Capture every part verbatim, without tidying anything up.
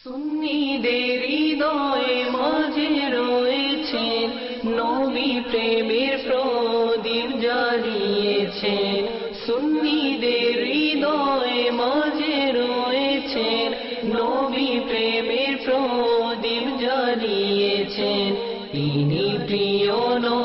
সুন্নিদের হৃদয়ে মাঝে রয়েছেন নবী প্রেমের প্রদীপ জ্বালিয়েছেন। সুন্নিদের হৃদয়ে মাঝে রয়েছেন নবী প্রেমের প্রদীপ জ্বালিয়েছেন। তিনি প্রিয়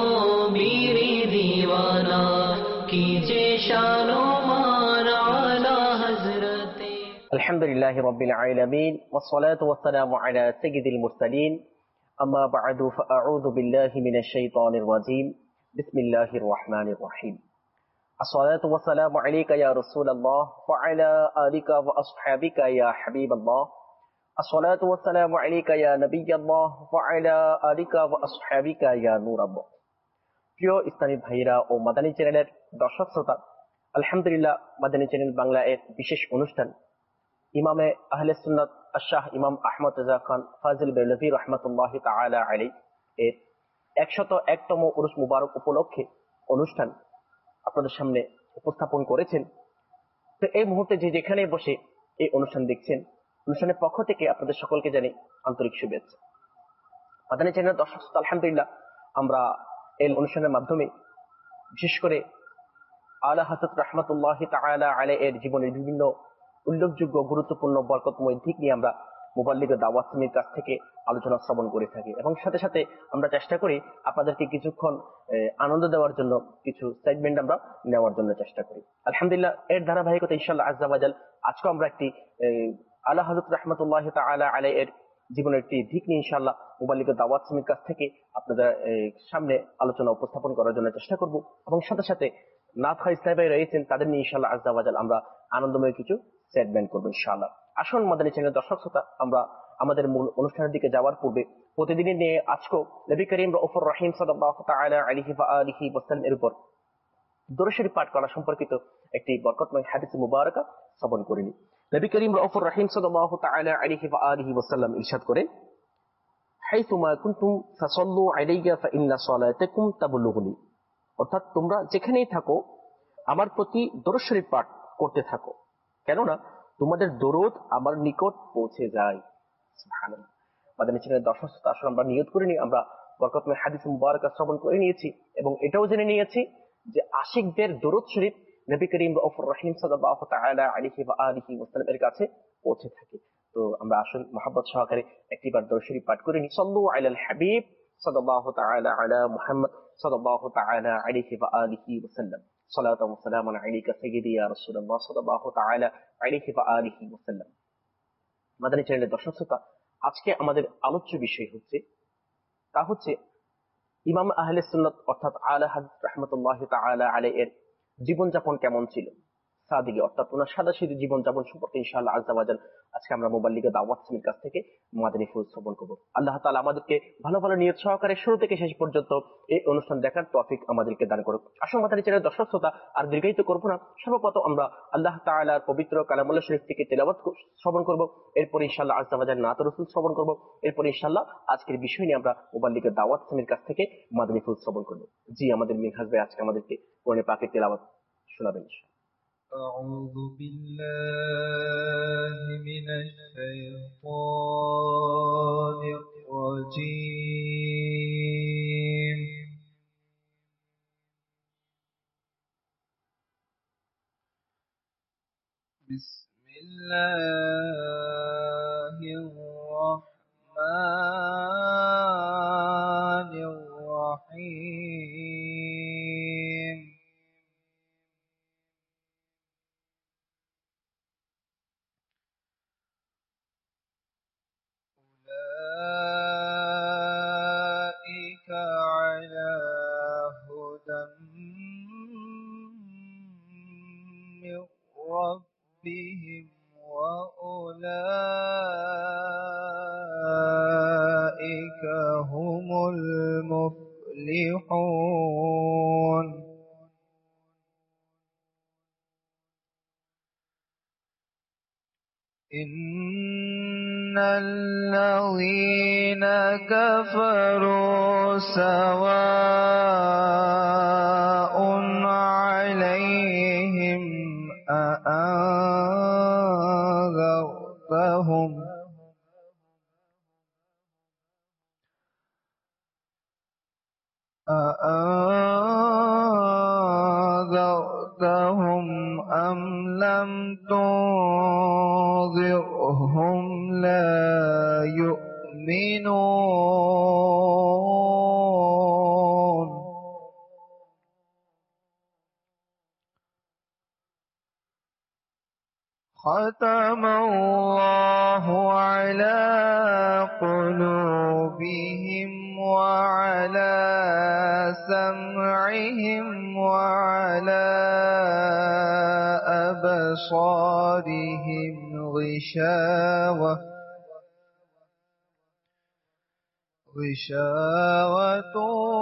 নবীর দিওয়ানা, কি যে শান ও মান আলা হযরতে। আলহামদুলিল্লাহি রাব্বিল আলামিন ওয়াসসালাতু ওয়াসসালামু আলা সাইয়্যিদিল মুরসালিন আম্মা বা'দু ফাআউযু বিল্লাহি মিনাশ শাইতানির রাজীম বিসমিল্লাহির রহমানির রহিম। আসসালাতু ওয়াসসালামু আলাইকা ইয়া রাসূলুল্লাহ ওয়া আলা আলিকা ওয়া আসহাবিকা ইয়া হাবিবাল্লাহ। আসসালাতু ওয়াসসালামু আলাইকা ইয়া নাবিয়াল্লাহ ওয়া আলা আলিকা ওয়া আসহাবিকা ইয়া নূরাল্লাহ। প্রিয় ইসলামী ভাইরা ও মাদানী চ্যানেলের দর্শক শ্রোতা, আলহামদুলিল্লাহ মাদানী চ্যানেল বাংলা এর বিশেষ অনুষ্ঠান ইমামে আহলে সুন্নাত আশ-শাহ ইমাম আহমদ রেজা খান ফাজিল বেরলভী রহমাতুল্লাহি তাআলা আলাইহি এর একশত একতম উরুস মুবারক উপলক্ষে অনুষ্ঠান আপনাদের সামনে উপস্থাপন করেছেন। তো এই মুহূর্তে যে যেখানে বসে এই অনুষ্ঠান দেখছেন, অনুষ্ঠানের পক্ষ থেকে আপনাদের সকলকে জানাই আন্তরিক শুভেচ্ছা। মাদানী চ্যানেল দর্শক শ্রোতা, আলহামদুলিল্লাহ আমরা এই অনুষ্ঠানের মাধ্যমে বিশেষ করে আলা হযরত রাহমাতুল্লাহি তাআলা আলাইহি এর জীবনের বিভিন্ন উল্লেখযোগ্য গুরুত্বপূর্ণ বরকতময় দিক নিয়ে আমরা মুবাল্লিগ দাওয়াত ইসলামীর কাছ থেকে আলোচনা শ্রবণ করে থাকি এবং সাথে সাথে আমরা চেষ্টা করি আপনাদেরকে কিছুক্ষণ আনন্দ দেওয়ার জন্য কিছু সেগমেন্ট আমরা নেওয়ার জন্য চেষ্টা করি। আলহামদুলিল্লাহ এর ধারাবাহিকতা ইনশাআল্লাহ আজ্জা ওয়া জাল আজকে আমরা একটি আলা হযরত রাহমাতুল্লাহি তাআলা আলাইহি এর জীবনের একটি দিক নিয়ে ইনশাআল্লাহ মুবাল্লিগ দাওয়াত ইসলামীর কাছ থেকে আপনাদের সামনে আলোচনা উপস্থাপন করার জন্য চেষ্টা করব এবং সাথে সাথে নাত খাই সাহেব রয়েছেন, তাদের নিয়ে ইনশাআল্লাহ আজ্জা ওয়া জাল আমরা আনন্দময় কিছু সেগমেন্ট করবো ইনশাআল্লাহ। আসুন মাদানী চ্যানেলের দর্শক শ্রোতা, আমরা আমাদের মূল অনুষ্ঠানের দিকে যাওয়ার পূর্বে প্রতিদিনের নিয়ে আজকেও নবী করিম রাউফুর রহিম সাল্লাল্লাহু তাআলা আলাইহি ওয়া আলিহি ওয়াসাল্লাম এর উপর দরুদ শরীফ পাঠ করা সম্পর্কিত একটি বরকতময় হাদিস মুবারাকা শ্রবণ করিনি। নবী করিম রাউফুর রহিম সাল্লাল্লাহু তাআলা আলাইহি ওয়া আলিহি ওয়াসাল্লাম ইরশাদ করেন, হাইসুমা কুনতুম ফাসাল্লু আলাইয়া ফাইন্না সালাতাকুম তাবলুগুনি, অর্থাৎ তোমরা যেখানেই থাকো আমার প্রতি দরুদ শরীফ পাঠ করতে থাকো, কেননা তোমাদের দরুদ আমার নিকট পৌঁছে যায়। সুবহানাল্লাহ। মাদানী চ্যানেলের দর্শক শ্রোতা, আসলে আমরা নিয়ত করে নিই, আমরা বরকতময় হাদিস মুবারাকা শ্রবণ করে নিয়েছি এবং এটাও জেনে নিয়েছি যে আশিকদের দরুদ শরীফ নবী করিম রাউফুর রহিম সাল্লাল্লাহু তাআলা আলাইহি ওয়া আলিহি ওয়াসাল্লাম এর কাছে পৌঁছে থাকে। তো আমরা আসল মহব্বত সহকারে একটিবার দরুদ শরীফ পাঠ করে নিই। সাল্লু আলাল হাবিব সাল্লাল্লাহু তাআলা আলা মুহাম্মদ সাল্লাল্লাহু তাআলা আলাইহি ওয়া আলিহি ওয়াসাল্লাম। সালাতু ওয়া সালামুন আলাইকা সাইয়্যিদি ইয়া রাসূলুল্লাহ সাল্লাল্লাহু তাআলা আলাইহি ওয়া আলিহি ওয়াসাল্লাম। মাদানী চ্যানেলের দর্শক শ্রোতা, আজকে আমাদের আলোচ্য বিষয় হচ্ছে তা হচ্ছে ইমাম আহলে সুন্নাত অর্থাৎ আলা হযরত রাহমাতুল্লাহি তাআলা আলাইহি এর জীবনযাপন কেমন ছিল, সাদিগি অর্থাৎ ওনার সাদাসিধে জীবনযাপন সম্পর্কে ইনশাআল্লাহ আজ্জা ওয়া জাল আজকে আমরা মুবাল্লিগ দাওয়াত ইসলামীর কাছ থেকে মাদানী ফুল শ্রবণ করব। আল্লাহ তাআলা আমাদেরকে ভালো ভালো নিয়ত সহকারে শুরু থেকে শেষ পর্যন্ত এই অনুষ্ঠান দেখার তৌফিক আমাদেরকে দান করুক। আসুন মাদানী চ্যানেলের দর্শক শ্রোতা, আর দীর্ঘায়িত করব না, সর্বপ্রথম আমরা আল্লাহ তাআলার পবিত্র কালামুল্লাহ শরীফ থেকে তেলাওয়াত শ্রবণ করব, এরপর ইনশাআল্লাহ আজ্জা ওয়া জাল নাত রাসূল শ্রবণ করব, এরপর ইনশাআল্লাহ আজকের বিষয় নিয়ে আমরা মুবাল্লিগ দাওয়াত ইসলামীর কাছ থেকে মাদানী ফুল শ্রবণ করব। জি আমাদের মিনহাজ ভাই আজকে আমাদেরকে কোরআন পাকের তেলাওয়াত শোনাবেন। أعوذ بالله من الشيطان الرجيم. بسم الله الرحمن الرحيم. أولئك على هدى من ربهم وأولئك هم المفلحون. إن الذين كفروا سواء عليهم أأنذرتهم أأنذرتهم أم لم تنذرهم لا يؤمنون ختم الله على قلوبهم وعلى سمعهم وعلى أبصارهم غشاوة غشاوة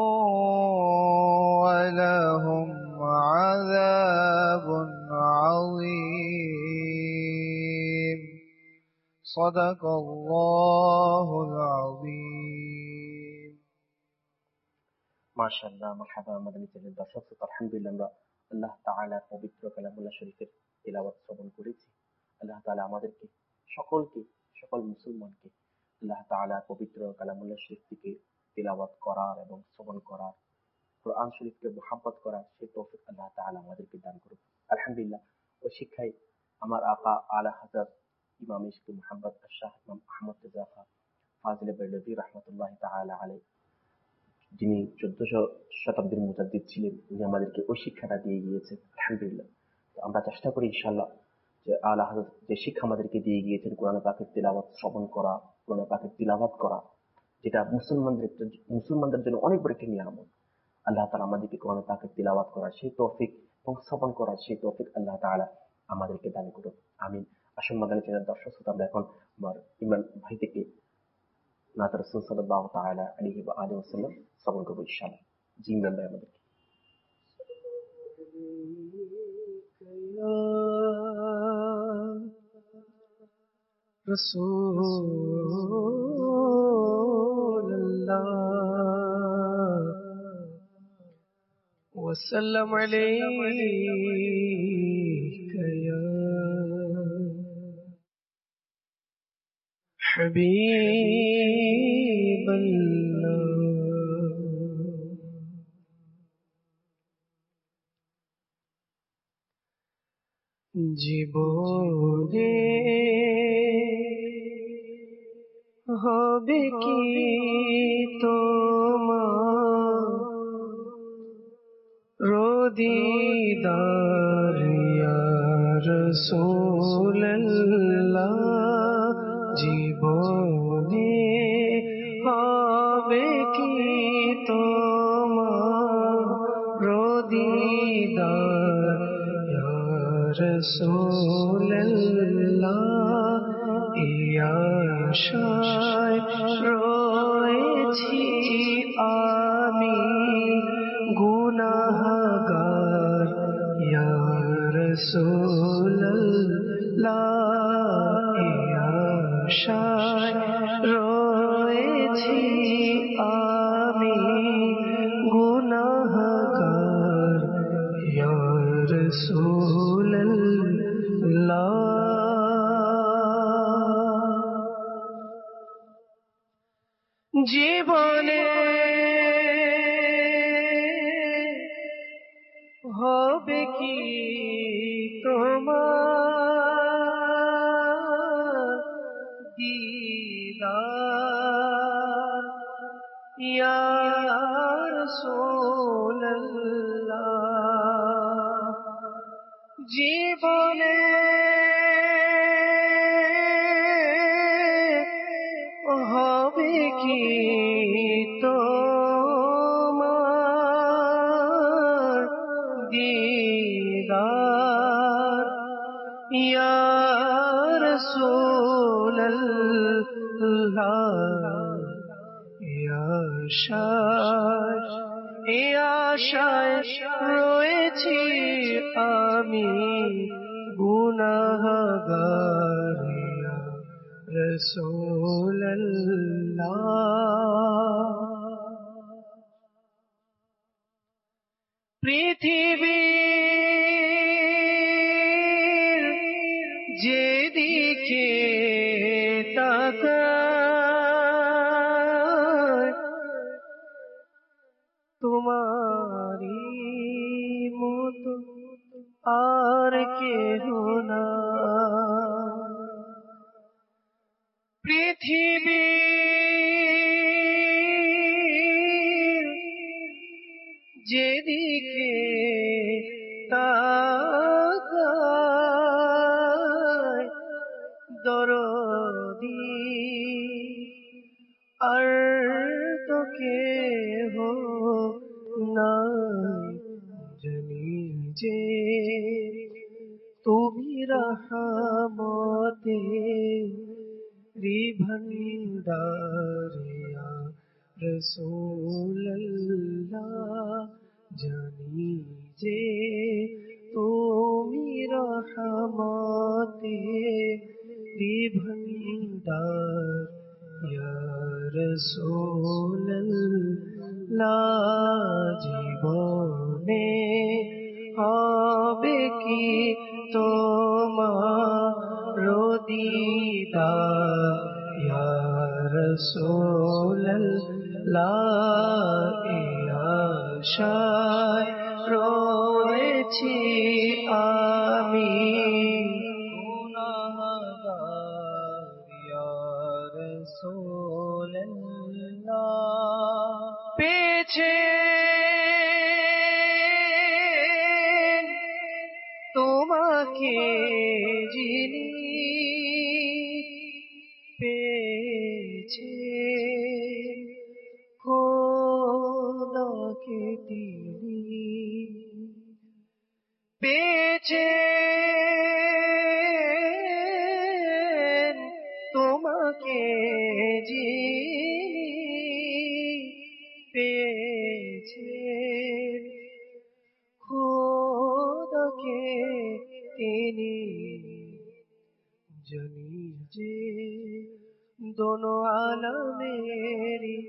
ولهم عذاب عظيم صدق الله العظيم মাশাআল্লাহ, মারহাবা। মাদানী চ্যানেল দর্শক শ্রোতা, আলহামদুলিল্লাহ আমরা আল্লাহ তাআলার পবিত্র কালামুল্লাহ শরীফের তিলাওয়াত শ্রবণ করেছি। আল্লাহ তাআলা আমাদেরকে সকলকে, সকল মুসলমানকে আল্লাহ তাআলার পবিত্র কালামুল্লাহ শরীফ থেকে তিলাওয়াত করার এবং শ্রবণ করার, কোরআন শরীফকে মুহাব্বত করার সেই তৌফিক আল্লাহ তাআলা আমাদেরকে দান করুন। আলহামদুলিল্লাহ, ওই শিক্ষায় আমার আকা আলা হযরত ইমাম ইশকে মুহাম্মদ শাহ ইমাম আহমদ রেজা খান ফাজিলে বেরলভী রাহমাতুল্লাহি তাআলা আলাইহি, যিনি চোদ্দশো শতাব্দীর মুজাদ্দিদ ছিলেন, উনি আমাদেরকে ওই শিক্ষাটা দিয়ে গিয়েছেন। আলহামদুলিল্লাহ, তো আমরা চেষ্টা করি ইনশাআল্লাহ যে আলা হযরত যে শিক্ষা আমাদেরকে দিয়ে গিয়েছেন, কোরআন পাকের তিলাওয়াত শ্রবণ করা, কোরআন পাকের তিলাওয়াত করা, যেটা মুসলমানদের মুসলমানদের জন্য অনেক বড় একটি নিয়ামত। আল্লাহ তাআলা আমাদেরকে কোরআন পাকের তিলাওয়াত করার সেই তৌফিক এবং শ্রবণ করার সেই তৌফিক আল্লাহ তাআলা আমাদেরকে দান করুন, আমিন। আসুন মাদানী চ্যানেল দর্শক শ্রোতা, আমরা এখন আমার ইমরান ভাই থেকে নাত রাসূল সাল্লাল্লাহু তাআলা আলাইহি ওয়া আলিহি ওয়াসাল্লাম শ্রবণ করবো ইনশাআল্লাহ। জি ইমরান ভাই আমাদেরকে। রাসূলুল্লাহ ওয়াসাল্লাম আলাইকা ইয়া হাবিবাল্লাহ। জীবনে হবে কি তোমার রোদিদার ইয়া রাসূলুল্লাহ, জীবনে হবে কি তোমার রোদিদার ইয়া রাসূলুল্লাহ, ইয়া আশায় রয়েছি আমি গুনাহগার ইয়া রাসূলুল্লাহ, ইয়া আশায় রয়েছি আমি গুনাহগার ইয়া রাসূলুল্লাহ। জীবনে হবে কি তোমার দিদার ইয়া রাসূলুল্লাহ, জীবনে হবে কি তোমার দিদার ইয়া রাসূলুল্লাহ, ইয়া আশায় ইয়া আশায় রয়েছি আমি গুনাহগার ইয়া রাসূলুল্লাহ। পৃথিবীর যেদিকে তাকাই কেহ না। পৃথিবীর যেদিকে তাকাই দরদি আর তো কেহ নাই, জানি যে তুমি রহমতে ভান্ডারিয়া রসূলুল্লাহ, জানি যে তুমি রহমতে ভান্ডার ইয়া রাসূলুল্লাহ। জীবনে হবে কি তোমার দিদার ইয়া রাসূলুল্লাহ। এই আশায় রয়েছি আমি গুনাহগার ইয়া রাসূলুল্লাহ। পেছে তোমাকে যিনি পেয়েছে খোদাকে তিনি পেয়েছে তোমাকে যিনি পেয়েছে খোদাকে তিনি, জানি যে দোনো আলমেরি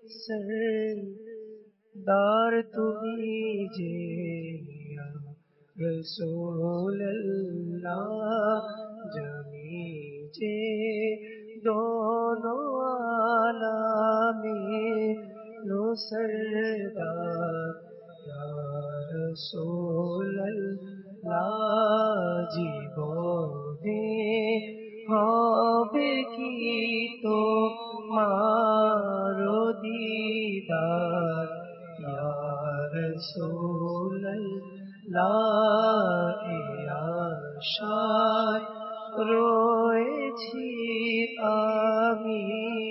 सरदार তুমি যে ইয়া রাসূলুল্লাহ। জানি যে দোনো আলমেরো सरदार ইয়া রাসূলুল্লাহ। জীবনে হবে কি তোমার দিদার ইয়া রাসূলুল্লাহ। এই আশায় রয়েছি আমি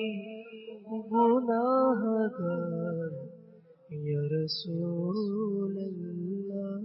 গুনাহগার ইয়া রাসূলুল্লাহ।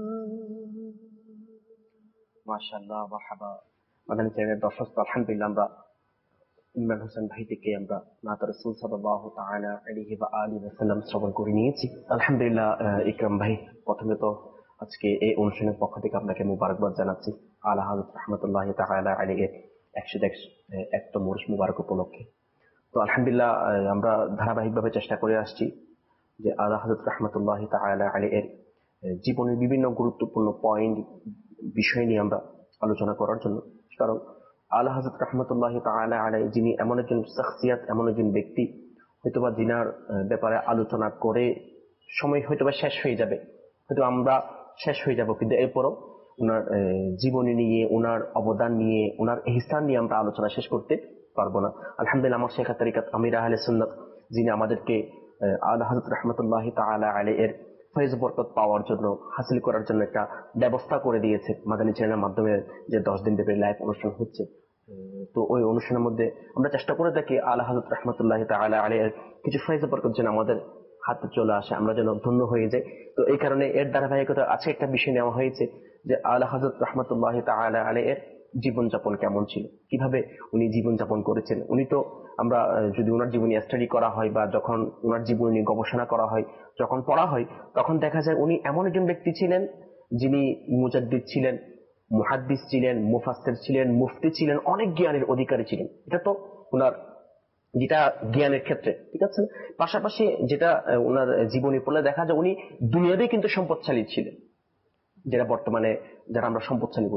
মাশাআল্লাহ, মারহাবা। মাদানী চ্যানেলের দর্শক, আলহামদুলিল্লাহ আমরা ইমরান হোসেন ভাই থেকে আমরা নাত রাসূল সাল্লাল্লাহু তাআলা আলাইহি ওয়া আলিহি ওয়াসাল্লাম শ্রবণ করে নিয়েছি। আলহামদুলিল্লাহ ইকরাম ভাই, প্রথমে তো আজকে এই অনুষ্ঠানের পক্ষ থেকে আপনাকে মুবারকবাদ জানাচ্ছি আলা হযরত রাহমাতুল্লাহি তাআলা আলাইহি একশো একতম উরুস মুবারক উপলক্ষে। তো আলহামদুলিল্লাহ আমরা ধারাবাহিকভাবে চেষ্টা করে আসছি যে আলা হযরত রাহমাতুল্লাহি তাআলা আলাইহি এর জীবনের বিভিন্ন গুরুত্বপূর্ণ পয়েন্ট বিষয় নিয়ে আমরা আলোচনা করার জন্য। কারণ আলা হযরত রাহমাতুল্লাহি তাআলা আলাইহি যিনি এমন একজন শখসিয়াত, এমন একজন ব্যক্তি, হয়তোবা যিনার ব্যাপারে আলোচনা করে সময় হয়তোবা শেষ হয়ে যাবে, হয়তো আমরা শেষ হয়ে যাব, কিন্তু এরপরও ওনার জীবনী নিয়ে, ওনার অবদান নিয়ে, ওনার ইহসান নিয়ে আমরা আলোচনা শেষ করতে পারবো না। আলহামদুলিল্লাহ আমার শেখা তরিকাত আমির আহলে সুন্নাত, যিনি আমাদেরকে আলা হযরত রাহমাতুল্লাহি তাআলা আলাইহি এর ফয়েজ বরকত পাওয়ার জন্য, হাসিল করার জন্য একটা ব্যবস্থা করে দিয়েছে মাদানী চ্যানেলের মাধ্যমে, যে দশ দিন ব্যাপী লাইভ অনুষ্ঠান হচ্ছে। তো ওই অনুষ্ঠানের মধ্যে আমরা চেষ্টা করে থাকি আলা হযরত রাহমাতুল্লাহি তাআলা আলাইহি এর কিছু ফয়েজ বরকত যেন আমাদের হাতে চলে আসে, আমরা যেন ধন্য হয়ে যাই। তো এই কারণে এর ধারাবাহিকতা আছে একটা বিষয় নেওয়া হয়েছে যে আলা হযরত রাহমাতুল্লাহি তাআলা আলাইহি এর জীবনযাপন কেমন ছিল, কিভাবে উনি জীবনযাপন করেছেন। উনি তো আমরা যদি ওনার জীবনী স্টাডি করা হয় বা যখন ওনার জীবনী নিয়ে গবেষণা করা হয়, যখন পড়া হয়, তখন দেখা যায় উনি এমন একজন ব্যক্তি ছিলেন যিনি মুজাদ্দিদ ছিলেন, মুহাদ্দিস ছিলেন, মুফাসসির ছিলেন, মুফতি ছিলেন, অনেক জ্ঞানের অধিকারী ছিলেন। এটা তো ওনার যেটা জ্ঞানের ক্ষেত্রে, ঠিক আছে। পাশাপাশি যেটা ওনার জীবনী পড়লে দেখা যায় উনি দুনিয়াতেই কিন্তু সম্পদশালী ছিলেন, যেটা বর্তমানে যারা আমরা সম্পদশালী বলি।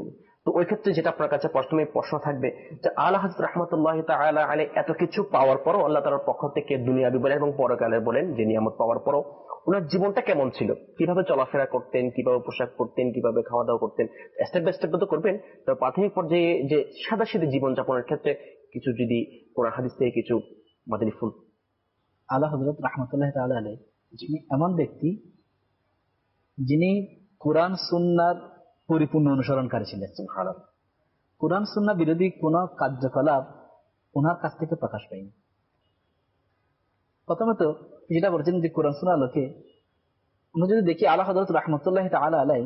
তো ওই ক্ষেত্রে যেটা আপনার কাছে প্রথমে প্রশ্ন থাকবে যে আলা হযরত রাহমাতুল্লাহি তাআলা আলাইহি এত কিছু পাওয়ার পরও আল্লাহ তাআলার পক্ষ থেকে দুনিয়াবি বলেন এবং পরকালের বলেন যে নিয়ামত পাওয়ার পরও ওনার জীবনটা কেমন ছিল, কিভাবে চলাফেরা করতেন, কিভাবে পোশাক পরতেন, কিভাবে খাওয়া দাওয়া করতেন, স্টেপ বাই স্টেপ তো করবেন। তো প্রাথমিক পর্যায়ে যে সাদাসিধে জীবনযাপনের ক্ষেত্রে কিছু যদি কোরআন হাদিস থেকে কিছু মাদানী ফুল। আলা হযরত রাহমাতুল্লাহি তাআলা আলাইহি যিনি এমন ব্যক্তি যিনি কোরআন সুন্নাহর পরিপূর্ণ অনুসরণকারী ছিলেন। সুবহানাল্লাহ। কোরআন সুন্নাহ বিরোধী কোন কার্যকলাপ ওনার কাছ থেকে প্রকাশ পায়নি। প্রথমত যেটা বলছেন যে কোরআন সুন্নাহ আলোকে আমরা যদি দেখি আলা হযরত রাহমাতুল্লাহি তাআলা আলাইহি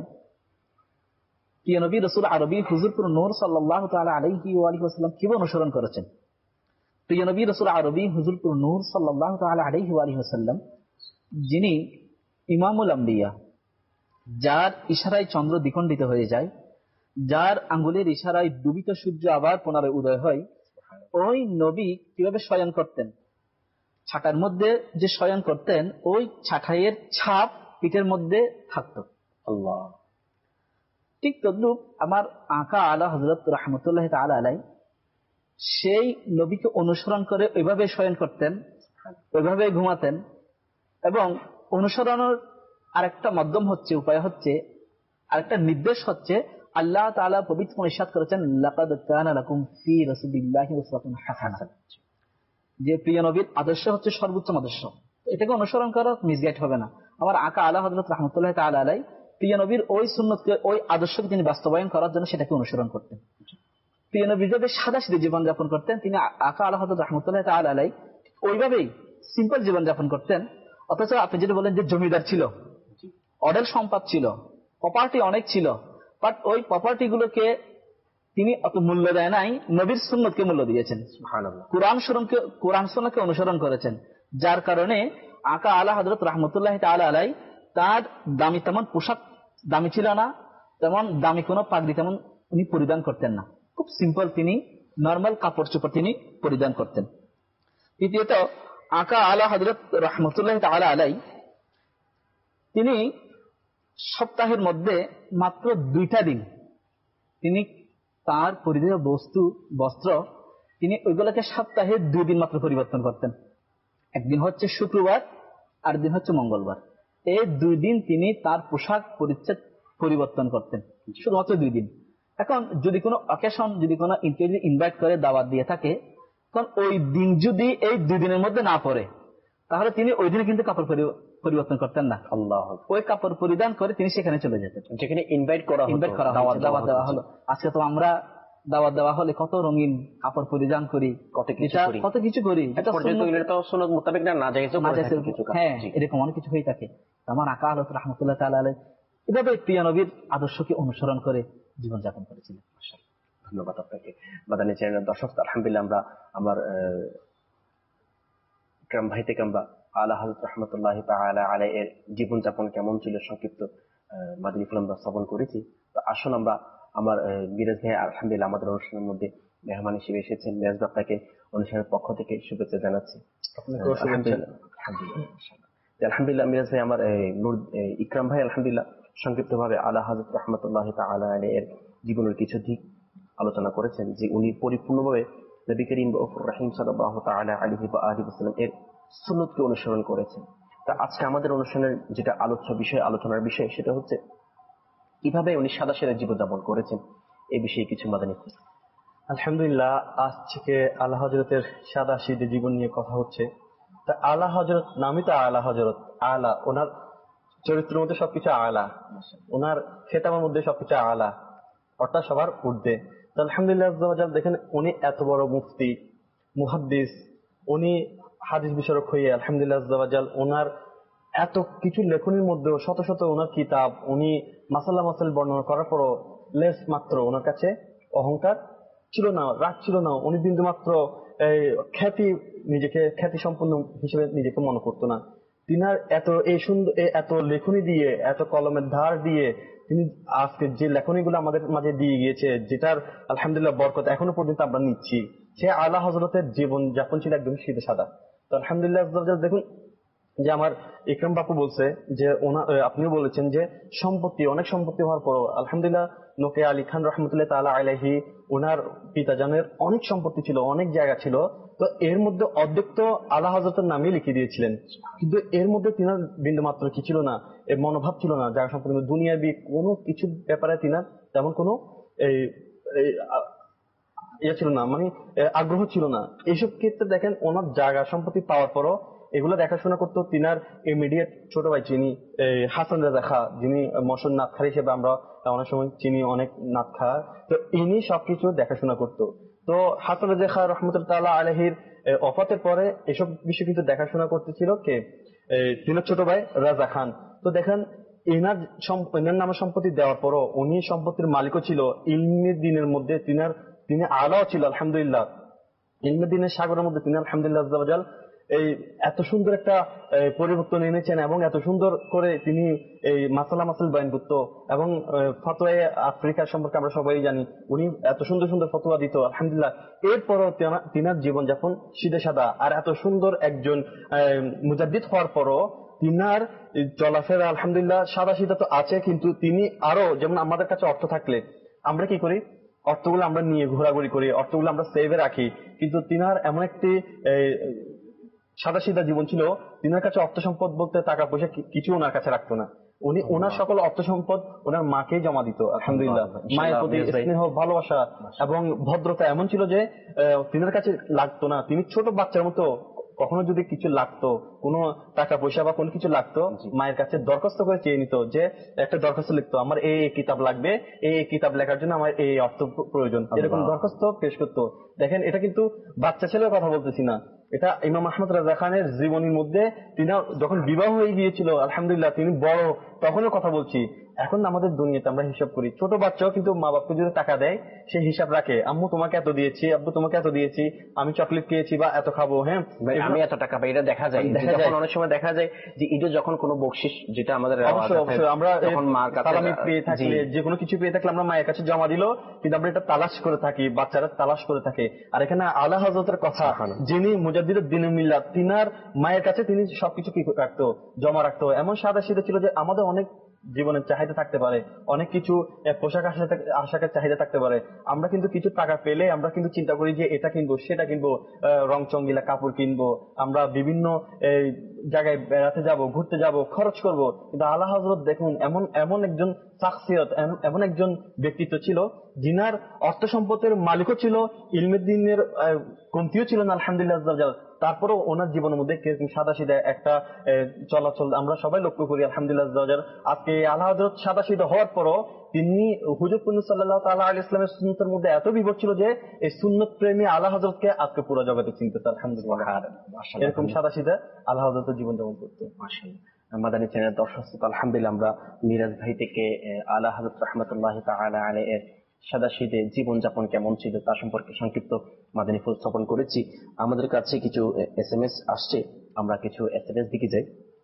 প্রিয় নবী রাসূল আরবী হুজুরপুর নূর সাল্লাল্লাহু তাআলা আলাইহি ওয়া আলিহি ওয়াসাল্লাম কিভাবে অনুসরণ করেছেন। প্রিয় নবী রাসূল আরবী হুজুরপুর নূর সাল্লাল্লাহু তাআলা আলাইহি ওয়া আলিহি ওয়াসাল্লাম যিনি ইমামুল আম্বিয়া, যার ইশারায় চন্দ্র দ্বিখণ্ডিত হয়ে যায়, যার আঙ্গুলের ইশারায় ডুবিত সূর্য আবার পুনরায় উদয় হয়, ওই নবী কিভাবে শয়ন করতেন, ছাটার মধ্যে যে শয়ন করতেন ওই ছাটাইয়ের ছাপ পিঠের মধ্যে থাকতো। আল্লাহ। ঠিক তদ্রূপ আমার আকা আলা হযরত রাহমাতুল্লাহি তাআলা আলাইহি সেই নবীকে অনুসরণ করে ওইভাবে শয়ন করতেন, ওইভাবে ঘুমাতেন। এবং অনুসরণের আরেকটা মাধ্যম হচ্ছে, উপায় হচ্ছে, আরেকটা নির্দেশ হচ্ছে আল্লাহ তাআলা পবিত্র ইরশাদ করেছেন লাকাদ কানা লাকুম ফি রাসূলিল্লাহি উসওয়াতুন হাসানাহ, যে প্রিয় নবীর আদর্শ হচ্ছে সর্বোত্তম আদর্শ। এটাকে অনুসরণ করা মিসগাইড হবে না। আমার আকা আলা হযরত রাহমাতুল্লাহি তাআলা আলাইহি প্রিয় নবীর ওই সুন্নতকে, ওই আদর্শকে তিনি বাস্তবায়ন করার জন্য সেটাকে অনুসরণ করতেন। প্রিয় নবী যেভাবে সাদাসিধে জীবনযাপন করতেন, তিনি আকা আলা হযরত রাহমাতুল্লাহি তাআলা আলাইহি ওইভাবেই সিম্পল জীবনযাপন করতেন। অথচ আপনি যেটা বলেন যে জমিদার ছিল, অডেল সম্পদ ছিল, প্রপার্টি অনেক ছিল, বাট ওই প্রপার্টি গুলোকে তিনি অত মূল্য দেয় নাই, নবীর সুন্নতকে মূল্য দিয়েছেন। সুবহানাল্লাহ। কোরআন সুন্নতকে কোরআন সুন্নতকে অনুসরণ করেছেন, যার কারণে আকা আলা হযরত রাহমাতুল্লাহি তাআলা আলাইহি তার দামি তেমন পোশাক দামি ছিল না, তেমন দামি কোনো পাগড়ি তেমন উনি পরিধান করতেন না। খুব সিম্পল তিনি নরমাল কাপড় চোপড় তিনি পরিধান করতেন। তৃতীয়ত আকা আলা হযরত রাহমাতুল্লাহি তাআলা আলাইহি তিনি সপ্তাহের মধ্যে মাত্র দুইটা দিন তিনি তার পরিধেয় বস্তু বস্ত্র তিনি ওইগুলোকে সপ্তাহে দুই দিন মাত্র পরিবর্তন করতেন। একদিন হচ্ছে শুক্রবার, আর দিন হচ্ছে মঙ্গলবার। এই দুই দিন তিনি তার পোশাক পরিচ্ছদ পরিবর্তন করতেন, শুধুমাত্র দুই দিন। এখন যদি কোনো অকেশন, যদি কোনো ইন্টারভিউ ইনভাইট করে দাওয়াত দিয়ে থাকে, কারণ ওই দিন যদি এই দুই দিনের মধ্যে না পড়ে তাহলে তিনি ওই দিনে কিন্তু কাপড় পরিবর্তন করতেন না। আল্লাহ। ওই কাপড় পরিধান করে তিনি সেখানে চলে যেতেন, যেখানে ইনভাইট করা ইনভাইট করা হলো, দাওয়াত দেওয়া হলো। আজকে তো আমরা দাওয়াত দেওয়া হলে কত রঙিন কাপড় পরিধান করি, কত কিছু করি, হ্যাঁ, এরকম অনেক কিছু হয়ে থাকে। আমার আকা আলা রাহমাতুল্লাহি তাআলা আলাইহি এভাবে প্রিয় নবীর আদর্শকে অনুসরণ করে জীবনযাপন করেছিলেন। ধন্যবাদ আপনাকে। মাদানী চ্যানেলের দর্শক, আলহামদুলিল্লাহ আমরা আমার ইকরাম ভাই থেকে আমরা আলা হযরত রাহমাতুল্লাহি তাআলা আলাইহি এর জীবনযাপন কেমন ছিল সংক্ষিপ্ত মাদানী ফুল আমরা শ্রবণ করেছি। তো আসুন আমরা আমার মিরাজ ভাই আলহামদুলিল্লাহ আমাদের অনুষ্ঠানের মধ্যে মেহমান হিসেবে এসেছেন। মিরাজ ভাই আপনাকে অনুষ্ঠানের পক্ষ থেকে শুভেচ্ছা জানাচ্ছি। আলহামদুলিল্লাহ মিরাজ ভাই, আমার ইকরাম ভাই আলহামদুলিল্লাহ সংক্ষিপ্ত ভাবে আলা হযরত রাহমাতুল্লাহি তাআলা আলাইহি এর জীবনের কিছু দিক আলোচনা করেছেন, যে উনি পরিপূর্ণভাবে নবী করিম রাউফুর রহিম সাল্লাল্লাহু তাআলা আলাইহি ওয়া আলিহি ওয়াসাল্লাম এর সুন্নতকে অনুসরণ করেছেন। তা আজকে আমাদের অনুষ্ঠানের যেটা আলোচ্য বিষয়, আলোচনার বিষয়, সেটা হচ্ছে কিভাবে উনি সাদাসিধে জীবনযাপন করেছেন, এই বিষয়ে কিছু মাদানী। আলহামদুলিল্লাহ, আজ থেকে আলা হযরতের সাদাসিধে জীবন নিয়ে কথা হচ্ছে। তা আলা হযরত নামই তো আলা হযরত, আলা, ওনার চরিত্রের মধ্যে সবকিছু আলা, ওনার খেতাবের মধ্যে সবকিছু আলা, অর্থাৎ সবার ঊর্ধ্বে। তো আলহামদুলিল্লাহ দেখেন, উনি এত বড় মুফতি, মুহাদ্দিস, উনি হাদিস বিশারক হয়ে আলহামদুলিল্লাহ ওনার এত কিছু লেখনির মধ্যেও শত শত ওনার কিতাব, উনি মাসাল্লা মাসাল বর্ণনা করার পরও লেস মাত্র ওনার কাছে অহংকার ছিল না, রাগ ছিল না। উনি বিন্দু মাত্র এই খ্যাতি, নিজেকে খ্যাতি সম্পন্ন হিসেবে নিজেকে মনে করতো না। তিনার এত এই সুন্দর এত লেখনী দিয়ে, এত কলমের ধার দিয়ে তিনি আজকে যে লেখনীগুলো আমাদের মাঝে দিয়ে গিয়েছে, যেটার আলহামদুলিল্লাহ বরকত এখনো পর্যন্ত আমরা নিচ্ছি, সে আলা হযরতের জীবন যাপন ছিল একদম সিধে সাদা। তো আলহামদুলিল্লাহ দেখুন, যে আমার ইকরাম বাপু বলছে যে ওনা আহ, আপনিও বলেছেন যে সম্পত্তি অনেক সম্পত্তি হওয়ার পরও আলহামদুলিল্লাহ নোকে আলী খান রহমতুল্লাহ তাআলা আলাইহি ওনার পিতাজানের অনেক সম্পত্তি ছিল, অনেক জায়গা ছিল। তো এর মধ্যে অর্ধেক তো আলা হযরতের নামে লিখে দিয়েছিলেন, কিন্তু এর মধ্যে তিনার বিন্দু মাত্র কি ছিল না, এর মনোভাব ছিল না জায়গা সম্পত্তি দুনিয়াবি কোনো কিছু ব্যাপারে তিনার তেমন কোনো এই এই, আহ, ইয়ে ছিল না, মানে আহ, আগ্রহ ছিল না। এইসব ক্ষেত্রে দেখেন ওনার জায়গা সম্পত্তি পাওয়ার পরও এগুলো দেখাশোনা করতো তিনার ইমিডিয়েট ছোট ভাই, যিনি এই, হাসান রাজা খা, যিনি মশন নাতখা হিসেবে আমরা অনেক সময় চিনি, অনেক নাতখা। তো ইনি সবকিছু দেখাশোনা করতো। তো হাসান রাজা খা রহমতুল্লাহ তাআলা আলাইহির অফাতের পরে এসব বিষয় কিন্তু দেখাশোনা করতেছিল কে, এই, তিনার ছোট ভাই রাজা খান। তো দেখেন এনার সম- এনার নামে সম্পত্তি দেওয়ার পরও উনি সম্পত্তির মালিকও ছিল। ইলমি দিনের মধ্যে তিনার তিনি আলাও ছিল আলহামদুলিল্লাহ। ইলমি দিনের সাগরের মধ্যে তিনি আলহামদুলিল্লাহ আজ্জা ওয়া জাল এই এত সুন্দর একটা এই, পরিবর্তন এনেছেন এবং এত সুন্দর করে তিনি এই মাসালা মাসাল বয়ান করত এবং ফতোয়া আফ্রিকা সম্পর্কে আমরা সবাই জানি, উনি এত সুন্দর সুন্দর ফতোয়া দিত আলহামদুলিল্লাহ। এরপরও তেনা- তিনার জীবনযাপন সিধে সাদা, আর এত সুন্দর একজন আহ, মুজাদ্দিদ হওয়ার পরও তিনার চলাফেরা আলহামদুলিল্লাহ সাদা সিধা তো আছে, কিন্তু তিনি আরো, যেমন আমাদের কাছে অর্থ থাকলে আমরা কি করি, অর্থগুলো আমরা নিয়ে ঘোরাঘুরি করি, অর্থগুলো আমরা সেভে রাখি, কিন্তু তিনার এমন একটি সাদা সিধা জীবন ছিল, তিনার কাছে অর্থ সম্পদ বলতে টাকা পয়সা কি- কিছু ওনার কাছে রাখতো না। উনি ওনার সকল অর্থ সম্পদ ওনার মাকেই জমা দিত আলহামদুলিল্লাহ। মায়ের প্রতি স্নেহ ভালোবাসা এবং ভদ্রতা এমন ছিল যে আহ, তিনার কাছে লাগতো না। তিনি ছোট বাচ্চার মতো কখনো যদি কিছু লাগতো, কোনো টাকা পয়সা বা কোনো কিছু লাগতো, মায়ের কাছে দরখাস্ত করে চেয়ে নিত, যে একটা দরখাস্ত লিখতো, আমার এই এই কিতাব লাগবে, এই এই কিতাব লেখার জন্য আমার এই অর্থ প্রয়োজন, এরকম দরখাস্ত পেশ করতো। দেখেন এটা কিন্তু বাচ্চা ছেলের কথা বলতেছি না, এটা ইমাম আহমদ রাজা খানের জীবনীর মধ্যে তিনি যখন বিবাহ হয়ে গিয়েছিল আলহামদুলিল্লাহ, তিনি বড় তখনও কথা বলছি। এখন আমাদের দুনিয়াতে আমরা হিসাব করি, ছোট বাচ্চাও কিন্তু মা বাপকে যদি টাকা দেয় সে হিসাব রাখে, আম্মু তোমাকে এত দিয়েছি, আব্বু তোমাকে এত দিয়েছি, আমি চকলেট খেয়েছি বা এত খাবো, হ্যাঁ আমি এত টাকা পাই, এটা দেখা যায়। দেখা যখন যায়। অনেক সময় দেখা যায় যে ঈদে যখন কোনো বকশিস, যেটা আমাদের রেওয়াজ অবশ্যই আছে, অবশ্যই আমরা তখন মার কাছে সালামি পেয়ে থাকলে, জি, যে কোনো কিছু পেয়ে থাকলে আমরা মায়ের কাছে জমা দিল, কিন্তু আমরা এটা তালাশ করে থাকি, বাচ্চারা তালাশ করে থাকে। আর এখানে আলা হযরতের কথা, যিনি মুজাদ্দিদুদ দ্বীন মিল্লাত, তিনার মায়ের কাছে তিনি সবকিছু কি রাখতো, জমা রাখতো। এমন সাদা সিধা ছিল যে আমাদের অনেক জীবনের চাহিদা থাকতে পারে, অনেক কিছু আহ, পোশাক আশাক- আশাকের চাহিদা থাকতে পারে। আমরা কিন্তু কিছু টাকা পেলে আমরা কিন্তু চিন্তা করি যে এটা কিনবো সেটা কিনবো, আহ, রং চঙ্গিলা কাপড় কিনবো, আমরা বিভিন্ন এই, জায়গায় বেড়াতে যাব, ঘুরতে যাব, খরচ করব। কিন্তু আলা হযরত দেখুন এমন এমন একজন শাখসিয়ত, এমন- এমন একজন ব্যক্তিত্ব ছিল, যিনার অর্থ সম্পদের মালিকও ছিল, ইলমে দ্বীনের আহ, কমতিও ছিল না আলহামদুলিল্লাহ আজ্জা ওয়া জাল। তারপরেও ওনার জীবনের মধ্যে কিরকম সাদা সিধা একটা আহ, চলাচল আমরা সবাই লক্ষ্য করি আলহামদুলিল্লাহ আজ্জা ওয়া জাল। আজকে আলা হযরত সাদা সিধা হওয়ার পরও তিনি হুজুর কুল্লু সাল্লাল্লাহু তাআলা আলাইহি ইসলামের সুন্নতের মধ্যে এত বিভোর ছিল যে এই সুন্নত প্রেমী আলা হযরতকে আজকে পুরো জগতে চিনতেছে আলহামদুলিল্লাহ। এরকম সাদা সিধা আলা হযরতের জীবন যাপন করতো। মাশাআল্লাহ। মাদানী চ্যানেল দর্শক শ্রোতা, আলহামদুলিল্লাহ আমরা মিরাজ ভাই থেকে আহ, আলা হযরত রাহমাতুল্লাহি তাআলা আলাইহি এর সাদাসিধে জীবনযাপন কেমন ছিল তা সম্পর্কে সংক্ষিপ্ত মাদানী উপস্থাপন করেছি। আমাদের কাছে কিছু এস এম এস আসছে, আমরা কিছু এস এম এস দিকে যাই।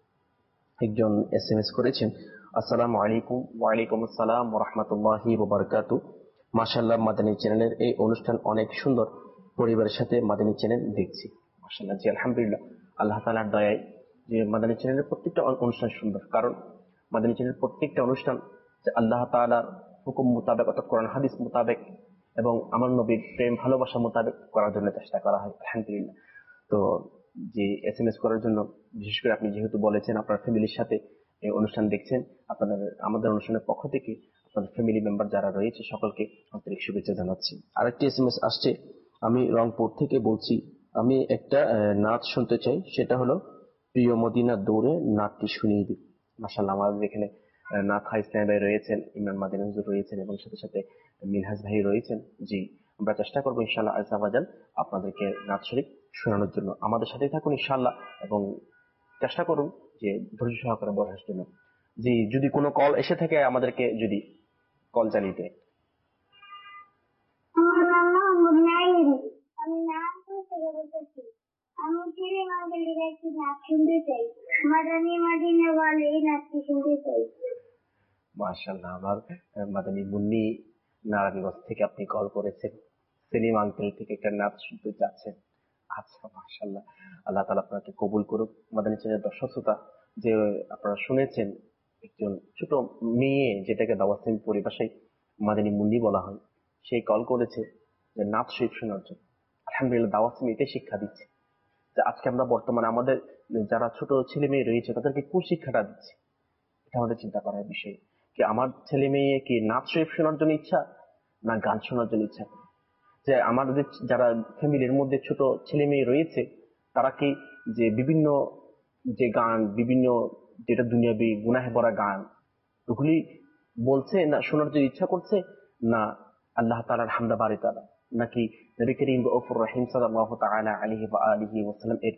একজন এস এম এস করেছেন, আসসালামু আলাইকুম। ওয়ালাইকুম আসসালাম ওয়া রাহমাতুল্লাহি ওয়া বারাকাতুহু। মাশাআল্লাহ, মাদানী চ্যানেলের এই অনুষ্ঠান অনেক সুন্দর, পরিবারের সাথে মাদানী চ্যানেল দেখছি। মাশাআল্লাহ, জি আলহামদুলিল্লাহ, আল্লাহ তাআলার দয়ায় যে মাদানী চ্যানেলের প্রত্যেকটা অনুষ্ঠান সুন্দর, কারণ মাদানী চ্যানেলের প্রত্যেকটা অনুষ্ঠান যে আল্লাহ তাআলার হুকুম মোতাবেক, অর্থাৎ কোরআন হাদিস মোতাবেক এবং আমার নবীর প্রেম ভালোবাসা মোতাবেক করার জন্য চেষ্টা করা হয় আলহামদুলিল্লাহ। তো যে এস এম এস করার জন্য, বিশেষ করে আপনি যেহেতু বলেছেন আপনার ফ্যামিলির সাথে এই অনুষ্ঠান দেখছেন, আপনাদের আমাদের অনুষ্ঠানের পক্ষ থেকে আপনাদের ফ্যামিলি মেম্বার যারা রয়েছে সকলকে আন্তরিক শুভেচ্ছা জানাচ্ছি। আরেকটি এস এম এস আসছে, আমি রংপুর থেকে বলছি, আমি একটা আহ, নাচ শুনতে চাই, সেটা হলো প্রিয় মদিনা দৌড়ে নাচটি শুনিয়ে দিই। মাশাআল্লাহ, আমাদের এখানে আহ, নাথা ইসলাম ভাই রয়েছেন, ইমরান মাদিনী হুজুর রয়েছেন এবং সাথে সাথে মিনহাজ ভাই রয়েছেন। জি, আমরা চেষ্টা করবো ইনশাআল্লাহ আজাবাজান আপনাদেরকে নাচ শরীফ শোনানোর জন্য। আমাদের সাথেই থাকুন ইনশাআল্লাহ এবং চেষ্টা করুন যে ধৈর্য সহকারে বসার জন্য। জি, যদি কোনো কল এসে থাকে আমাদেরকে যদি কল চালিয়ে দেয়। আমার নাম মোহাম্মদ নাইম। আমি নাগপুর থেকে বলতেছি। আমি ছেলে মাদের একটি নাচ শুনতে চাই। মাদানী মাদিনা বলে এই নাচটি শুনতে চাই। মাশাআল্লাহ, আমার আহ, মাদানী মুন্নি নারায়ণগঞ্জ থেকে আপনি কল করেছেন, সেলিম আঙ্কেল থেকে একটা নাচ শুনতে চাচ্ছেন। আচ্ছা, মাশাআল্লাহ। আল্লাহ তাআলা আপনাকে কবুল করুক। মাদানী চ্যানেলের দর্শক শ্রোতা, যে আপনারা শুনেছেন একজন ছোট মেয়ে, যেটাকে দাওয়াতিম পরিভাষায় মাদানী মুন্নি বলা হয়, সেই কল করেছে যে নাচ শরীফ শোনার জন্য। আলহামদুলিল্লাহ, দাওয়াতিম এটাই শিক্ষা দিচ্ছে যে আজকে আমরা বর্তমানে আমাদের যারা ছোট ছেলে মেয়ে রয়েছে তাদেরকে কোন শিক্ষাটা দিচ্ছি, এটা আমাদের চিন্তা করার বিষয়। কি আমার ছেলে মেয়ে কি নাচ শরীফ শোনার জন্য ইচ্ছা, না গান শোনার জন্য ইচ্ছা করে? যে আমাদের যারা ফ্যামিলির মধ্যে ছোট ছেলে মেয়ে রয়েছে, তারা কি যে বিভিন্ন যে গান, বিভিন্ন যেটা দুনিয়াবি গুনাহে ভরা গান, ওগুলি বলছে না শোনার জন্য ইচ্ছা করছে, না আল্লাহ তাআলার হামদা বারি তাআলা, নাকি নবী করিম গফুর রহিম সাল্লাল্লাহু তাআলা আলাইহি ওয়া আলিহি ওয়াসাল্লাম এর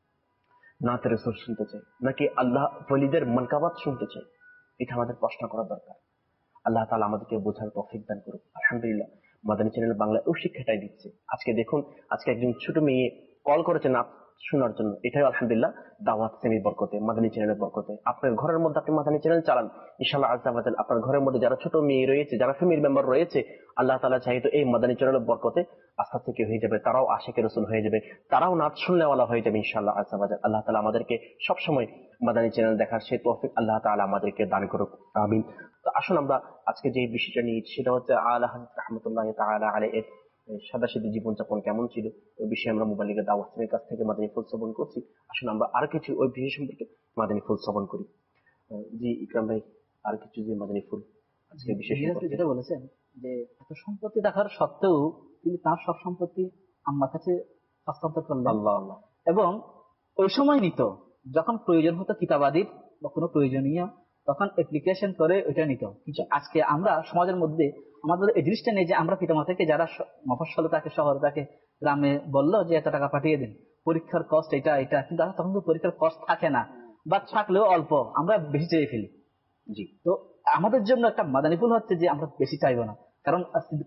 নাত রাসূল শুনতে চাই, নাকি আল্লাহ ওলিদের মানকাবাত শুনতে চাই? এটা আমাদের প্রশ্ন করা দরকার। আল্লাহ তাআলা আমাদেরকে বোঝার তৌফিক দান করুক। আলহামদুলিল্লাহ, মাদানী চ্যানেল বাংলা ও শিক্ষাটাই দিচ্ছে। আজকে দেখুন, আজকে একজন ছোট মেয়ে কল করেছে নাচ শোনার জন্য। এটাই আলহামদুলিল্লাহ দাওয়াত সেমির বরকতে, মাদানী চ্যানেলের বরকতে। আপনার ঘরের মধ্যে আপনি মাদানী চ্যানেল চালান, ইনশাআল্লাহ আজ্জা ওয়া জাল আপনার ঘরের মধ্যে যারা ছোট মেয়ে রয়েছে, যারা ফ্যামিলি মেম্বার রয়েছে, আল্লাহ তাআলা চাইতো এই মাদানী চ্যানেলের বরকতে আস্থা থেকে হয়ে যাবে, তারাও আশিকে রাসূল হয়ে যাবে, তারাও নাচ শুননেওয়ালা হয়ে যাবে ইনশাআল্লাহ আজ্জা ওয়া জাল। আল্লাহ তাআলা আমাদেরকে সবসময় মাদানী চ্যানেল দেখার সেই তৌফিক আল্লাহ তাআলা আমাদেরকে দান করুক, আমিন। তো আসুন আমরা আজকে যে বিষয়টা নিয়ে, সেটা হচ্ছে আলা হযরত রাহমাতুল্লাহি তাআলা আলাইহি সাদাসিধে জীবনযাপন কেমন ছিল, ওই বিষয়ে আমরা মুবাল্লিগের দাওয়াত সেমির কাছ থেকে মাদানী ফুল শ্রবণ করছি। আসুন আমরা আরো কিছু ওই বিষয় সম্পর্কে মাদানী ফুল শ্রবণ করি। জি ইকরাম ভাই, আর কিছু যে মাদানী ফুল আজকে বিশেষ যেটা বলেছেন যে এত সম্পত্তি দেখার সত্ত্বেও তিনি তার সব সম্পত্তি আম্মার কাছে হস্তান্তর করলেন। আল্লাহ আল্লাহ। এবং ওই সময় নিত যখন প্রয়োজন হতো কিতাবাদির বা কোনো প্রয়োজনীয়, তখন অ্যাপ্লিকেশন করে ওইটা নিত। কিন্তু আজকে আমরা সমাজের মধ্যে আমাদের এই জিনিসটা নেই যে আমরা পিতামাতাকে যারা মফস্বলে থাকে, শহরে থাকে, গ্রামে বললো যে এত টাকা পাঠিয়ে দিন, পরীক্ষার কস্ট এটা এটা, কিন্তু তখন তো পরীক্ষার কস্ট থাকে না, বা থাকলেও অল্প, আমরা বেশি চেয়ে ফেলি। জি, তো আমাদের জন্য একটা মাদানী ফুল হচ্ছে যে আমরা বেশি চাইবো না, কারণ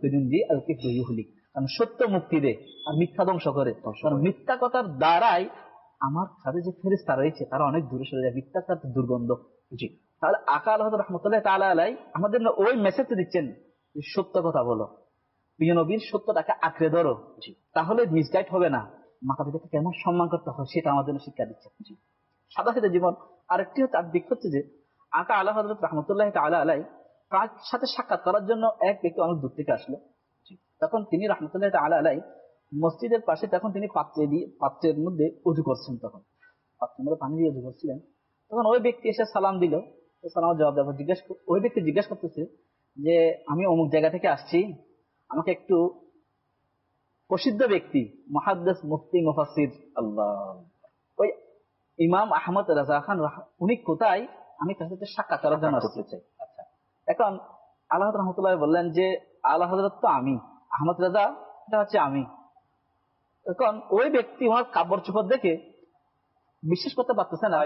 কারণ সত্য মুক্তি দেয় আর মিথ্যা ধ্বংস করে। কারণ মিথ্যা কথার দ্বারাই আমার সাথে যে ফেরেশতা রয়েছে তারা অনেক দূরে সরে যায়, মিথ্যা কথার দুর্গন্ধ। জি, তাহলে আকা আল্লাহ রহমতুল্লাহ তাআলা আলাই আমাদের ওই মেসেজ দিচ্ছেন, সত্য কথা বলো, প্রিয় নবীর সত্যটাকে আঁকড়ে ধরো, তাহলে মিসগাইড হবে না। মাতা পিতাকে কেমন সম্মান করতে হয় সেটা আমাদের শিক্ষা দিচ্ছে। জি, সাদা সাদা জীবন। আরেকটি হচ্ছে, আর দিক হচ্ছে যে আকা আল্লাহ হযরত রাহমাতুল্লাহি তাআলা আলাই তার সাথে সাক্ষাৎ করার জন্য এক ব্যক্তি অনেক দূর থেকে আসলো। তখন তিনি রাহমাতুল্লাহি তাআলা আলাই মসজিদের পাশে, তখন তিনি পাত্রে দিয়ে পাত্রের মধ্যে উযু করছেন, তখন পাত্রের মধ্যে পানি দিয়ে উযু করছিলেন। তখন ওই ব্যক্তি এসে সালাম দিল, সালামের জবাব দেওয়া জিজ্ঞেস, ওই ব্যক্তি জিজ্ঞাসা করতেছে যে আমি অমুক জায়গা থেকে আসছি, আমাকে একটু প্রসিদ্ধ ব্যক্তি মুহাদ্দিস মুফতি মুফাসসির আল্লাহ ওই ইমাম আহমদ রাজা খান উনি কোথায়, আমি তার সাথে সাক্ষাৎ করার জন্য আসতে চাই। আচ্ছা, এখন আল্লাহ রহমতুল্লাহ বললেন যে আল্লাহ হযরত তো আমি, আহমদ রাজা এটা হচ্ছে আমি। এখন ওই ব্যক্তি ওনার কাপড় চোপড় দেখে বিশ্বাস করতে পারতেছে না,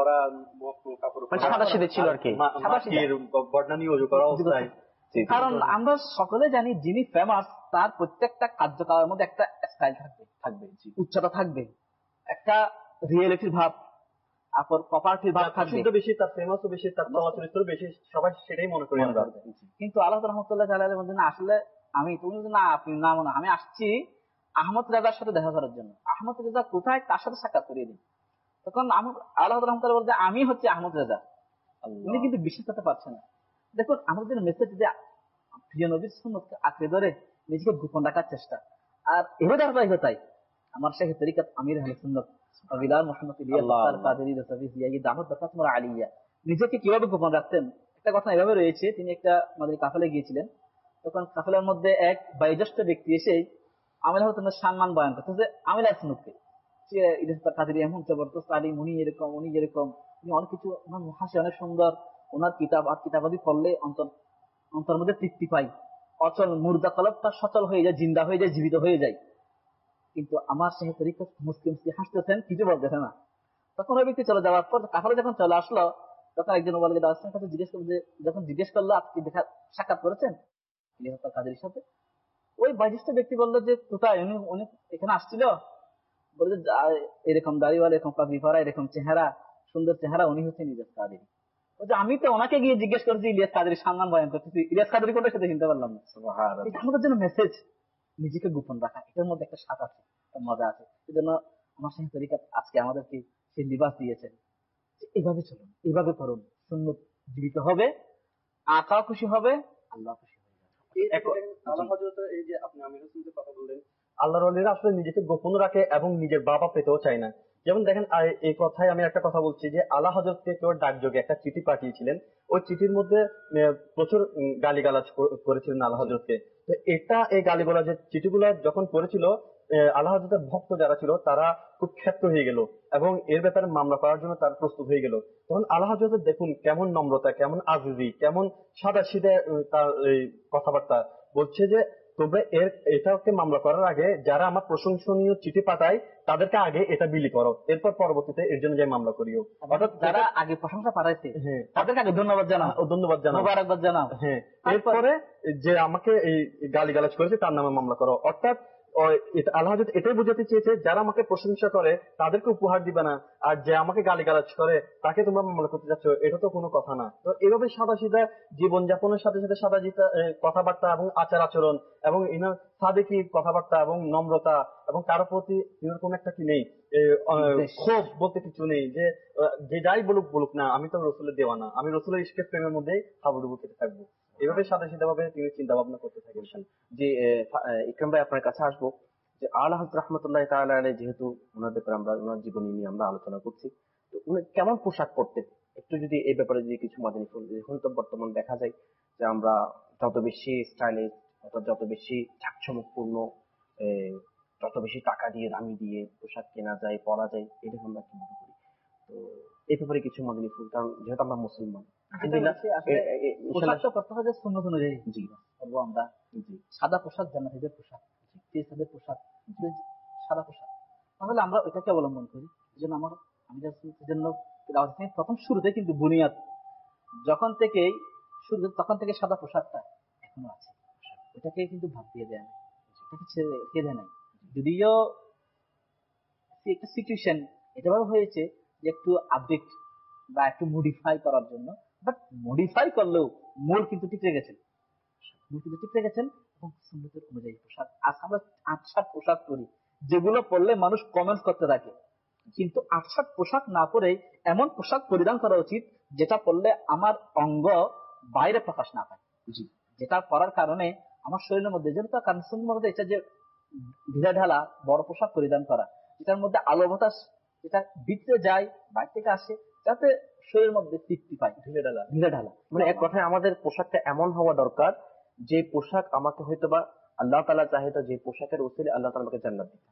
সাদা সিধে ছিল আর কি, কারণ আমরা সকলে জানি যিনি ফেমাস তার প্রত্যেকটা কার্যকলাপের মধ্যে একটা স্টাইল থাকবে, থাকবে উচ্চতা থাকবে, একটা রিয়েলিটির ভাব, তারপর প্রপার্টির ভাব থাকবে, বেশি তার ফেমাসও বেশি, তার চলচ্চিত্র বেশি, সবাই সেটাই মনে করি আমরা। কিন্তু আল্লাহ রহমতুল্লাহ তাআলার মধ্যে না, আসলে আমি, তুমি না, আপনি না, মনে আমি আসছি আহমদ রাজার সাথে দেখা করার জন্য। আহমদ রাজা কোথায়, তার সাথে সাক্ষাৎ করিয়ে দিন। তখন আল্লাহ রহমতুল্লাহ বলছে আমি হচ্ছে আহমদ রাজা। উনি কিন্তু বিশ্বাস করতে পারছে না। দেখুন আমাদের মেসেজ যে প্রিয় নবীর সুন্নতকে আঁকড়ে ধরে নিজেকে গোপন রাখার চেষ্টা, আর এর ধারাবাহিকতাই আমার শেখ তরিকাত আমির আহলে সুন্নাত বিলাল মুহাম্মদ ইলিয়াস তার কাদেরী রাসাবি জিয়াই দাওয়াত বাকাতুল আলিয়া নিজেকে কিভাবে গোপন রাখতেন। একটা কথা এভাবে রয়েছে, তিনি একটা আমাদের কাফেলায় গিয়েছিলেন, তখন কাফেলার মধ্যে এক বয়োজ্যেষ্ঠ ব্যক্তি এসে আমির আহলে সম্মান বয়ান করতেছে আমির আহলে সুন্নাতকে, সে ইলিয়াস তার কাদেরী এমন জবরদস্ত আলিম, উনি এরকম উনি এরকম, উনি অনেক কিছু, ওনার হাসি অনেক সুন্দর, ওনার কিতাব আর কিতাবাদি পড়লে অন্তর অন্তর মধ্যে তৃপ্তি পাই, অচল মুর্দা কলবটা সচল হয়ে যায়, জিন্দা হয়ে যায়, জীবিত হয়ে যায়। কিন্তু আমার সেই তরিকত মুসলিম হাসতেছেন, কিছু বলতেছে না। তখন ওই ব্যক্তি চলে যাওয়ার পর কাফেলা যখন চলে আসলো, তখন একজন ওয়ালিদ দাওয়াতের কাছে জিজ্ঞেস করলো, যে যখন জিজ্ঞেস করলো আপনি দেখা সাক্ষাৎ করেছেন কাদের সাথে, ওই বয়োজ্যেষ্ঠ ব্যক্তি বললো যে কোথায়, উনি উনি এখানে আসছিল, বলছে এরকম দাড়িওয়ালা, এরকম পাগড়ি পরা, এরকম চেহারা, সুন্দর চেহারা, উনি হচ্ছেন ইলিয়াস কাদেরী। আমি তো ওনাকে গিয়ে জিজ্ঞেস করেছি ইলিয়াস কাদেরী সম্মান বয়ান করতেছি, ইলিয়াস কাদেরী কোনটা সেটা চিনতে পারলাম না। আমাদের জন্য মেসেজ নিজেকে গোপন রাখা, এটার মধ্যে একটা স্বাদ আছে। একটা মজা আছে। এই জন্য আমার শাহী তরিকাত আজকে আমাদেরকে সেই লিবাস দিয়েছেন যে এইভাবে চলুন, এইভাবে করুন, সুন্নত জীবিত হবে, আকা খুশি হবে, আল্লাহ খুশি হবে। এখন আল্লাহ হযরতের এই যে আপনি আমির হোসেন যে কথা বললেন, আল্লাহর ওলিরা আসলে নিজেকে গোপন রাখে এবং নিজের বাবা পেতেও চায় না। যেমন দেখেন, আ- এই কথায় আমি একটা কথা বলছি যে আল্লাহ হযরতকে কেউ ডাকযোগে একটা চিঠি পাঠিয়েছিলেন। ওই চিঠির মধ্যে আহ, প্রচুর উম, গালিগালাজ কর- করেছিলেন আল্লাহ হযরতকে। তো এটা এই গালিগালাজের চিঠিগুলো যখন পড়েছিল, আহ, আল্লাহ হযরতের ভক্ত যারা ছিল তারা খুব ক্ষেপ্ত হয়ে গেল এবং এর ব্যাপারে মামলা করার জন্য তারা প্রস্তুত হয়ে গেল। তখন আল্লাহ হযরত দেখুন কেমন নম্রতা, কেমন আজিজি, কেমন সাদা সিধে তার এই কথাবার্তা বলছে যে তোমরা এর এটাকে মামলা করার আগে যারা আমার প্রশংসনীয় চিঠি পাঠায় তাদেরকে আগে এটা বিলি করো, এরপর পরবর্তীতে এর জন্য যে মামলা করিও। অর্থাৎ যারা আগে প্রশংসা পাঠাইছে হ্যাঁ, তাদেরকে আগে ধন্যবাদ জানাও, ও ধন্যবাদ জানাও, মোবারকবাদ জানাও। হ্যাঁ, এরপরে যে আমাকে এই গালিগালাজ করেছে তার নামে মামলা করো। অর্থাৎ ও এটা আল্লাহ হযরত এটাই বোঝাতে চেয়েছে যারা আমাকে প্রশংসা করে তাদেরকে উপহার দিবে না, আর যে আমাকে গালিগালাজ করে তাকে তোমরা মামলা করতে যাচ্ছ, এটা তো কোনো কথা না। তো এভাবে সাদা সিধা জীবনযাপনের সাথে সাথে সাদা জিতা কথাবার্তা এবং আচার আচরণ এবং ইনার সাদেকি কথাবার্তা এবং নম্রতা এবং কারো প্রতি ইনার কোনো একটা কি নেই, এ, আহ, বিদ্বেষ। ক্ষোভ বলতে কিছু নেই যে আহ, যে যাই বলুক বলুক না, আমি তো রসুলের দেওয়া না, আমি রসুলের ইশকের প্রেমের মধ্যেই হাবুডুবু খেতে থাকবো। এভাবে সাদা সিধা ভাবে তিনি চিন্তা ভাবনা করতে থাকেন। যে আহ, ফা- আহ, ইকরাম ভাই আপনার কাছে আসবো, যে আল্লাহ রহমতুল্লাহ তাআলা আলাইহি, যেহেতু ওনার ব্যাপারে আমরা ওনার জীবনী নিয়ে আমরা আলোচনা করছি, তো উনি কেমন পোশাক পরতেন একটু যদি এই ব্যাপারে যদি কিছু মাদানী ফুল, এখন তো বর্তমান দেখা যায় যে আমরা যত বেশি স্টাইলিশ অর্থাৎ যত বেশি ঝাঁকচমকপূর্ণ, আহ, যত বেশি টাকা দিয়ে দামি দিয়ে পোশাক কেনা যায় পরা যায়, এটা আমরা কি মনে করি? তো এই ব্যাপারে কিছু মাদানী ফুল, কারণ যেহেতু আমরা মুসলমান আলহামদুলিল্লাহ, হচ্ছে আসলে এ- এ- এ- পোশাক ইনশাআল্লাহ। তো করতে হয় যে সুন্নত অনুযায়ী জি করবো আমরা। জি সাদা পোশাক জান্নাতীদের পোশাক, ফিরিস্তাদের পোশাক, যে সাদা পোশাক, তাহলে আমরা ওইটাকে অবলম্বন করি। এই জন্য আমার আমি রাসূলের জন্য দাওয়াত দিই, প্রথম শুরুতে কিন্তু বুনিয়াদ যখন থেকেই শুরু তখন থেকে সাদা পোশাকটা এখনো আছে, ওটাকে কিন্তু ভাব দিয়ে দেয় না, ওটাকে ছেড়ে রেখে দেয় নাই। যদিও একটা সিচুয়েশন এটা ভাবে হয়েছে যে একটু আপডেট বা একটু মডিফাই করার জন্য, বাট মডিফাই করলেও মূল কিন্তু টিকে গেছেন, মূল কিন্তু টিকে গেছেন এবং সুন্নতের অনুযায়ী পোশাক। আজ আমরা আট সাত পোশাক পরি যেগুলো পরলে মানুষ কমেন্ট করতে থাকে, কিন্তু আট সাত পোশাক না পরে এমন পোশাক পরিধান করা উচিত যেটা পরলে আমার অঙ্গ বাইরে প্রকাশ না পায়, জি যেটা পরার কারণে আমার শরীরের মধ্যে যেটা কারণ সুন্নাতের মধ্যে এটা যে ঢিলা ঢালা বড় পোশাক পরিধান করা, যেটার মধ্যে আলো বাতাস যেটা ভিতরে যায় বাইরে থেকে আসে, যাতে শরীরের মধ্যে তৃপ্তি পায়, ঢিলে ঢালা ঢিলে ঢালা। মানে এক কথায় আমাদের পোশাকটা এমন হওয়া দরকার যে পোশাক আমাকে হয়তো বা আল্লাহ তাআলা চাহে তো যে পোশাকের উসিলে আল্লাহ তাআলা আমাকে জান্নাত দিবেন।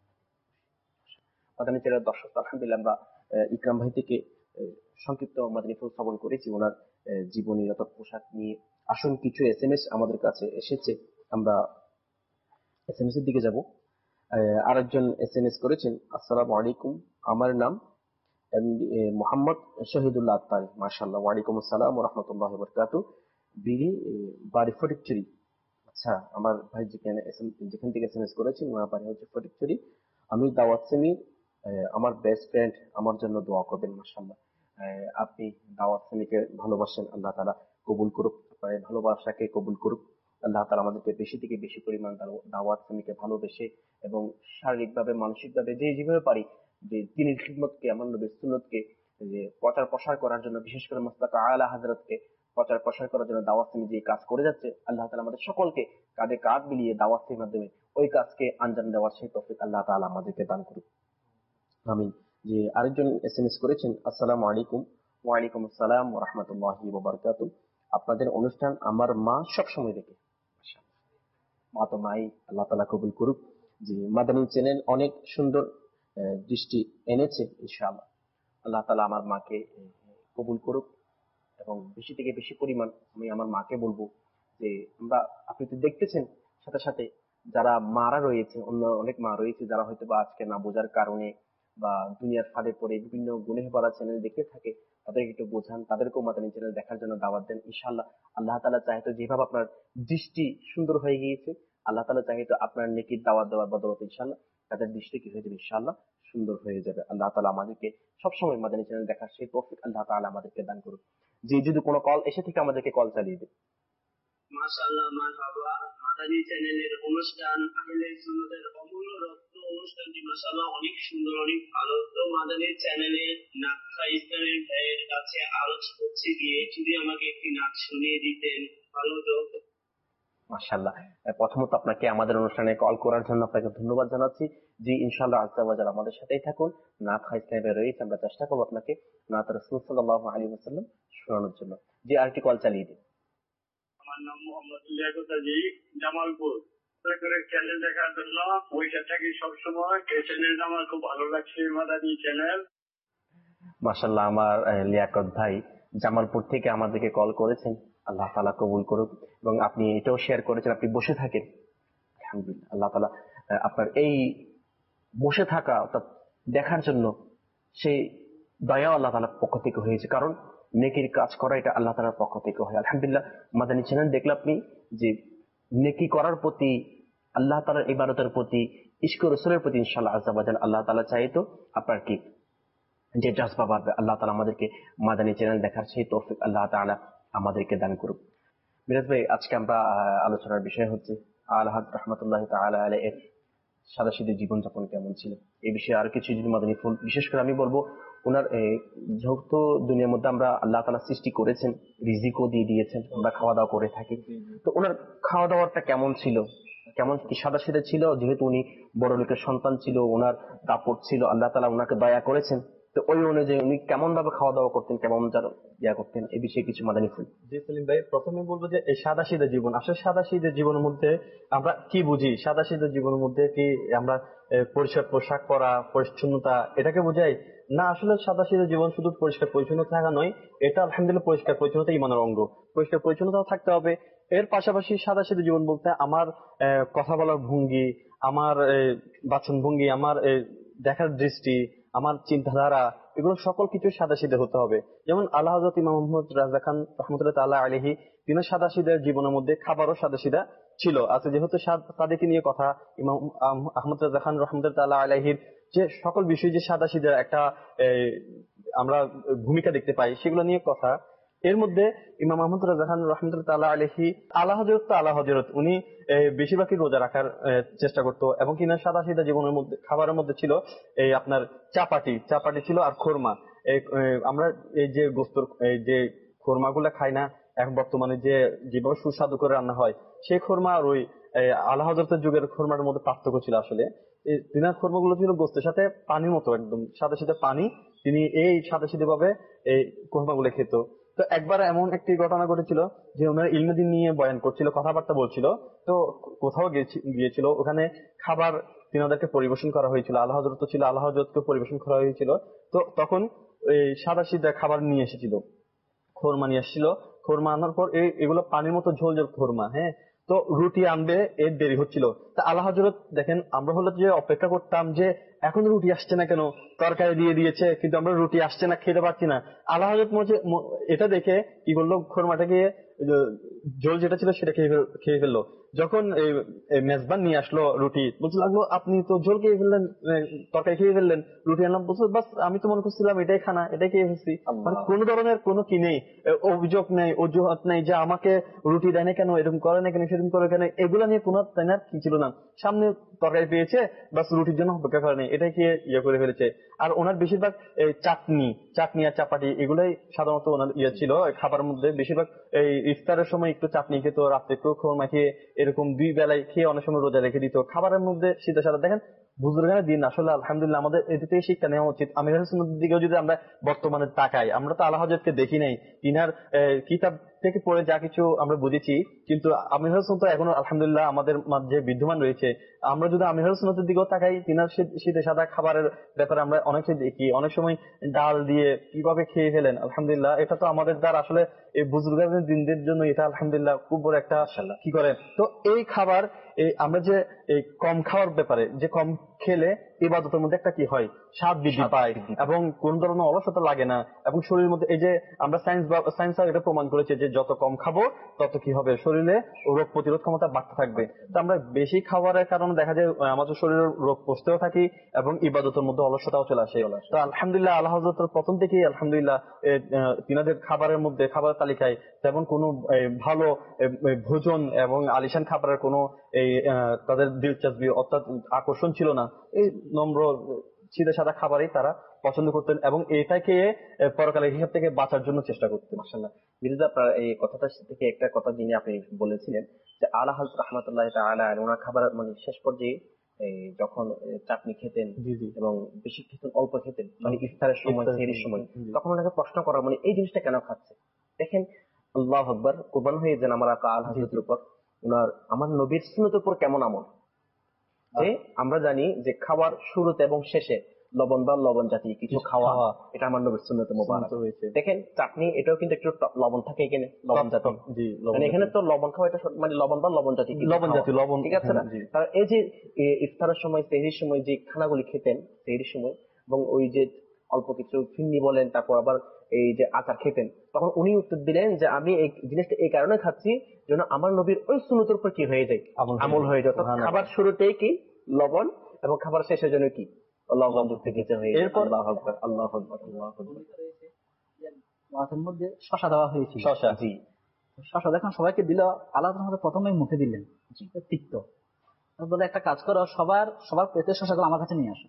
মাদানী চ্যানেলের দর্শক, আলহামদুলিল্লাহ আমরা আহ, ইকরাম ভাই থেকে আহ, সংক্ষিপ্ত মাদানী ফুল শ্রবণ করেছি ওনার আহ, জীবনী অর্থাৎ পোশাক নিয়ে। আসুন কিছু এস এম এস আমাদের কাছে এসেছে, আমরা এস এম এস এর দিকে যাব। আহ, আরেকজন এস এম এস করেছেন, আসসালামু আলাইকুম, আমার নাম এমডি এ, মোহাম্মদ শহীদুল্লাহ আত্তারি। মাশাআল্লাহ, ওয়ালাইকুম আসসালাম ওয়া রাহমাতুল্লাহি ওয়া বারাকাতুহু। বিড়ি এ, বাড়ি ফটিকছড়ি। আচ্ছা, আমার ভাই যেখানে এস এম যেখান থেকে এস এম এস করেছেন ওনার বাড়ি হচ্ছে ফটিকছড়ি। আমি দাওয়াত সেমির আহ, আমার বেস্ট ফ্রেন্ড, আমার জন্য দোয়া করবেন। মাশাআল্লাহ, আহ, আপনি দাওয়াত সেমিকে ভালোবাসেন, আল্লাহ তাআলা কবুল করুক, আপনার এই ভালোবাসাকে কবুল করুক। আল্লাহ তাআলা আমাদেরকে বেশি থেকে বেশি পরিমাণ দাও- দাওয়াত সেমিকে ভালোবেসে এবং শারীরিকভাবে মানসিকভাবে যে যেভাবে পারি যে দিনের খিদমতকে, আমার নবীর সুন্নতকে যে প্রচার প্রসার করার জন্য, বিশেষ করে মুস্তাফা আলা হযরতকে প্রচার প্রসার করার জন্য দাওয়াত সেমি যে কাজ করে যাচ্ছে, আল্লাহ তাআলা আমাদের সকলকে কাঁধে কাঁধ মিলিয়ে দাওয়াত সেমির মাধ্যমে ওই কাজকে আঞ্জাম দেওয়ার সেই তৌফিক আল্লাহ তাআলা আমাদেরকে দান করুক। আমিন। যে আরেকজন এস এম এস করেছেন, আসসালামু আলাইকুম। ওয়ালাইকুম আসসালাম ওয়া রাহমাতুল্লাহি ওয়া বারাকাতুহু। আপনাদের অনুষ্ঠান আমার মা সবসময় দেখে। মাশাআল্লাহ, মা তো মাই, আল্লাহ তাআলা কবুল করুক। যে মাদানী চ্যানেল অনেক সুন্দর আহ, দৃষ্টি এনেছে, ইনশাআল্লাহ আল্লাহ তাআলা আমার মাকে আহ, কবুল করুক এবং বেশি থেকে বেশি পরিমাণ আমি আমার মাকে বলবো যে আমরা, আপনি তো দেখতেছেন সাথে সাথে যারা মারা রয়েছে, অন্য অনেক মা রয়েছে যারা হয়তো বা আজকে না বোঝার কারণে বা দুনিয়ার ফাঁদে পড়ে বিভিন্ন গুনেহ ভরা চ্যানেল দেখে থাকে, তাদেরকে একটু বোঝান, তাদেরকেও মাদানী চ্যানেল দেখার জন্য দাওয়াত দেন। ইনশাআল্লাহ আল্লাহ তাআলা চাহে তো যেভাবে আপনার দৃষ্টি সুন্দর হয়ে গিয়েছে, আল্লাহ তাআলা চাহে তো আপনার নেকির দাওয়াত দেওয়ার বদলতে ইনশাআল্লাহ তাদের দৃষ্টি কি হয়ে যাবে, ইনশাআল্লাহ সুন্দর হয়ে যাবে। আল্লাহ তাআলা আমাদেরকে সবসময় মাদানী চ্যানেল দেখার সেই তৌফিক আল্লাহ তাআলা আমাদেরকে দান করুক। যে যদি কোনো কল এসে থেকে আমাদেরকে কল চালিয়ে দেবে। মাশাআল্লাহ, মারহাবা। মাদানী চ্যানেলের অনুষ্ঠান আহলে সুন্নাতের অমূল্য রত্ন অনুষ্ঠানটি মাশাআল্লাহ অনেক সুন্দর, অনেক ভালো। তো মাদানী চ্যানেলে নাকশা ইসলামের ভাইয়ের কাছে আরজ হচ্ছে গিয়ে যদি আমাকে একটি নাচ শুনিয়ে দিতেন ভালো হতো। মাশাআল্লাহ, প্রথমত আপনাকে আমাদের অনুষ্ঠানে কল করার জন্য আপনাকে ধন্যবাদ জানাচ্ছি। জি ইনশাআল্লাহ আজ্জা ওয়া জাল আমাদের সাথেই থাকুন। নাত ইসলামে রয়েছে, আমরা চেষ্টা করবো আপনাকে নাত রাসূল সাল্লাল্লাহু আলাইহি ওয়াসাল্লাম শোনানোর জন্য। জি আরেকটি কল চালিয়ে দিন। আমার নাম মোহাম্মদ লিয়াকত হাজী, জামালপুর। করে চ্যানেল দেখার জন্য বইটা থাকি সবসময়। এই চ্যানেলটা আমার খুব ভালো লাগছে, মাদানী চ্যানেল। মাশাআল্লাহ, আমার আহ, লিয়াকত ভাই জামালপুর থেকে আমাদেরকে কল করেছেন। আল্লাহ তাআলা কবুল করুক। এবং আপনি এটাও শেয়ার করেছেন আপনি বসে থাকেন। আলহামদুলিল্লাহ, আল্লাহ তাআলা আহ, আপনার এই বসে থাকা অর্থাৎ দেখার জন্য সেই দয়া আল্লাহ তাআলার পক্ষ থেকে হয়েছে, কারণ নেকির কাজ করা এটা আল্লাহ তাআলার পক্ষ থেকে হয়। আলহামদুলিল্লাহ, মাদানী চ্যানেল দেখলে আপনি যে নেকি করার প্রতি, আল্লাহ তাআলার ইবাদতের প্রতি, ইশক রাসূলের প্রতি ইনশাআল্লাহ আজ্জা ওয়া জাল আল্লাহ তাআলা চাইতো আপনার কি যে জাজবা বাড়বে। আল্লাহ তাআলা আমাদেরকে মাদানী চ্যানেল দেখার সেই তৌফিক আল্লাহ তাআলা আমাদেরকে দান করুক। মিরাজ ভাই, আজকে আমরা আহ, আলোচনার বিষয় হচ্ছে আলা হযরত রাহমাতুল্লাহি তাআলা আলাইহির সাদাসিধে জীবনযাপন কেমন ছিল। এই বিষয়ে আর কিছু যদি মাদানী ফুল, বিশেষ করে আমি বলবো ওনার যেহেতু দুনিয়ার মধ্যে আমরা আল্লাহ তাআলা সৃষ্টি করেছেন, রিজিকও দিয়ে দিয়েছেন, আমরা খাওয়া দাওয়া করে থাকি, তো ওনার খাওয়া দাওয়াটা কেমন ছিল, কেমন কি সাদাসিধে ছিল? যেহেতু উনি বড় লোকের সন্তান ছিল, ওনার দাপট ছিল, আল্লাহ তাআলা ওনাকে দয়া করেছেন, তো ওই অনুযায়ী উনি কেমন ভাবে খাওয়া দাওয়া করতেন, কেমন যেন ইয়া করতেন, এই বিষয়ে কিছু মাদানী ফুল। জি সেলিম ভাই, প্রথমে বলবো যে এই সাদা সিধে জীবন, আসলে সাদা সিধে জীবনের মধ্যে আমরা কি বুঝি? সাদা সিধে জীবনের মধ্যে কি আমরা আহ, পরিষ্কার পোশাক পরা, পরিচ্ছন্নতা এটাকে বোঝাই? না, আসলে সাদা সিধে জীবন শুধু পরিষ্কার পরিচ্ছন্ন থাকা নয়, এটা আলহামদুলিল্লাহ পরিষ্কার পরিচ্ছন্নতা ইমানের অঙ্গ। পরিষ্কার পরিচ্ছন্নতাও থাকতে হবে। এর পাশাপাশি সাদা সিধে জীবন বলতে আমার আহ, কথা বলার ভঙ্গি, আমার বাচন ভঙ্গি, আমার আহ, দেখার দৃষ্টি, আমার চিন্তাধারা, এগুলো সকল কিছু সাদা সিধে হতে হবে। যেমন আল্লাহ হযরত ইমাম মুহাম্মদ রাজা খান রহমতুল্লাহ তাআলা আলাইহি, তিনি সাদা সিধে জীবনের মধ্যে খাবারও সাদা সিধা ছিল। আচ্ছা, যেহেতু সাদেকে নিয়ে কথা, ইমাম আহমদ রাজা খান রহমতুল্লাহ তাআলা আলাইহির যে সকল বিষয় যে সাদা সিধে একটা আমরা ভূমিকা দেখতে পাই, সেগুলো নিয়ে কথা। এর মধ্যে ইমাম আহমদ রাজা খান রহমতুল্লাহ তাআলা আলাইহি, আলা হযরত তো আলা হযরত, উনি বেশিরভাগই রোজা রাখার চেষ্টা করতো, এবং কিনা সাদা সিধা জীবনের মধ্যে খাবারের মধ্যে ছিল এই আপনার চাপাটি চাপাটি ছিল আর খোরমা। আমরা এই যে গোস্তর এই যে খোরমা গুলা খাই না এখন বর্তমানে, যে যেভাবে সুস্বাদু করে রান্না হয়, সেই খোরমা আর ওই আলা হযরতের যুগের খোরমার মধ্যে পার্থক্য ছিল। আসলে তিনার খোরমা গুলো ছিল গোস্তের সাথে পানির মতো, একদম সাদা সিধে পানি। তিনি এই সাদা সিধে ভাবে এই খোরমা গুলো খেত। তো একবার এমন একটি ঘটনা ঘটেছিল যে ওনারা ইলমুদ্দিন নিয়ে বয়ান করছিল, কথাবার্তা বলছিল, তো কোথাও গিয়েছিল, ওখানে খাবার তিনাদেরকে পরিবেশন করা হয়েছিল, আল্লাহ হযরত ছিল, আল্লাহ হযরতকে পরিবেশন করা হয়েছিল। তো তখন এই সাদা সিধা খাবার নিয়ে এসেছিল, খোরমা নিয়ে এসেছিল। খোরমা আনার পর এই এগুলো পানির মতো ঝোল ঝোল খোরমা, হ্যাঁ। তো রুটি আনবে, এর দেরি হচ্ছিল। তা আল্লাহ হযরত দেখেন, আমরা হলো যে অপেক্ষা করতাম যে এখন রুটি আসছে না কেন, তরকারি দিয়ে দিয়েছে কিন্তু আমরা রুটি আসছে না, খেতে পারছি না। আল্লাহ হযরত এটা দেখে কি করলো, খোরমাটাকে ঝোল যেটা ছিল সেটা খেয়ে খেয়ে ফেললো। যখন মেজবান নিয়ে আসলো রুটি, বলতে লাগলো আপনি তো ঝোল খেয়ে ফেললেন, তরকারি খেয়ে ফেললেন, রুটি আনলাম, বলছো বাস আমি তো মনে করছিলাম এটাই খানা, এটাই খেয়ে ফেলছি। মানে কোন ধরনের কোনো কি নেই, অভিযোগ নেই, অজুহাত নেই যে আমাকে রুটি দেয় না কেন, এরকম করে না কেন, সেরকম করে কেন, এগুলা নিয়ে কোনো তাইনার কি ছিল না। সামনে তরকারি পেয়েছে, বাস রুটির জন্য অপেক্ষা করে নেই, এটাই খেয়ে ইয়ে করে ফেলেছে। আর ওনার বেশিরভাগ চাটনি চাটনি আর চাপাটি এগুলাই সাধারণত ওনার ইয়ে ছিল খাবারের মধ্যে। বেশিরভাগ এই ইফতারের সময় একটু চাটনি খেত, রাত্রে একটু খোরমা খেয়ে, এরকম দুই বেলায় খেয়ে অনেক সময় রোজা রেখে দিত। খাবারের মধ্যে সিধা সাদা। দেখেন বুজুর্গের দিন, আসলে আলহামদুলিল্লাহ আমাদের এটি থেকে শিক্ষা নেওয়া উচিত। আমির হাসানের দিকেও যদি আমরা বর্তমানে তাকাই, আমরা তো আল্লাহ হযরতকে দেখি নাই, তিনার কিতাব থেকে পড়ে যা কিছু আমরা বুঝেছি, কিন্তু আমির হাসান তো এখনো আলহামদুলিল্লাহ আমাদের মাঝে বিদ্যমান রয়েছে। আমরা যদি আমির হাসানের দিকেও তাকাই, তিনার সিধে সাদা খাবারের ব্যাপারে আমরা অনেক দেখি, অনেক সময় ডাল দিয়ে কিভাবে খেয়ে ফেলেন। আলহামদুলিল্লাহ এটা তো আমাদের দ্বারা আসলে এই বুজুর্গের দিনদের জন্য এটা আলহামদুলিল্লাহ খুব বড় একটা কি করেন। তো এই খাবার এই আমরা যে এই কম খাওয়ার ব্যাপারে, যে কম খেলে ইবাদতের মধ্যে একটা কি হয়, স্বাদ বৃদ্ধি পায় এবং কোন ধরনের অলসতা লাগে না, এবং শরীরের মধ্যে এই যে আমরা সায়েন্স সায়েন্স এটা প্রমাণ করেছে যে যত কম খাবো তত কি হবে, শরীরে রোগ প্রতিরোধ ক্ষমতা বাড়তে থাকবে। তো আমরা বেশি খাবারের কারণে দেখা যায় আমাদের শরীরের রোগ পচতেও থাকি এবং ইবাদতের মধ্যে অলসতাও চলে আসে। তো আলহামদুলিল্লাহ আল্লাহ হযরতের প্রথম থেকেই আলহামদুলিল্লাহ তিনাদের খাবারের মধ্যে খাবার তালিকায় তেমন কোনো ভালো ভোজন এবং আলিশান খাবারের কোনো এই তাদের দিলচাসপি অর্থাৎ আকর্ষণ ছিল না। এই নম্র সিধা সাদা খাবারই তারা পছন্দ করতেন এবং এটাকে পরকালের হিসাব থেকে বাঁচার জন্য চেষ্টা করতেন। মাশাআল্লাহ। মির্জা, আপনার এই কথাটা থেকে একটা কথা যিনি আপনি বলেছিলেন যে আলা হযরত রাহমাতুল্লাহি তাআলা আলাইহি ওনার খাবার মানে শেষ পর্যায়ে এই যখন চাটনি খেতেন এবং বেশি খেতেন অল্প খেতেন, মানে ইফতারের সময় সেহরির সময়, তখন ওনাকে প্রশ্ন করা মানে এই জিনিসটা কেন খাচ্ছে। দেখেন আল্লাহু আকবার, কুরবান হয়ে যান আমার আকা আল হযরতের উপর, ওনার আমার নবীর সুন্নতের উপর কেমন আমল। যে আমরা জানি যে খাবার শুরুতে এবং শেষে লবণ বা লবণ জাতীয় কিছু খাওয়া, এটা আমার নবীর সুন্নতে মুবারক। দেখেন চাটনি এটাও কিন্তু একটু লবণ থাকে এখানে, লবণ জাতীয়, মানে এখানে তো লবণ খাওয়া এটা মানে লবণ বা লবণ জাতীয় লবণ জাতীয় লবণ, ঠিক আছে না। কারণ এই যে ইফতারের সময় সেহরির সময় যে খানাগুলি খেতেন সেহরির সময়, এবং ওই যে অল্প কিছু ফিন্নি বলেন, তারপর আবার এই যে আচার খেতেন, তখন উনি উত্তর দিলেন যে আমি এই জিনিসটা এই কারণে খাচ্ছি যেন আমার নবীর ওই সুন্নতের উপর কি হয়ে যায়, আমল হয়ে যায়। খাবার শুরুতেই কি লবণ এবং খাবার শেষের জন্য কি লবণ যুক্ত কিছু হয়ে যায়। এরপর আল্লাহু আকবার, আল্লাহু আকবার, আল্লাহু আকবার। মাথার মধ্যে শশা দেওয়া হয়েছিল। শশা, জি। শশা যখন সবাইকে দিল, আল্লাহ তাআলা প্রথমে মুখে দিলেন তিক্ত, বলে একটা কাজ করো, সবার সবার পেটের শশাগুলো আমার কাছে নিয়ে আসো।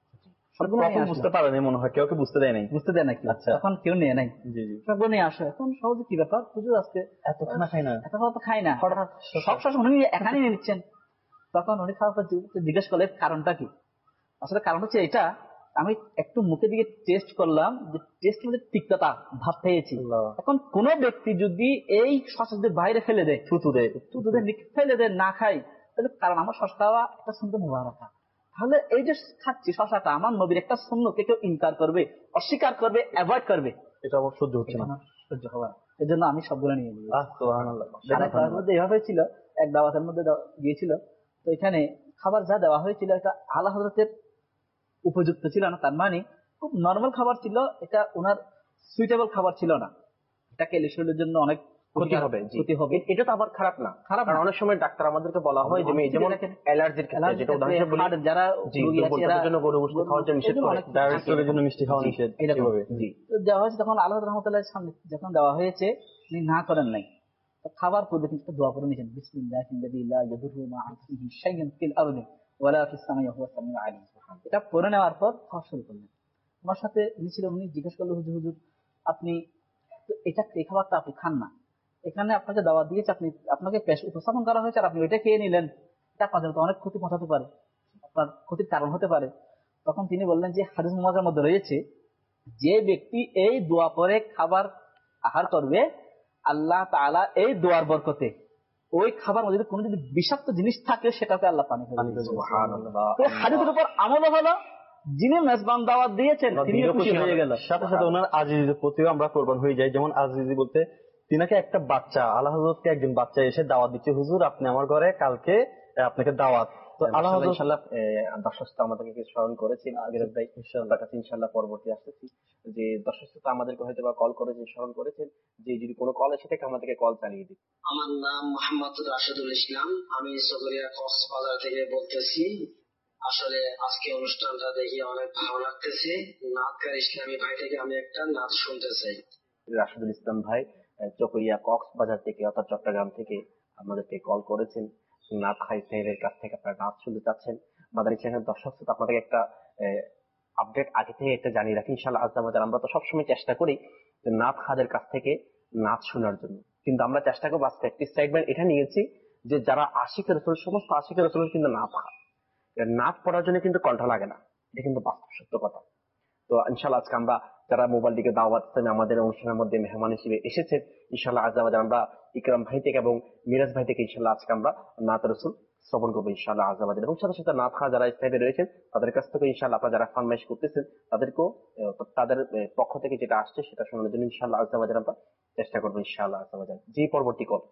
বুঝতে পারেনি মনে হয়, কেউ বুঝতে দেয় নাই, বুঝতে দেয় নাকি? আচ্ছা, তখন কেউ নিয়ে নাই, সবগুলো নিয়ে আসো। এখন সহজে কি ব্যাপার, হুজুর আজকে এত খানা খাই না, এত খাওয়া তো খাই না, সব শশা উনি এখানে নিয়ে নিচ্ছেন। তখন উনি খাওয়ার পর জিজ্ঞেস করলেন কারণটা কি। আসলে কারণ হচ্ছে এটা, আমি একটু মুখে দিকে টেস্ট করলাম, যে টেস্ট মধ্যে তিক্ততা ভাব পেয়েছি। এখন কোন ব্যক্তি যদি এই শশা বাইরে ফেলে দেয়, থুতু দেয়, থুতু দেয় ফেলে দেয়, না খাই, তাহলে কারণ আমার শশা একটা সুন্দর মুবারক, তাহলে এই যে খাচ্ছি শশাটা আমার নবীর একটা সুন্নতকে কেউ ইনকার করবে, অস্বীকার করবে, অ্যাভয়েড করবে, এটা আমার সহ্য হচ্ছে না, সহ্য হবে না। এই জন্য আমি সবগুলো নিয়ে নিই। সুবহানাল্লাহ। মধ্যে এভাবে ছিল, এক দাওয়াতের মধ্যে গিয়েছিল, তো এখানে খাবার যা দেওয়া হয়েছিল এটা আলা হযরতের উপযুক্ত ছিল না, তার মানে খুব নরমাল খাবার ছিল, এটা ওনার সুইটেবল খাবার ছিল না, এটা খেলে শরীরের জন্য অনেক ক্ষতি হবে, ক্ষতি হবে। এটা তো আবার খারাপ না, খারাপ। কারণ অনেক সময় ডাক্তার আমাদেরকে বলা হয় যে যেমন অ্যালার্জির ক্ষেত্রে, যেটা উদাহরণ হিসেবে বলি, যারা রোগী আছে এরা জন্য গরু গোশত খাওয়ার জন্য নিষেধ করে, ডায়াবেটিসের জন্য মিষ্টি খাওয়া নিষেধ, এইভাবে। জি, তো দেওয়া হয়েছে, তখন আল্লাহ রাহমাতুল্লাহর সামনে যখন দেওয়া হয়েছে উনি না করেন নাই, খাবার পূর্বে কিন্তু দোয়া করে নিয়েছেন, বিসমিল্লাহিল্লাযী লা ইয়াদুররু মা'a ইসমিহি শাইউন ফিল আরদি ওয়ালা ফিস সামাই ওয়া হুয়াস সামিউল আলিম। এটা পড়ে নেওয়ার পর খাওয়া শুরু করলেন। আমার সাথে নিছিল, উনি জিজ্ঞেস করলো, হুজুর হুজুর আপনি এটা এই খাবারটা আপনি খান না, এখানে আপনাকে দাওয়াত দিয়েছে, আপনি আপনাকে পেশ উপস্থাপন করা হয়েছে আর আপনি ওইটা খেয়ে নিলেন, এটা আপনার জন্য অনেক ক্ষতি পৌঁছাতে পারে, আপনার ক্ষতির কারণ হতে পারে। তখন তিনি বললেন যে হাদিস মুবারকের মধ্যে রয়েছে, যে ব্যক্তি এই দোয়া পরে খাবার আহার করবে, আল্লাহ তাআলা এই দোয়ার বরকতে ওই খাবার মধ্যে কোনো যদি বিষাক্ত জিনিস থাকে সেটাকে আল্লাহ পানি ফেলে দিবেন। সুবহানাল্লাহ। তো হাদিসের উপর আমল হলো, যিনি মেজবান দাওয়াত দিয়েছেন তিনি খুশি হয়ে গেল, সাথে সাথে ওনার আজিজের প্রতিও আমরা কোরবান হয়ে যাই। যেমন আজিজি বলতে তিনাকে একটা বাচ্চা, আল্লাহ হযরতকে একজন বাচ্চা এসে দাওয়াত দিচ্ছে, হুজুর আপনি আমার ঘরে কালকে আপনাকে দাওয়াত। তো আল্লাহ হযরত ইনশাআল্লাহ দর্শক আমাদেরকে কিছু স্মরণ করেছেন, আগের ভাই ইনশাআল্লাহ কাছে ইনশাআল্লাহ পরবর্তী আসতেছি, যে দর্শক আমাদেরকে হয়তো বা কল করেছে, স্মরণ করেছেন, যে যদি কোনো কল এসে থাকে আমাদেরকে কল চালিয়ে দিন। আমার নাম মোহাম্মদ রাশেদুল ইসলাম, আমি চকরিয়া কক্সবাজার থেকে বলতেছি। আসলে আজকে অনুষ্ঠানটা দেখে অনেক ভালো লাগতেছে। নাতকার ইসলামী ভাই থেকে আমি একটা নাচ শুনতে চাই। রাশেদুল ইসলাম ভাই চকরিয়া কক্সবাজার থেকে অর্থাৎ চট্টগ্রাম থেকে আমাদেরকে কল করেছেন, নাত খাই সাহেবের কাছ থেকে আপনারা নাচ শুনতে চাচ্ছেন। মাদানী চ্যানেল দর্শক আপনাদের একটা আপডেট আগে থেকে একটা জানিয়ে রাখি, ইনশাআল্লাহ আজ আমাদের আমরা তো সবসময় চেষ্টা করি যে নাত খাদের কাছ থেকে নাচ শোনার জন্য, কিন্তু আমরা চেষ্টা করবো আজকে একটি সেগমেন্ট এটা নিয়েছি যে যারা আশিক রাসূল, সমস্ত আশিক রাসূলের কিন্তু নাত খা, নাচ পড়ার জন্য কিন্তু কণ্ঠ লাগে না, এটা কিন্তু বাস্তব সত্য কথা। তো ইনশাআল্লাহ আজকে আমরা যারা মোবাইল দিকে দাওয়াত দিচ্ছেন আমাদের অনুষ্ঠানের মধ্যে মেহমান হিসেবে এসেছেন, ইনশাআল্লাহ আজ আমরা ইকরাম ভাই থেকে এবং মিরাজ ভাই থেকে ইনশাআল্লাহ আজকে আমরা নাত রাসূল শ্রবণ করবো ইনশাআল্লাহ আজাবাদ। এবং সাথে সাথে নাত খা যারা স্থায়ী রয়েছেন তাদের কাছ থেকে ইনশাআল্লাহ আপনারা যারা ফরমাইশ করতেছেন তাদেরকেও তাদের পক্ষ থেকে যেটা আসছে সেটা শোনার জন্য ইনশাআল্লাহ আজাবাদ আমরা চেষ্টা করবো ইনশাআল্লাহ আজাবাদ। জি, পরবর্তী কল।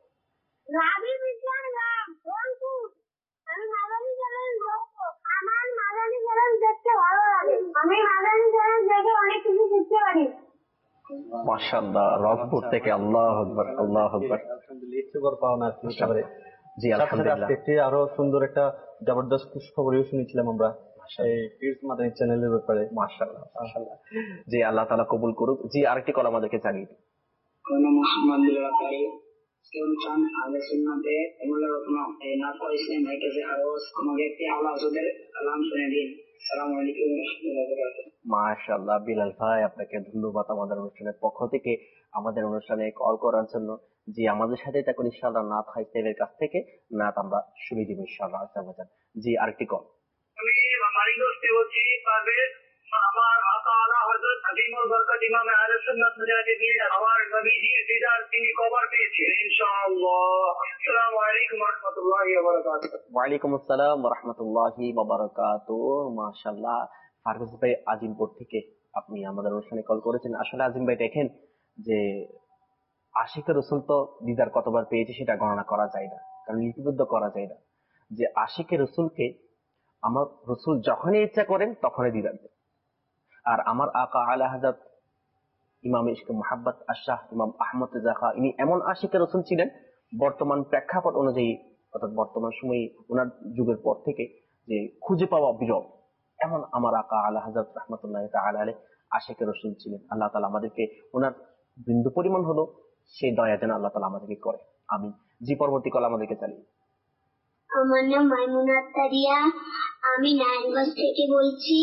আমি মাদানী চ্যানেল আমার মাদানী চ্যানেল দেখতে ভালো লাগে। আমি মাদানী চ্যানেল দেখে অনেক কিছু শিখতে পারি। মাশাআল্লাহ, রংপুর থেকে। আল্লাহু আকবার, আল্লাহু আকবার। আলহামদুলিল্লাহ, একটু বড় পাওনা আর কি একেবারে। জি সাথে সাথে আলহামদুলিল্লাহ। আজকে একটি আরো সুন্দর একটা জবরদস্ত খুশখবরিও শুনেছিলাম আমরা এই পিস মাদানী চ্যানেলের ব্যাপারে। মাশাআল্লাহ, মাশাআল্লাহ। জি আল্লাহ তাআলা কবুল করুক। জি আরেকটি কল আমাদেরকে জানিয়ে দিন। কোন মোহাম্মদ বিরাকারি সুলতান আলে সুন্নাতে এগুলো এই নাফা ইসলাম ভাইকে যে আরো আমাকে একটি আল্লাহ ওদের কালাম শুনে দিন। আসসালামু আলাইকুম ওয়া রাহমাতুল্লাহি ওয়া বারাকাতুহু। মাশাআল্লাহ বিলাল ভাই, আপনাকে ধন্যবাদ আমাদের অনুষ্ঠানের পক্ষ থেকে আমাদের অনুষ্ঠানে কল করার জন্য। জি আমাদের সাথে থাকুন ইনশাআল্লাহ। নাথ ভাই সাহেবের কাছ থেকে নাথ আমরা শুনে দিব ইনশাআল্লাহ। জি আরেকটি কল। আমি মানিকগঞ্জ থেকে বলছি পারভেজ। আমার আকা আলা হযরত আজিমুল বরকত ইমাম আহলে সুন্নাত ওয়াল জামাত আমার নবীজির দিদার তিনি কবর পেয়েছিলেন ইনশাআল্লাহ। আসসালামু আলাইকুম ওয়া রাহমাতুল্লাহি ওয়া বারাকাতুহু। ওয়া আলাইকুম আসসালাম ওয়া রাহমাতুল্লাহি ওয়া বারাকাতুহু। মাশাআল্লাহ, ফারুক ভাই আজিমপুর থেকে আপনি আমাদের অনুষ্ঠানে কল করেছেন। আসলে আজিম ভাই দেখেন যে আশিকে রসুল তো দিদার কতবার পেয়েছে সেটা গণনা করা যায় না, কারণ লিপিবদ্ধ করা যায় না। যে আশিকে রসুলকে আমার রসুল যখনই ইচ্ছা করেন তখনই দিদার দেন। আর আমার আকা আলা হযরত ইমাম ইশকে মুহাব্বত আশরাফ ইমাম আহমদ রেজা খাঁ, ইনি এমন আশিকে রসুল ছিলেন বর্তমান প্রেক্ষাপট অনুযায়ী, অর্থাৎ বর্তমান সময়ে ওনার যুগের পর থেকে যে খুঁজে পাওয়া বিরল এমন আমার আকা আলা হযরত রাহমাতুল্লাহি তাআলা আলাইহি আশিকে রসুল ছিলেন। আল্লাহ তাআলা আমাদেরকে ওনার বিন্দু পরিমাণ হলো সেই দয়া যেন আল্লাহ তাআলা আমাদেরকে করে। আমি জি পরবর্তী কল আমাদেরকে চালিয়ে। আমার নাম মাইমুনা আক্তারিয়া, আমি নারায়ণগঞ্জ থেকে বলছি।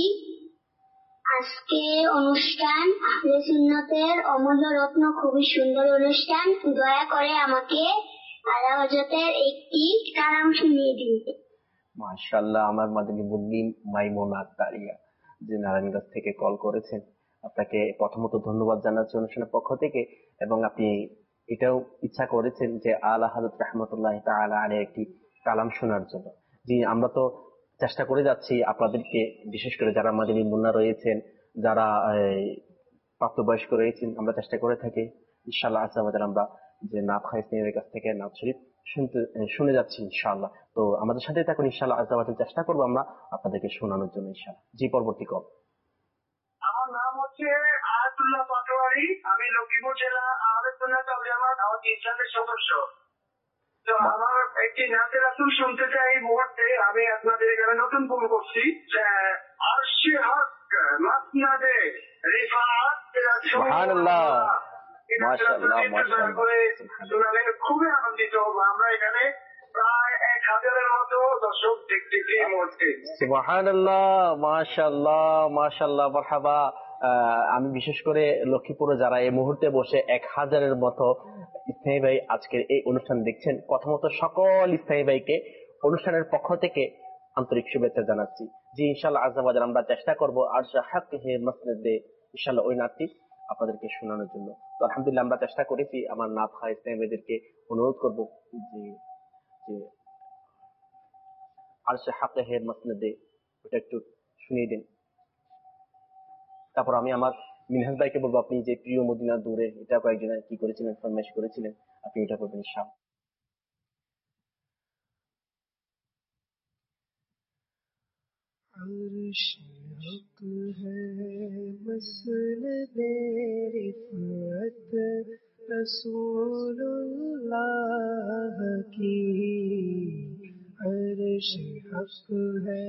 আজকে অনুষ্ঠান আহলে সুন্নতের অমূল্য রত্ন, খুবই সুন্দর অনুষ্ঠান। দয়া করে আমাকে আলা হযরতের একটি কালাম শুনিয়ে দিন। মাশাআল্লাহ, আমার মাদানী মুন্নি মাইমুনা আক্তারিয়া যে নারায়ণগঞ্জ থেকে কল করেছেন, আপনাকে প্রথমত ধন্যবাদ জানাচ্ছি অনুষ্ঠানের পক্ষ থেকে। এবং আপনি এটাও ইচ্ছা করেছেন যে আলা হযরত রাহমাতুল্লাহি তাআলা আলাইহি একটি কালাম শোনার জন্য। জি আমরা তো চেষ্টা করে যাচ্ছি আপনাদেরকে, বিশেষ করে যারা মাদানী মুন্না রয়েছেন, যারা প্রাপ্তবয়স্ক রয়েছেন, আমরা চেষ্টা করে থাকি ইনশাআল্লাহ আজ আমাদের আমরা যে নাথ খাইসের কাছ থেকে নাথ শরীফ শুনতে শুনে যাচ্ছি ইনশাআল্লাহ। তো আমাদের সাথে থাকুন ইনশাআল্লাহ। আজ আমাদের চেষ্টা করবো আমরা আপনাদেরকে শোনানোর জন্য ইনশাআল্লাহ। জি পরবর্তী কল। আমার নাম হচ্ছে আয়াতুল্লাহ পাটোয়ারি, আমি লক্ষ্মীপুর জেলা আহলে সুন্নাত ওয়াল জামাত দাওয়াত ইসলামের সদস্য। তো আমার একটি নাতে রাসূল শুনতে চাই এই মুহূর্তে। আমি আপনাদের এখানে নতুন ফোন করছি যে আরশে হক মাসনাদে রিফাত সুবহানাল্লাহ, মাশাআল্লাহ, মাশাআল্লাহ, খুবই আনন্দিত হব। আমরা এখানে প্রায় এক হাজারের মতো দর্শক দেখতেছি এই মুহূর্তে। সুবহানাল্লাহ, মাশাআল্লাহ, মাশাআল্লাহ, মারহাবা। আমি বিশেষ করে লক্ষ্মীপুরে যারা এই মুহূর্তে বসে এক হাজারের মতো ইসলামী ভাই আজকের এই অনুষ্ঠান দেখছেন, প্রথমত সকল ইসলামী ভাইকে অনুষ্ঠানের পক্ষ থেকে আন্তরিক শুভেচ্ছা জানাচ্ছি। জি ইনশাআল্লাহ আজ আমাদের আমরা চেষ্টা করবো আরশে হক হে মাসনদে ইনশাআল্লাহ ওই নাতটি আপনাদেরকে শোনানোর জন্য। তো আলহামদুলিল্লাহ আমরা চেষ্টা করেছি। আমার নাথ ভাই ইসলামী ভাইদেরকে অনুরোধ করবো যে যে আরশে হক হে মাসনদে ওটা একটু শুনিয়ে দিন। তারপর আমি আমার মিনহাজ ভাইকে বলবো আপনি যে প্রিয় মদিনা দূরে এটা কয়েকজন কি করেছিলেন, ফরমাইশ করেছিলেন, আপনি এটা করবেন ইনশাআল্লাহ। अर्श हक है मसनदे रिफत रसूलुल्लाह की, अर्श हक है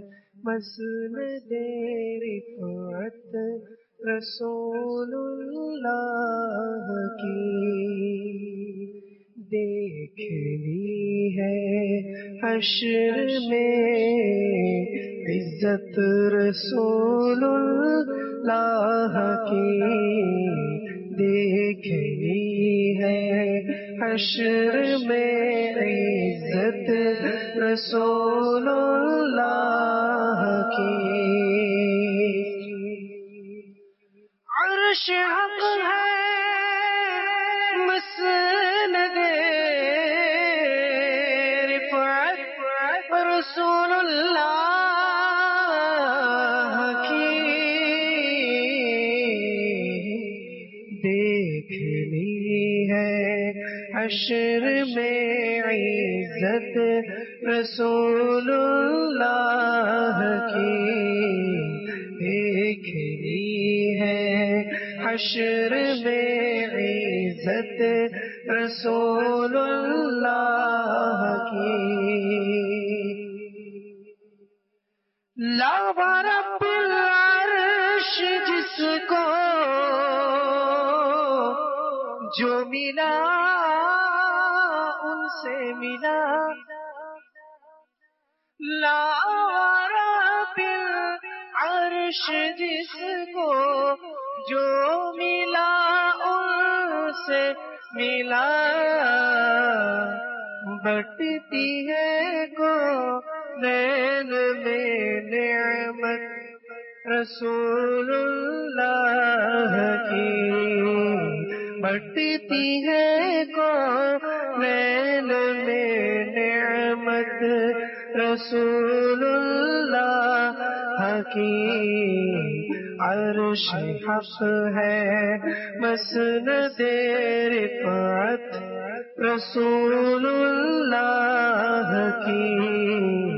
मसनदे रिफत रसूलुल्लाह की, देखनी है हश्र में इज्जत रसूलुल्लाह की, देखनी है हश्र में इज्जत रसूलुल्लाह की। अर्श हक है मसनदे रिफत रसूलुल्लाह की, देखनी है हश्र में इज्जत रसूलुल्लाह की। لی ہے حشر میں عزت رسول اللہ کی لاوا رب العرش جس کو جو ملا ان سے ملا لاوا رب العرش جس کو جو ملا ان سے ملا بٹتی ہے کو نین میں نعمت رسول اللہ کی بٹتی ہے کو نین میں نعمت رسول اللہ کی عرش حق ہے مسند رفعت رسول اللہ کی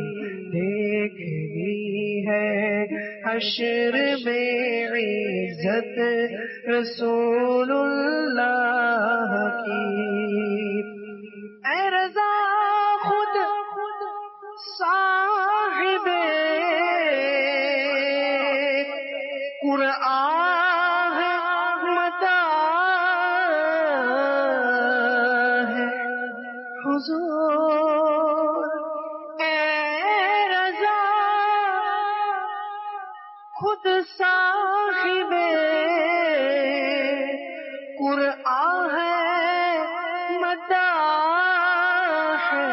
دیکھنی ہے حشر میں عزت رسول اللہ کی اے رضا خود صاحب قرآن مداح ہے حضور اے رضا خود صاحب قرآن ہے مداح ہے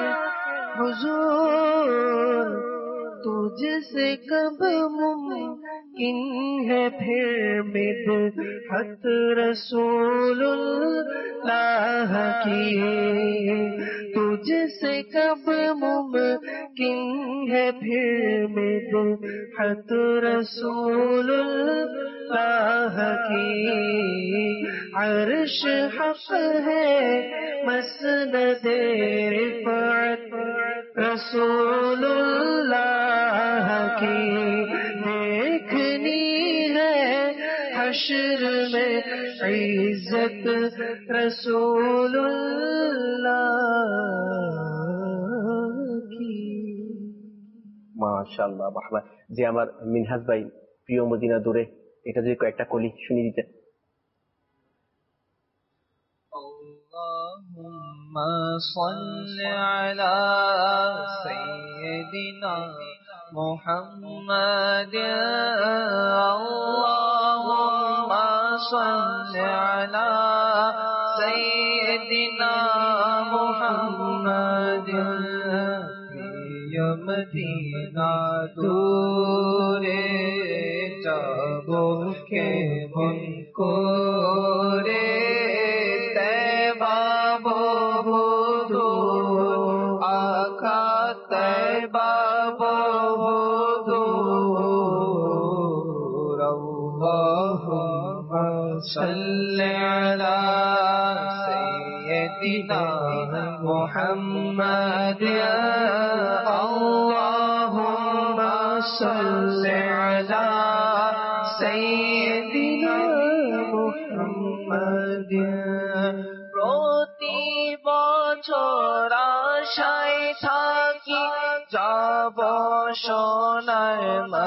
حضور تجھ سے کب ممکن ہے پھر مدحت رسول اللہ کی تجھ سے کب ممکن ہے پھر مدحت رسول اللہ کی عرش حق ہے مسند رفعت رسول اللہ کی دیکھنی ہے حشر میں عزت رسول اللہ کی মাশাআল্লাহ বাহ জি আমার মিনহাজ ভাই প্রিয় মদিনা দূরে এটা যদি কয়েকটা কলি শুনিয়ে দিতেন اللهم صل على سيدنا محمد اللهم صل على سيدنا محمد প্রিয় মদিনা দূরে যাবো কেমন করে صل على سيدنا محمد اللهم صل على سيدنا محمد প্রতি বছর আশায় থাকি যাব সোনার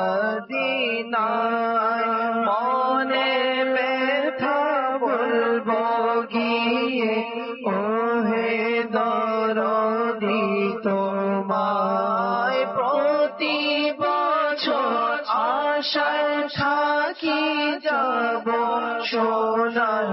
মদিনায় মনে ব্যথা বলবো গিয়ে ওহে দরদি তোমায় প্রতি বছর আশায় থাকি যাব সোনার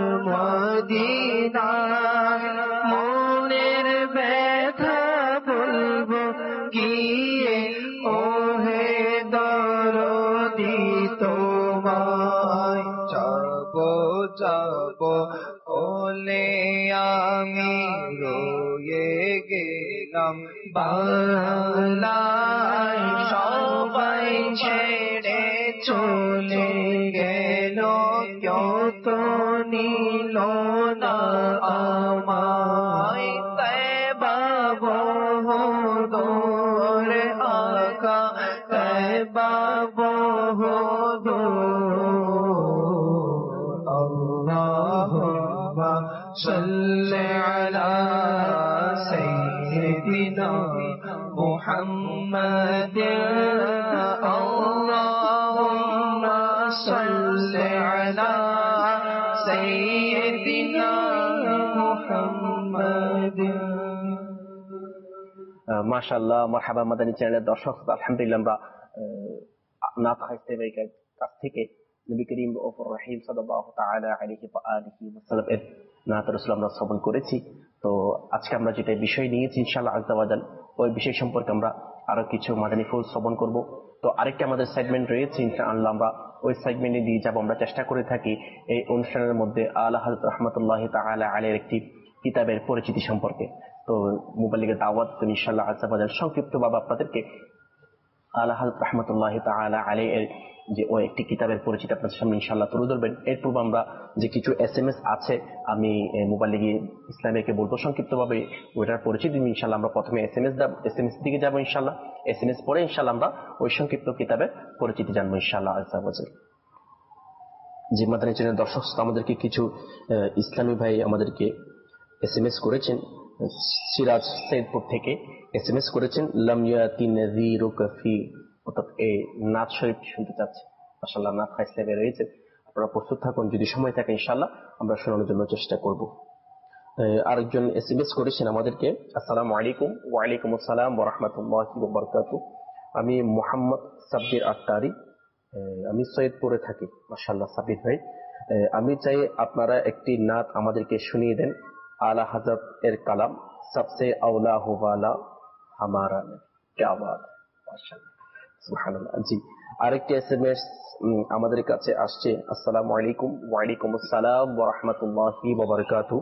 মদিনায় মনের ব্যথা বলবো গিয়ে ওহে দরদি তোমায় যাব যাব বলে আমি রয়ে গেলাম বাংলায় সবাই ছেড়ে চলে গেল কেউ তো নিল না আমায় তয়বা বহদুর আকা তয়বা বহদুর سيدنا محمد اللهم صل على سيدنا محمد মাশাআল্লাহ মারহাবা মাদানী চ্যানেলের দর্শক আলহামদুলিল্লাহ আমরা নাত হাইসেবের কাছ থেকে নবী করিম ওফর রহিম সাল্লাল্লাহু তাআলা আলাইহি ওয়া আলিহি ওয়াসাল্লাম এর নাত রাসূল আমরা শ্রবণ করেছি। তো আজকে আমরা যেটা বিষয় নিয়েছি ইনশাআল্লাহ আযজা ওয়া জাল ওই বিষয় সম্পর্কে আমরা আরো কিছু মাদানী ফুল শ্রবণ করব। তো আরেকটা আমাদের সেগমেন্ট রয়েছে ইনশাআল্লাহ আমরা ওই সেগমেন্টে দিয়ে যাব। আমরা চেষ্টা করে থাকি এই অনুষ্ঠানের মধ্যে আলা হযরত রাহমাতুল্লাহি তাআলা আলাইহির একটি কিতাবের পরিচিতি সম্পর্কে। তো মুবাল্লিগের দাওয়াত ইনশাআল্লাহ আযজা ওয়া জাল সংক্ষিপ্ত ভাবে আপনাদেরকে আলা হযরত রাহমাতুল্লাহি তাআলা আলাইহির যে ওই একটি কিতাবের পরিচিতি আপনাদের সামনে ইনশাআল্লাহ তুলে ধরবেন। এর পূর্বে আমরা যে কিছু এস এম এস আছে আমি মুবাল্লিগি ইসলামীকে বলবো সংক্ষিপ্তভাবে ওইটার পরিচিতি ইনশাআল্লাহ আমরা প্রথমে S M S S M S দিকে যাবো ইনশাআল্লাহ। এস এম এস পরে ইনশাআল্লাহ আমরা ওই সংক্ষিপ্ত কিতাবের পরিচিতি জানবো ইনশাআল্লাহ আযজা ওয়া জাল। যে মাদানী চ্যানেলের দর্শক আমাদেরকে কিছু ইসলামী ভাই আমাদেরকে এস এম এস করেছেন, সিরাজ সৈয়দপুর থেকে এস এম এস করেছেন লাম ইয়াতি নাযীরুকা ফি, অর্থাৎ এই নাত শরীফ শুনতে চাচ্ছে। মাশাআল্লাহ নাত হাইসেবে রয়েছে, আপনারা প্রস্তুত থাকুন, যদি সময় থাকে ইনশাআল্লাহ আমরা শোনানোর জন্য চেষ্টা করব। আরেকজন এস এম এস করেছেন আমাদেরকে, আসসালামু আলাইকুম। ওয়া আলাইকুম আসসালাম ওয়া রাহমাতুল্লাহি ওয়া বারাকাতুহু। আমি মোহাম্মদ সাব্বির আত্তারি, আমি সৈয়দপুরে থাকি। মাশাআল্লাহ সাব্বির ভাই, আমি চাই আপনারা একটি নাত আমাদেরকে শুনিয়ে দেন। আলা হযরত এর কালাম সবসে আওলা হুওয়ালা হামারা ক্যা বাত। মাশাআল্লাহ সুবহানাল্লাহ। জি আরেকটি এসএমএস আমাদের কাছে আসছে, আসসালামু আলাইকুম। ওয়া আলাইকুম আসসালাম ওয়া রাহমাতুল্লাহি ওয়া বারাকাতুহু।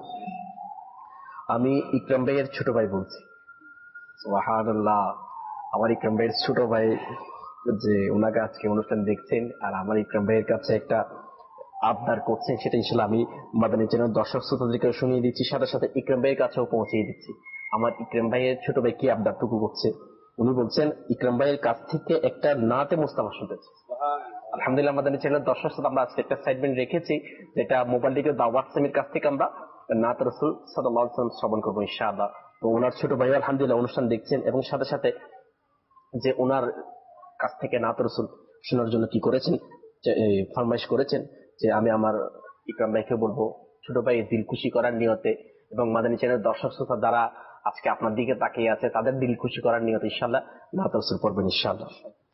আমি ইকরাম ভাইয়ের ছোট ভাই বলছি। সুবহানাল্লাহ, আমার ইকরাম ভাইয়ের ছোট ভাই, যে ওনাকে আজকে অনুষ্ঠান দেখছেন আর আমার ইকরাম ভাইয়ের কাছে একটা আবদার করছেন, সেটা ইনশাআল্লাহ আমি মাদানী চ্যানেল দর্শক শ্রোতাদেরকে শুনিয়ে দিচ্ছি, সাথে সাথে ইকরাম ভাইয়ের কাছেও পৌঁছে দিচ্ছি। আমার ইকরাম ভাইয়ের ছোট ভাই কি আবদারটুকু করছে, উনি বলছেন ইকরাম ভাইয়ের কাছ থেকে একটা নাতে মুস্তাফা শুনতেছে। আলহামদুলিল্লাহ মাদানী চ্যানেল দর্শক শ্রোতা আমরা আজকে একটা সেগমেন্ট রেখেছি যেটা মোবাইলের দাওয়াত সেমির কাছ থেকে আমরা নাত রাসূল সাল্লাল্লাহু আলাইহি ওয়াসাল্লাম শ্রবণ করবো ইনশাআল্লাহ। তো ওনার ছোট ভাই আলহামদুলিল্লাহ অনুষ্ঠান দেখছেন এবং সাথে সাথে যে ওনার কাছ থেকে নাত রাসূল শোনার জন্য কি করেছেন, ফরমাইশ করেছেন যে আমি আমার ইকরাম ভাইকে বলবো ছোট ভাই দিল খুশি করার নিয়তে এবং মাদানী চ্যানেল দর্শক শ্রোতা যারা আজকে আপনার দিকে তাকিয়ে আছে তাদের দিল খুশি করার নিয়তে ইনশাআল্লাহ নাত রাসূল পড়বেন ইনশাআল্লাহ।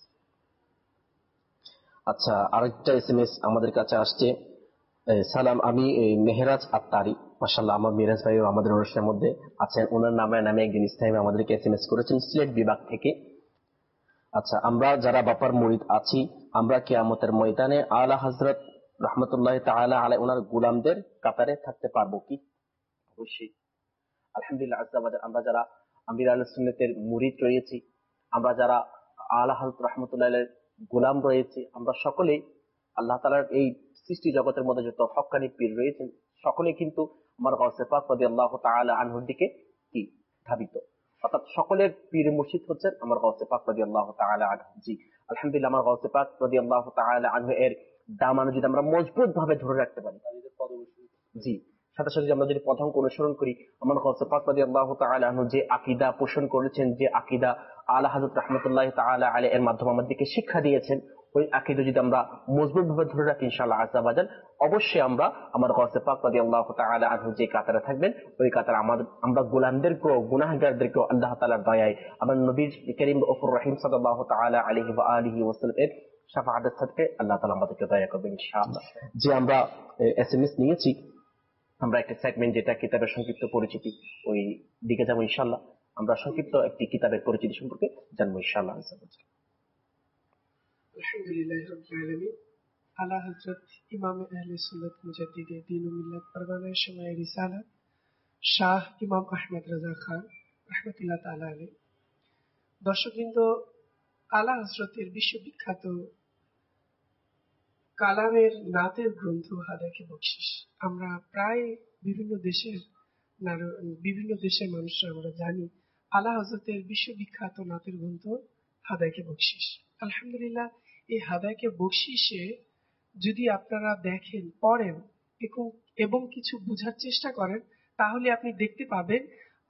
আচ্ছা আরেকটা এসএমএস আমাদের কাছে আসছে, সালাম আমি মেহরাজ আত্তারি। মাশাআল্লাহ আমার মেহরাজ ভাইও আমাদের অনুষ্ঠানের মধ্যে আছেন, ওনার নামে নামে একজন ইসলামী আমাদেরকে এসএমএস করেছেন সিলেট বিভাগ থেকে। আচ্ছা আমরা যারা বাপার মুরিদ আছি আমরা কিয়ামতের ময়দানে আলা হযরত রাহমাতুল্লাহি তাআলা আলাইহি ওনার গোলামদের কাতারে থাকতে পারবো কি? অবশ্যই আলহামদুলিল্লাহ আযজা ওয়া জাল। আমরা যারা আমির আহলে সুন্নাতের মুরিদ রয়েছি, আমরা যারা আলা হযরত রাহমাতুল্লাহি আলাইহির গোলাম রয়েছি, আমরা সকলেই আল্লাহ তাআলার এই সৃষ্টি জগতের মধ্যে যত হক্কানি পীর রয়েছেন সকলেই কিন্তু আমার গাউসে পাক রাদিয়াল্লাহু তাআলা আনহুর দিকে কি ধাবিত, অর্থাৎ সকলের পীর মুর্শিদ হচ্ছেন আমার গাউসে পাক রাদিয়াল্লাহু তাআলা আনহু। জি আলহামদুলিল্লাহ আমার গাউসে পাক রাদিয়াল্লাহু তাআলা আনহু এর দামান যদি আমরা মজবুত ভাবে ধরে রাখতে পারি, জি সাথে সাথে আমরা যদি পথঙ্ক অনুসরণ করি, আমার গাউসে পাক রাদিয়াল্লাহু তাআলা আনহু যে আকীদা পোষণ করেছেন, যে আকীদা আলা হযরত রাহমাতুল্লাহি তাআলা আলাইহি এর মাধ্যমে আমাদেরকে শিক্ষা দিয়েছেন, ওই আকীদা যদি আমরা মজবুত ভাবে ধরে রাখি ইনশাআল্লাহ আযজা ওয়া জাল, অবশ্যই আমরা আমার গাউসে পাক রাদিয়াল্লাহু তাআলা আনহু যে কাতারে থাকবেন ওই কাতারে আমাদের আমরা গোলামদেরকেও গুনাহগারদেরকেও আল্লাহ তাআলার দয়ায় আমার নবী করিম ওফর রহিম সাল্লাল্লাহু তাআলা আলাইহি ওয়া আলিহি ওয়াসাল্লাম এর শাফাআতের সাথে আল্লাহ তাআলা আমাদেরকে দয়া করবেন ইনশাআল্লাহ। যে আমরা এসএমএস নিয়েছি আমরা একটা সেগমেন্ট যেটা কিতাবের সংক্ষিপ্ত পরিচিতি ওই দিকে যাবো ইনশাআল্লাহ। আমরা সংক্ষিপ্ত একটি কিতাবের পরিচিতি সম্পর্কে জানবো ইনশাআল্লাহ। আলহামদুলিল্লাহি রাব্বিল আলামিন। আলা হযরত ইমাম আহলে সুন্নাত মুজাদ্দিদে দ্বীন ও মিল্লাত পরওয়ানায়ে শামায়ে রিসালাত শাহ ইমাম আহমদ রাজা খান রাহমাতুল্লাহ তাআলা আলাইহি। দর্শকবৃন্দ, আলা হযরতের বিশ্ববিখ্যাত কালামের নাতের গ্রন্থ হাদাকে বকশিশ আমরা প্রায় বিভিন্ন দেশের বিভিন্ন দেশের মানুষরা আমরা জানি আলা হযরতের বিশ্ববিখ্যাত নাতের গ্রন্থ হাদাকে বকশিশ। আলহামদুলিল্লাহ এই হাদাকে বকশিশে যদি আপনারা দেখেন, পড়েন এবং কিছু বোঝার চেষ্টা করেন, তাহলে আপনি দেখতে পাবেন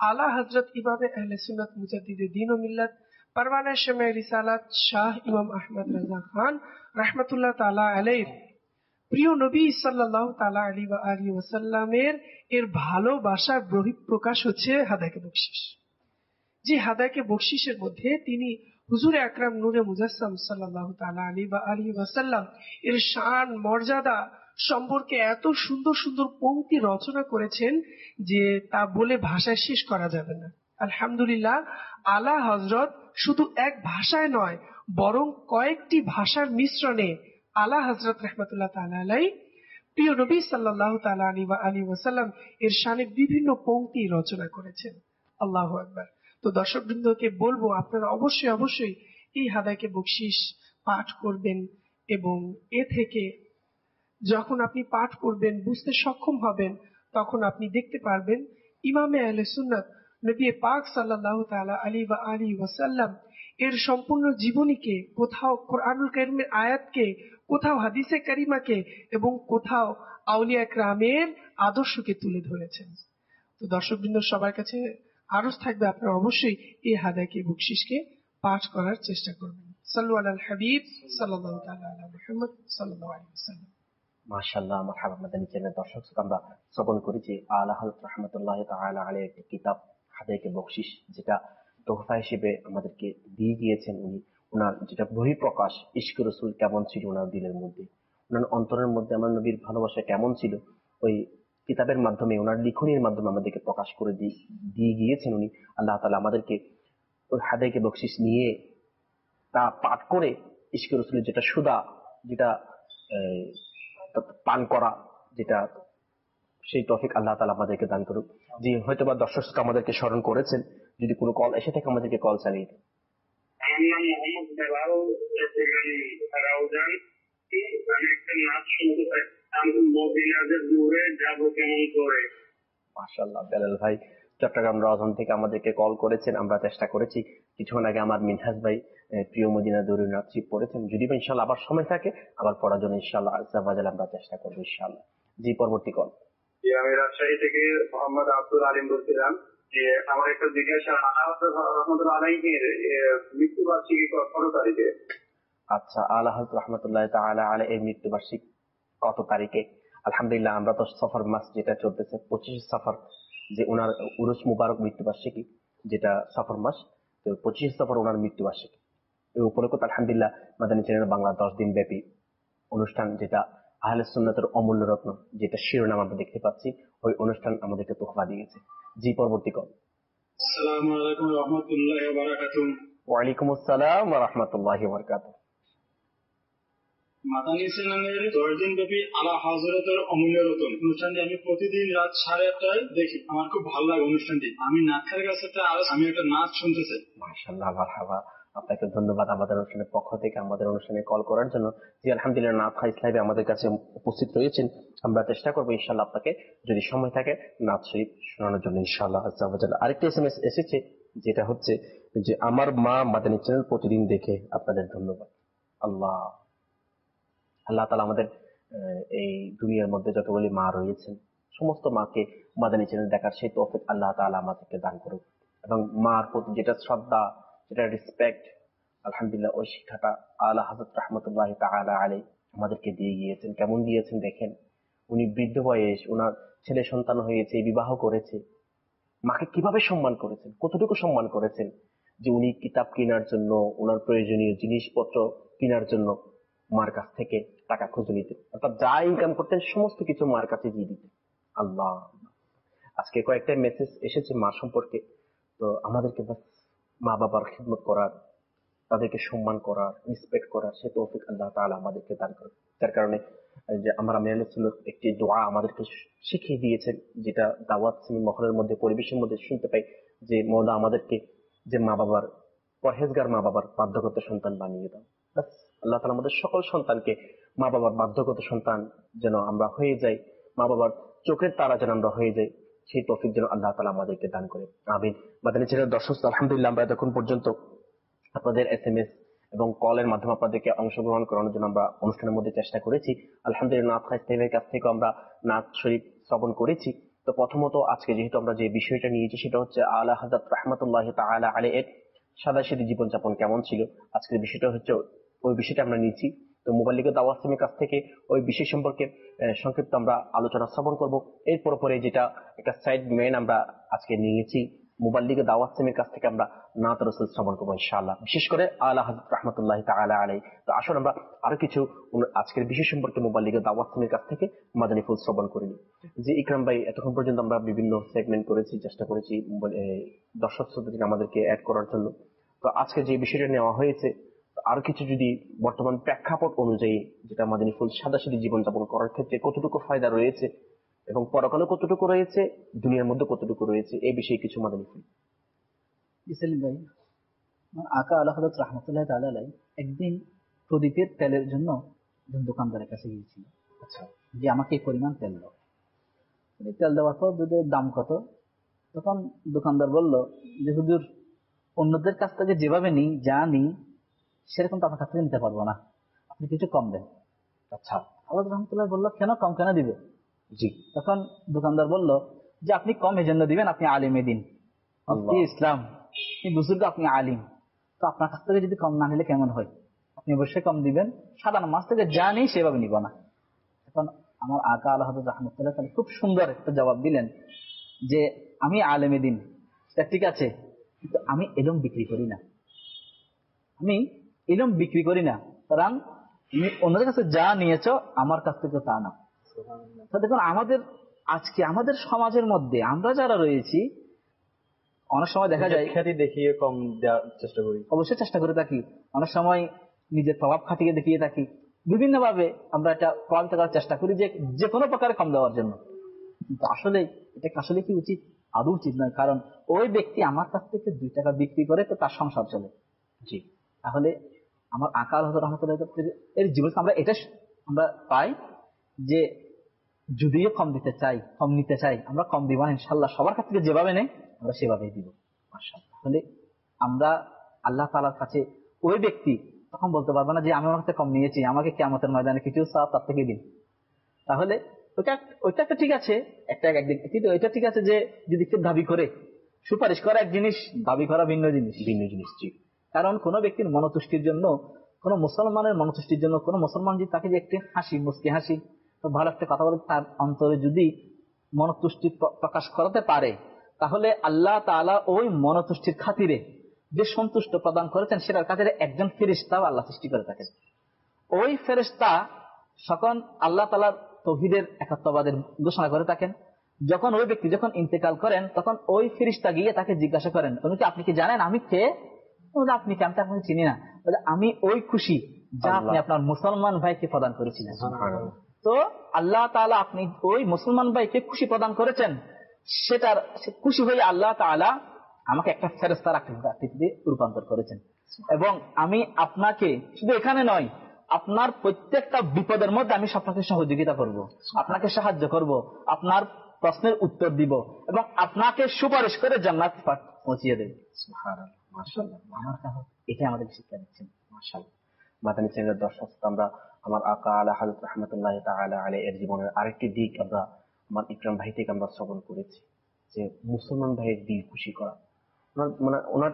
আলা হযরত ইমামে আহলে সুন্নাত মুজাদ্দিদে দ্বীন ও মিল্লাত পরওয়ানা শামে রিসালাত শাহ ইমাম আহমদ রাজা খান রাহমাতুল্লাহ তাআলা আলাইহি প্রিয় নবী সাল্লাল্লাহু তাআলা আলাইহি ওয়া আলিহি ওয়াসাল্লামের এর ভালোবাসার বহিঃপ্রকাশ হচ্ছে হাদায়াকে বকশিশ। যে হাদায়াকে বকশিশের মধ্যে তিনি হুজুর আকরাম নূরে মুজাসসাম সাল্লাল্লাহু তাআলা আলাইহি ওয়া আলিহি ওয়াসাল্লাম এর শান মর্যাদা সম্পর্কে এত সুন্দর সুন্দর পংক্তি রচনা করেছেন যে তা বলে ভাষায় শেষ করা যাবে না। আলহামদুলিল্লাহ, আলা হযরত শুধু এক ভাষায় নয় বরং কয়েকটি ভাষার মিশ্রণে আলা হযরত রাহমাতুল্লাহ তাআলা আলাইহি প্রিয় নবী সাল্লাল্লাহু তাআলা আলাইহি ওয়া আলিহি ওয়াসাল্লাম এর শানে বিভিন্ন পংক্তি রচনা করেছেন। আল্লাহু আকবার। তো দর্শকবৃন্দকে বলবো আপনারা অবশ্যই অবশ্যই এই হাদায়াকে বকশিশ পাঠ করবেন এবং এ থেকে যখন আপনি পাঠ করবেন বুঝতে সক্ষম হবেন তখন আপনি দেখতে পারবেন ইমামে আহলে সুন্নাত নবী পাক সাল্লাল্লাহু তাআলা আলাইহি ওয়া আলিহি ওয়াসাল্লাম এর সম্পূর্ণ জীবনীকে, কোথাও কোরআনুল কারীমের আয়াতকে, কোথাও হাদিসে কারিমাকে এবং কোথাও আউলিয়া কেরামের আদর্শকে তুলে ধরেছেন। তো দর্শকবৃন্দ সবার কাছে আরজ থাকবে আপনারা অবশ্যই এই হাদায়াকে বকশিশকে পাঠ করার চেষ্টা করবেন। সাল্লু আলাল হাবিব সাল্লাল্লাহু তাআলা আলা মুহাম্মদ সাল্লাল্লাহু আলাইহি ওয়াসাল্লাম। মাশাআল্লাহ, মারহাবা। মাদানী চ্যানেলের দর্শক আমরা শ্রবণ করেছি আলা হযরত রাহমাতুল্লাহ তাআলা আলাইহি একটি কিতাব হাদায়াকে বকশিশ, যেটা তোহফা হিসেবে আমাদেরকে দিয়ে গিয়েছেন উনি। ওনার যেটা বহিঃপ্রকাশ, ইশক রাসূল কেমন ছিল ওনার দিলের মধ্যে, ওনার অন্তরের মধ্যে আমার নবীর ভালোবাসা কেমন ছিল, ওই কিতাবের মাধ্যমে, ওনার লিখনির মাধ্যমে আমাদেরকে প্রকাশ করে দিয়ে গিয়েছেন উনি। আল্লাহ তাআলা আমাদেরকে ওই হাদায়াকে বকশিশ নিয়ে তা পাঠ করে ইশক রাসূলের যেটা সুদা, যেটা পান করা, যেটা সেই তৌফিক আল্লাহ তাআলা আমাদেরকে দান করুক। জি, হয়তো বা দর্শক আমাদেরকে স্মরণ করেছেন, যদি কোনো কল এসে থাকে আমাদেরকে কল চালিয়ে দিন। আমার নাম মোহাম্মদ বেলাল, চট্টগ্রাম রাউজান। আমি একটা নাচ শুনতে চাই, আমি মদিনাদের দূরে যাবো কেমন করে। মাশাআল্লাহ, বেলাল ভাই চট্টগ্রাম রাউজান থেকে আমাদেরকে কল করেছেন। আমরা চেষ্টা করেছি, কিছুক্ষণ আগে আমার মিনহাজ ভাই প্রিয় মদিনা দূরে নাচি পড়েছেন। যদি বা ইনশাআল্লাহ আবার সময় থাকে আবার পড়ার জন্য ইনশাআল্লাহ আজ্জাওয়াজাল আমরা চেষ্টা করবো ইনশাআল্লাহ। জি, পরবর্তী কল। আমি রাজশাহী থেকে মোহাম্মদ আব্দুল আলিম বলছিলাম যে আমার একটা জিজ্ঞাসা, রহমতুল্লাহ আলাইহির মৃত্যুবার্ষিকী কত তারিখে? আচ্ছা, আলা হযরত রাহমাতুল্লাহ তাআলা আলাইহি এর মৃত্যুবার্ষিকী কত তারিখে? আলহামদুলিল্লাহ, আমরা তো সফর মাস যেটা চলতেছে পঁচিশে সফর, যে ওনার উরুস মুবারক মৃত্যুবার্ষিকী, যেটা সফর মাস, তো পঁচিশে সফর ওনার মৃত্যুবার্ষিকী। এই উপলক্ষে আলহামদুলিল্লাহ মাদানী চ্যানেল বাংলা দশ দিন ব্যাপী অনুষ্ঠান, যেটা আহলে সুন্নাতের অমূল্য রত্ন, যেটা শিরোনাম আমরা দেখতে পাচ্ছি, ওই অনুষ্ঠান আমাদেরকে তোহফা দিয়েছে। জি, পরবর্তী কল। আসসালামু আলাইকুম ওয়া রাহমাতুল্লাহি ওয়া বারাকাতুহু। ওয়া আলাইকুম আসসালাম ওয়া রাহমাতুল্লাহি ওয়া বারাকাতুহু। মাদানী চ্যানেলের দশ দিন ব্যাপী আলা হযরতের অমূল্য রতন অনুষ্ঠানটি আমি প্রতিদিন রাত সাড়ে আটটায় দেখি। আমার খুব ভালো লাগে অনুষ্ঠানটি। আমি নাচের কাছে একটা আরো আমি একটা নাচ শুনতে চাই। মাশাআল্লাহ, মারহাবা। আপনাকে ধন্যবাদ আমাদের অনুষ্ঠানের পক্ষ থেকে আমাদের অনুষ্ঠানে কল করার জন্য। জি, আলহামদুলিল্লাহ, নাথ হাই ইসলামে আমাদের কাছে উপস্থিত রয়েছেন। আমরা চেষ্টা করবো ইনশাআল্লাহ আপনাকে যদি সময় থাকে নাথ শরীফ শোনানোর জন্য ইনশাআল্লাহ আজ্জাওয়াজাল। আরেকটি এসএমএস এসেছে, যেটা হচ্ছে যে আমার মা মাদানী চ্যানেল প্রতিদিন দেখে, আপনাদের ধন্যবাদ। আল্লাহ আল্লাহ তাআলা আমাদের এই দুনিয়ার মধ্যে যতগুলি মা রয়েছেন সমস্ত মাকে মাদানী চ্যানেল দেখার সেই তৌফিক আল্লাহ তাআলা আমাদেরকে দান করুক, এবং মার প্রতি যেটা শ্রদ্ধা, যেটা রেসপেক্ট, আলহামদুলিল্লাহ ওই শিক্ষাটা আলা হযরত রাহমাতুল্লাহ তাআলা আলাইহি আমাদেরকে দিয়ে গিয়েছেন। কেমন দিয়েছেন দেখেন, উনি বৃদ্ধ বয়স, ওনার ছেলে সন্তান হয়েছে, বিবাহ করেছে, মাকে কিভাবে সম্মান করেছেন, কতটুকু সম্মান করেছেন, যে উনি কিতাব কেনার জন্য, ওনার প্রয়োজনীয় জিনিসপত্র কেনার জন্য মার কাছ থেকে টাকা খুঁজে নিতেন, অর্থাৎ যা ইনকাম করতেন সমস্ত কিছু মার কাছে দিয়ে দিতেন। আল্লাহ, আজকে কয়েকটা মেসেজ এসেছে মা সম্পর্কে, তো আমাদেরকে বাস মা বাবার খিদমত করার, তাদেরকে সম্মান করার, রেসপেক্ট করার সে তৌফিক আল্লাহ তাআলা আমাদেরকে দান করেন। যার কারণে যে আমরা মেয়ালে সুন্নাত একটি দোয়া আমাদেরকে শিখিয়ে দিয়েছেন, যেটা দাওয়াত মহলের মধ্যে, পরিবেশের মধ্যে শুনতে পাই, যে মওলা আমাদেরকে যে মা বাবার, পরহেজগার মা বাবার বাধ্যগত সন্তান বানিয়ে দাও। বাস আল্লাহ তাআলা আমাদের সকল সন্তানকে মা বাবার বাধ্যগত সন্তান যেন আমরা হয়ে যাই, মা বাবার চোখের তারা যেন আমরা হয়ে যাই, সেই তৌফিক যেন আল্লাহ তাআলা আমাদেরকে দান করে। আমিন। মাদানী চ্যানেলের দর্শক, আলহামদুলিল্লাহ আমরা এতক্ষণ পর্যন্ত আপনাদের এসএমএস এবং কলের মাধ্যমে আপনাদেরকে অংশগ্রহণ করানোর জন্য আমরা অনুষ্ঠানের মধ্যে চেষ্টা করেছি। আলহামদুলিল্লাহ, নাথ খাইস্তাইবের কাছ থেকে আমরা নাথ শরীফ শ্রবণ করেছি। তো প্রথমত আজকে যেহেতু আমরা যে বিষয়টা নিয়েছি সেটা হচ্ছে আলা হযরত রাহমাতুল্লাহ তাআলা আলাইহির সাদাসিধে জীবনযাপন কেমন ছিল, আজকের বিষয়টা হচ্ছে ওই বিষয়টা আমরা নিয়েছি। তো মুবাল্লিগ দাওয়াত ইসলামের কাছ থেকে ওই বিষয় সম্পর্কে সংক্ষিপ্ত আমরা আলোচনা শ্রবণ করব। এরপর পরে যেটা একটা সাইড মেন আমরা আজকে নিয়েছি, মুবাল্লিগ দাওয়াত ইসলামের কাছ থেকে আমরা নাত রাসূল শ্রবণ করবো ইনশাআল্লাহ, বিশেষ করে আলা হযরত রাহমাতুল্লাহ তাআলা আলাইহি। তো আসুন আমরা আরো কিছু আজকের বিষয় সম্পর্কে মুবাল্লিগ দাওয়াত ইসলামের কাছ থেকে মাদানী ফুল শ্রবণ করে নিই। যে ইকরাম ভাই, এতক্ষণ পর্যন্ত আমরা বিভিন্ন সেগমেন্ট করেছি, চেষ্টা করেছি দর্শক শ্রোতাদের আমাদেরকে অ্যাড করার জন্য। তো আজকে যে বিষয়টা নেওয়া হয়েছে, আরো কিছু যদি বর্তমান প্রেক্ষাপট অনুযায়ী যেটা মাদানী ফুল সাদাসিধে জীবনযাপন করার ক্ষেত্রে কতটুকু ফায়দা রয়েছে এবং পরকালে কতটুকু রয়েছে, দুনিয়ার মধ্যে কতটুকু রয়েছে, এই বিষয়ে কিছু মাদানী ফুল। ইসলিম ভাই, আকা আলা হযরত রাহমাতুল্লাহ তাআলা আলাইহি একদিন প্রদীপের তেলের জন্য একজন দোকানদারের কাছে গিয়েছিল। আচ্ছা, যে আমাকে এই পরিমাণ তেল দাও। তেল দেওয়ার পর দুধের দাম কত? তখন দোকানদার বলল যে হুজুর, অন্যদের কাছ থেকে যেভাবে নিই, যা নিই সেরকম তো আপনার কাছ থেকে নিতে পারবো না, আপনি কিছু কম দেন। আচ্ছা, আল্লাহ রহমতুল্লাহ বললো, কেন কম কেন দিবে? জি। তখন দোকানদার বলল যে আপনি কম এই জন্য দিবেন, আপনি আলিমে দিন, ইসলাম, বুজুর্গ, আপনি আলিম, তো আপনার কাছ থেকে যদি কম না নিলে কেমন হয়? আপনি অবশ্যই কম দিবেন, সাধারণ মাস থেকে যা নিই সেভাবে নিব না। এখন আমার আকা আলা হযরত রাহমাতুল্লাহ তাআলা খুব সুন্দর একটা জবাব দিলেন যে আমি আলেমে দিন, সেটা ঠিক আছে, কিন্তু আমি ইলম বিক্রি করি না, আমি ইলম বিক্রি করি না, কারণ তুমি অন্যদের কাছে যা নিয়েছো আমার কাছ থেকে তা না। দেখুন, আমাদের আজকে আমাদের সমাজের মধ্যে আমরা যারা রয়েছি, অনেক সময় দেখা যায় খ্যাতি দেখিয়ে কম দেওয়ার চেষ্টা করি, অবশ্যই চেষ্টা করে থাকি, অনেক সময় নিজের প্রভাব খাটিয়ে দেখিয়ে থাকি, বিভিন্ন ভাবে আমরা এটা প্রভাবিত করার চেষ্টা করি যে যে কোনো প্রকারে কম দেওয়ার জন্য। কিন্তু আসলে এটা আসলে কি উচিত? আদৌ উচিত নয়, কারণ ওই ব্যক্তি আমার কাছ থেকে দুই টাকা বিক্রি করে তো তার সংসার চলে। জি, তাহলে আমার আকা আলা হযরত রাহমাতুল্লাহ এর জীবনে আমরা এটা আমরা পাই যে যদিও কম দিতে চাই, কম নিতে চাই, আমরা কম দিব না ইনশাআল্লাহ, সবার কাছ থেকে যেভাবে নেই আমরা সেভাবেই দিব মাশাআল্লাহ। তাহলে আমরা আল্লাহ তাআলার কাছে ওই ব্যক্তি তখন বলতে পারবো না যে আমি আমার কাছে কম নিয়েছি, আমাকে কিয়ামতের ময়দানে কিছু চাও তার থেকে দিন। তাহলে ওইটা ওইটা একটা ঠিক আছে, একটা একদিক, কিন্তু এটা ঠিক আছে যে যদি কেউ দাবি করে, সুপারিশ করা এক জিনিস, দাবি করা ভিন্ন জিনিস, ভিন্ন জিনিস। কারণ কোন ব্যক্তির মনতুষ্টির জন্য, কোন মুসলমানের মনতুষ্টির জন্য, কোন মুসলমান যদি তাকে যে একটি হাসি, মুস্কি হাসি, ভালো একটা কথা বলে, তার অন্তরে যদি মনতুষ্টি প্রকাশ করাতে পারে, তাহলে আল্লাহ তাআলা ওই মনতুষ্টির খাতিরে যে সন্তুষ্ট প্রদান করেছেন সেটার খাতিরে একজন ফেরেশতাও আল্লাহ সৃষ্টি করে থাকেন। ওই ফেরেশতা যখন আল্লাহ তাআলার তাওহীদের একাত্মবাদের ঘোষণা করে থাকেন, যখন ওই ব্যক্তি যখন ইন্তেকাল করেন, তখন ওই ফেরেশতা গিয়ে তাকে জিজ্ঞাসা করেন, উনি কি আপনি কি জানেন আমি কে? আপনি কে? আমি তো আপনাকে চিনি না। আমি ওই খুশি যা আপনি আপনার মুসলমান ভাইকে প্রদান করেছিলেন। তো আল্লাহ তাআলা আপনি ওই মুসলমান ভাইকে খুশি প্রদান করেছেন, সেটার খুশি হয়ে আল্লাহ তাআলা আমাকে একটা ফেরেশতার আকৃতিতে রূপান্তর করেছেন, এবং আমি আপনাকে শুধু এখানে নয়, আপনার প্রত্যেকটা বিপদের মধ্যে আমি আপনাকে সহযোগিতা করব, আপনাকে সাহায্য করব, আপনার প্রশ্নের উত্তর দিব, এবং আপনাকে সুপারিশ করে জান্নাত পৌঁছিয়ে দেব। সুবহানাল্লাহ, মাশাআল্লাহ। আমার কাছে এটা আমাদের শিক্ষা দিচ্ছেন। মাশাআল্লাহ। মাদানী চ্যানেলের দর্শক, আমরা আমার আকা আলা হযরত রাহমাতুল্লাহ তাআলা আলাইহি এর জীবনের আরেকটি দিক আমরা আমার ইকরাম ভাই থেকে আমরা শ্রবণ করেছি, যে মুসলমান ভাইয়ের দিল খুশি করা। ওনার মানে ওনার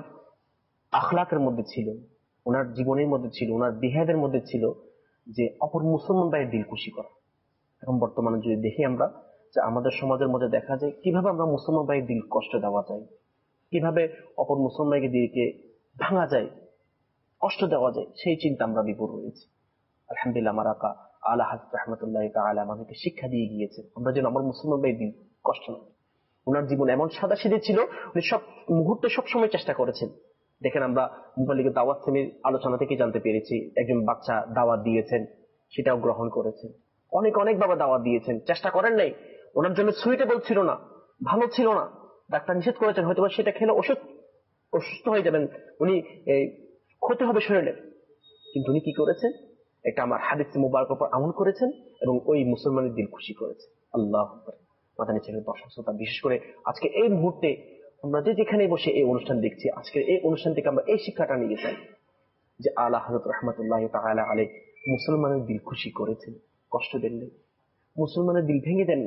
আখলাকের মধ্যে ছিল, ওনার জীবনের মধ্যে ছিল, ওনার বিহেভিয়ারের মধ্যে ছিল যে অপর মুসলমান ভাইয়ের দিল খুশি করা। এখন বর্তমানে যদি দেখি আমরা যে আমাদের সমাজের মধ্যে দেখা যায় কিভাবে আমরা মুসলমান ভাইয়ের দিল কষ্ট দেওয়া যায়, কিভাবে অপর মুসলমান ভাইকে দিলকে ভাঙা যায়, কষ্ট দেওয়া যায়, সেই চিন্তা আমরা বিভোর রয়েছি। আলহামদুলিল্লাহ, আমার আকা আলা হযরত রাহমাতুল্লাহ তাআলা আমাদেরকে শিক্ষা দিয়ে গিয়েছেন আমরা যেন আমার মুসলমান ভাইয়ের দিল কষ্ট না। ওনার জীবন এমন সাদাসিধে ছিল, উনি সব মুহূর্তে সবসময় চেষ্টা করেছেন। দেখেন, আমরা মুবাল্লিগ দাওয়াত সেমির আলোচনা থেকে জানতে পেরেছি একজন বাচ্চা দাওয়াত দিয়েছেন, সেটাও গ্রহণ করেছেন। অনেক অনেক বাবা দাওয়াত দিয়েছেন, চেষ্টা করেন নাই। ওনার জন্য সুইটেবল ছিল না, ভালো ছিল না, ডাক্তার নিষেধ করেছেন, হয়তো সেটা খেলে ওষুধ অসুস্থ হয়ে যাবেন, উনি ক্ষতি হবে শরীরে। কিন্তু উনি কি করেছেন? একটা আমার হাদিস মুবারক উপর আমল করেছেন এবং ওই মুসলমানের দিল খুশি করেছে। আল্লাহু আকবার। মাদানী চ্যানেলের দর্শক শ্রোতা, বিশেষ করে আজকে এই মুহূর্তে আমরা যে যেখানে বসে এই অনুষ্ঠান দেখছি, আজকের এই অনুষ্ঠান থেকে আমরা এই শিক্ষাটা নিয়ে চাই যে আলা হযরত রাহমাতুল্লাহ তাআলা আলাইহি মুসলমানের দিল খুশি করেছেন, কষ্ট দেন নাই, মুসলমানের দিল ভেঙে দেন নাই।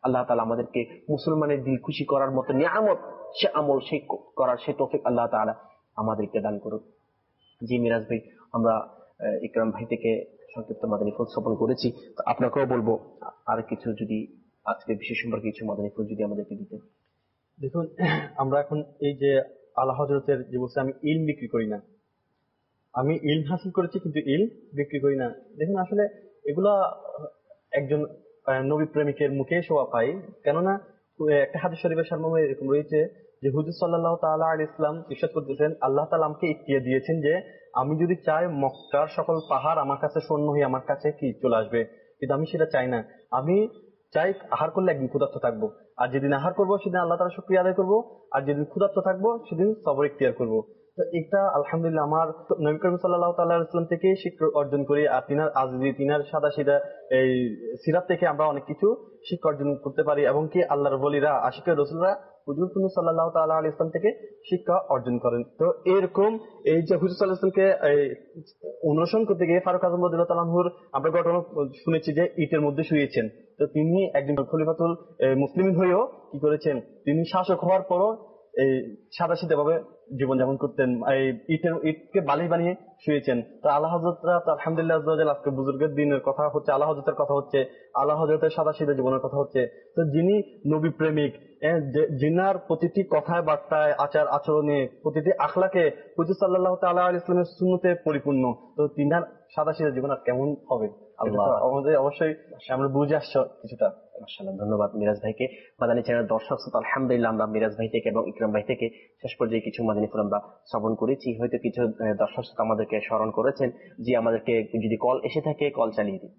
আল্লাহ তাআলা আমাদেরকে মুসলমানের দিল খুশি করার মতো নিয়ামত, সে আমল সে করার সে তৌফিক আল্লাহ তাআলা আমাদেরকে দান করুন। জি মিরাজ ভাই, আমরা ইকরাম ভাই থেকে সংক্ষিপ্ত মাদানী ফুল শ্রবণ করেছি, তো আপনাকেও বলবো আর কিছু যদি আজকে বিশেষ সম্পর্কে কিছু মাদানী ফুল যদি আমাদেরকে দিতেন। দেখুন, আমরা এখন এই যে আলা হযরতের যে বলছে আমি ইলম বিক্রি করি না, আমি ইলম হাসিল করেছি কিন্তু ইলম বিক্রি করি না। দেখুন আসলে এগুলা একজন নবী প্রেমিকের মুখে শোভা পাই, কেননা একটা হাদিস শরীফের সারমর্মে এরকম রয়েছে যে হুজুর সাল্লাল্লাহু তাআলা আলাইহি ইসলাম ইরশাদ করতেছেন, আল্লাহ তাআলা আমাকে ইখতিয়ার দিয়েছেন যে আমি যদি চাই মক্কার সকল পাহাড় আমার কাছে শূন্য হয়ে আমার কাছে কি চলে আসবে, কিন্তু আমি সেটা চাই না। আমি চাই আহার করলে একদিন ক্ষুধার্ত থাকবো, আর যেদিন আহার করবো সেদিন আল্লাহ তাআলার শুকরিয়া আদায় করবো, আর যেদিন ক্ষুধার্ত থাকবো সেদিন সবর ইখতিয়ার করবো। তো এটা আলহামদুলিল্লাহ আমার নবী করিম সাল্লাল্লাহু তাআলা আলাইহি ওয়াসাল্লাম থেকে শিক্ষা অর্জন করি, আর তিনার আজজি তিনার সাদা সিধা এই সিরাত থেকে আমরা অনেক কিছু শিক্ষা অর্জন করতে পারি, এবং কি আল্লাহর ওলিরা আশিকের রাসূলরা হুজুর সাল্লাল্লাহু তাআলা আলাইহি ওয়াসাল্লাম থেকে শিক্ষা অর্জন করেন। তো এরকম এই যে হুজুর সাল্লাল্লাহু আলাইহি ওয়াসাল্লামকে অনুসরণ করতে গিয়ে ফারুক আযম রাদিয়াল্লাহু তাআলা আনহুর আমরা ঘটনা শুনেছি যে ইটের মধ্যে শুয়েছেন। তো তিনি একদিন খলিফাতুল মুসলিমিন হয়েও কি করেছেন, তিনি শাসক হওয়ার পরও এই সাদা সিধা ভাবে জীবনযাপন করতেন, এই ইটের ইটকে বালিশ বানিয়ে শুয়েছেন। তো আল্লাহ হযরতরা আলহামদুলিল্লাহ আজকে বুজুর্গের দিনের কথা হচ্ছে, আল্লাহ হযরতের কথা হচ্ছে, আল্লাহ হযরতের সাদা সিধা জীবনের কথা হচ্ছে। তো যিনি নবী প্রেমিক, যিনার প্রতিটি কথায় বার্তায় আচার আচরণে প্রতিটি আখলাকে হুজুর সাল্লাল্লাহু তাআলা আলাইহি ওয়াসাল্লামের সুন্নতে পরিপূর্ণ, তো তিনার সাদা সিধা জীবন আর কেমন হবে? আল্লাহ আমাদের অবশ্যই আমরা বুঝে আসছো কিছুটা। মাশাআল্লাহ, ধন্যবাদ মিরাজ ভাইকে। মাদানী চ্যানেল দর্শক শ্রোতা, আলহামদুলিল্লাহ আমরা মিরাজ ভাই থেকে এবং ইকরাম ভাই থেকে শেষ পর্যায়ে কিছু মাদানী ফুল আমরা শ্রবণ করেছি। হয়তো কিছু দর্শক শ্রোতা আমাদেরকে স্মরণ করেছেন, যে আমাদেরকে যদি কল এসে থাকে কল চালিয়ে দিন।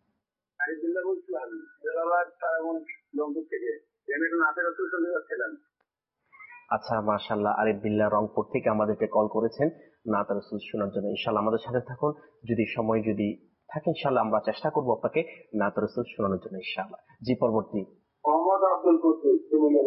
আচ্ছা, মাশাআল্লাহ, আরিফ বিল্লাহ রংপুর থেকে আমাদেরকে কল করেছেন নাত রাসূল শোনার জন্য। ইনশাআল্লাহ আমাদের সাথে থাকুন, যদি সময় যদি থাকে ইনশাআল্লাহ আমরা চেষ্টা করবো আপনাকে নাত রাসূল শোনানোর জন্য ইনশাআল্লাহ। জি, পরবর্তী মোহাম্মদ আব্দুল কুদ্দুস,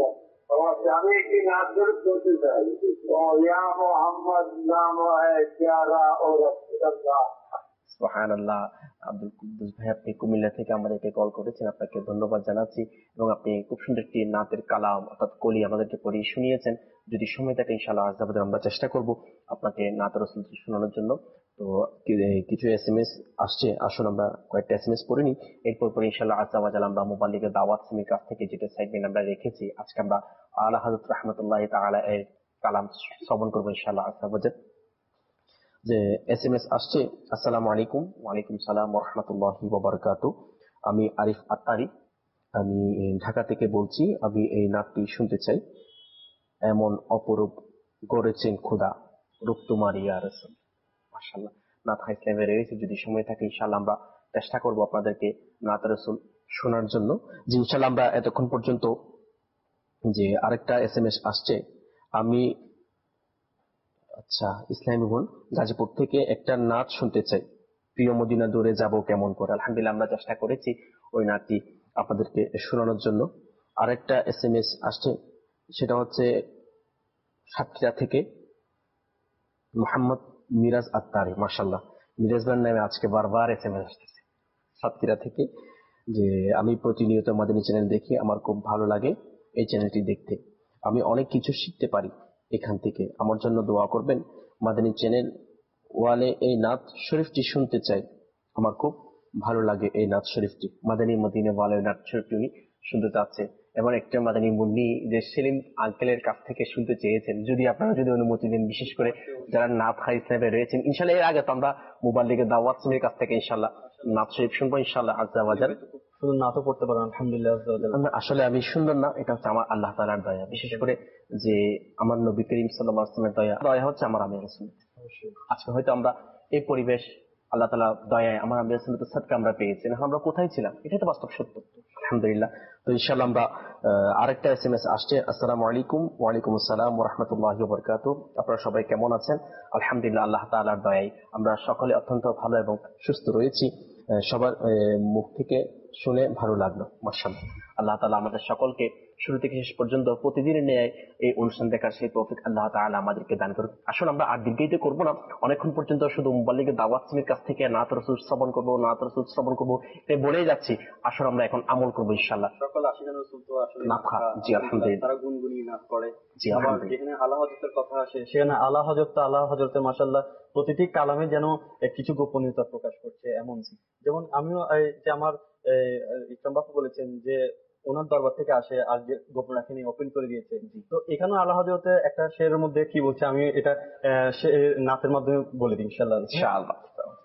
আমি একটি নাচ শরীফ করতে চাই। ইয়া মুহাম্মদ নাম হ্যায় প্যারা ও রাসূলুল্লাহ। সুবহানাল্লাহ, আব্দুল কুদ্দুস ভাই আপনি কুমিল্লা থেকে আমাদেরকে কল করেছেন, আপনাকে ধন্যবাদ জানাচ্ছি, এবং আপনি খুব সুন্দর একটি নাতের কালাম অর্থাৎ কলি আমাদেরকে পড়িয়ে শুনিয়েছেন। যদি সময় থাকে ইনশাআল্লাহ আজ আমরা চেষ্টা করব আপনাকে নাত রাসূল শোনানোর জন্য। তো কিছু এস এম এস আসছে, আসুন আমরা কয়েকটা এস এম এস পড়ে নিই, এরপর পরে ইনশাআল্লাহ আজ আমরা মুবাল্লিগের দাওয়াত সেমির কাছ থেকে যেটা সাইডলাইন আমরা রেখেছি, আজকে আমরা আলা হযরত রাহমাতুল্লাহি তাআলা এর কালাম শ্রবণ করবো ইনশাআল্লাহ আজ। যে এস এম এস আসছে, আসসালামু আলাইকুম। ওয়ালাইকুম সালাম ওয়া রাহমাতুল্লাহি ওয়া বারাকাতুহু। আমি আরিফ আত্তারি, আমি ঢাকা থেকে বলছি। আমি এই নাটটি শুনতে চাই। এমন অপরূপ গড়েছেন খোদা, রূপ তোমার ইয়া রাসূল। মাশাআল্লাহ, নাত ইসলামে রয়েছে, যদি সময় থাকে ইনশাআল্লাহ আমরা চেষ্টা করব আপনাদেরকে নাত রাসূল শোনার জন্য। যে ইনশাআল্লাহ আমরা এতক্ষণ পর্যন্ত যে আরেকটা এস এম এস আসছে, আমি আচ্ছা ইসলামী বোন গাজীপুর থেকে একটা নাচ শুনতে চাই, প্রিয় মদিনা দূরে যাব কেমন করে। আলহামদুলিল্লাহ আমরা চেষ্টা করেছি ওই নাচটি আপনাদেরকে শোনানোর জন্য। আরেকটা এস এম এস আসছে, সেটা হচ্ছে সাতক্ষীরা থেকে মোহাম্মদ মিরাজ আত্তারি। মাশাআল্লাহ, মিরাজ ভাইয়ের নামে আজকে বারবার এস এম এস আসতেছে সাতক্ষীরা থেকে। যে আমি প্রতিনিয়ত মাদানী চ্যানেল দেখি, আমার খুব ভালো লাগে এই চ্যানেলটি দেখতে, আমি অনেক কিছু শিখতে পারি এখান থেকে, আমার জন্য দোয়া করবেন। মাদানী চ্যানেল ওয়ালে এই নাত শরীফটি শুনতে চাই, আমার খুব ভালো লাগে এই নাত শরীফটি। মাদানী মদিনা ওয়ালে নাত শরীফটি উনি শুনতে চাচ্ছে, এবং একটা মাদানী মুন্নি যে সেলিম আঙ্কেলের কাছ থেকে শুনতে চেয়েছেন, যদি আপনারা যদি অনুমতি দেন, বিশেষ করে যারা নাত খাই ইসলামে রয়েছেন। ইনশাআল্লাহ এর আগে তো আমরা মুবাল্লিগের দাওয়াত সেমির কাছ থেকে ইনশাআল্লাহ নাত শরীফ শুনবো ইনশাআল্লাহ আজ্জা ওয়াজাল। শুধু নাতও পড়তে পারেন আলহামদুলিল্লাহ। আসলে আমি সুন্দর না, এটা হচ্ছে আমার আল্লাহ তাআলার দয়া, বিশেষ করে যে আমার নবী করিম সাল্লাল্লাহু আলাইহি ওয়াসাল্লামের দয়া দয়া হচ্ছে আমার আমির রাসূল। আজকে হয়তো আমরা এই পরিবেশ আল্লাহ তাআলা দয়ায় আমার আমির রাসূলের সাদকা আমরা পেয়েছি, না আমরা কোথায় ছিলাম, এটাই তো বাস্তব সত্য আলহামদুলিল্লাহ। তো ইনশাআল্লাহ আমরা আরেকটা এস এম এস আসছে, আসসালামু আলাইকুম। ওয়ালাইকুম আসসালাম ওয়া রাহমাতুল্লাহি ওয়া বারাকাতুহু। আপনারা সবাই কেমন আছেন? আলহামদুলিল্লাহ আল্লাহ তাআলার দয়ায় আমরা সকলে অত্যন্ত ভালো এবং সুস্থ রয়েছি। সবার মুখ থেকে শুনে ভালো লাগলো। মাশাআল্লাহ, আল্লাহ তাআলা আমাদের সকলকে শুরু থেকে শেষ পর্যন্ত প্রতিদিনের ন্যায় এই অনুষ্ঠান দেখার সেই তৌফিক আল্লাহ তাআলা আমাদেরকে দান করুন। আসলে আমরা আর দীর্ঘায়িত করবো না, অনেকক্ষণ পর্যন্ত শুধু মুবাল্লিগের দাওয়াত শ্রেণীর কাছ থেকে নাত রাসূল শ্রবণ করবো, নাত রাসূল শ্রবণ করবো, তাই বলেই যাচ্ছি। আসলে আমরা এখন আমল করবো ইনশাআল্লাহ। সকল আশিকান রাসূল তো আসলে নাত খা, জি আলহামদুলিল্লাহ, তারা গুনগুনি নাত করে। জি আবার আলহামদুলিল্লাহ, যেখানে আলা হযরতের কথা আসে সেখানে আলা হযরত আলা হযরতের মাশাআল্লাহ প্রতিটি কালামে যেন কিছু গোপনীয়তা প্রকাশ করছে এমন। যেমন আমিও এই যে আমার ইসলাম বাপু বলেছেন যে ওনার দরবার থেকে আসে আর যে গোপন রাখিনি ওপেন করে দিয়েছে। তো এখানে আলা হযরতে একটা শেরের মধ্যে কি বলছে আমি এটা নাতের মাধ্যমে বলে দিই ইনশাআল্লাহ। ইনশাআল্লাহ।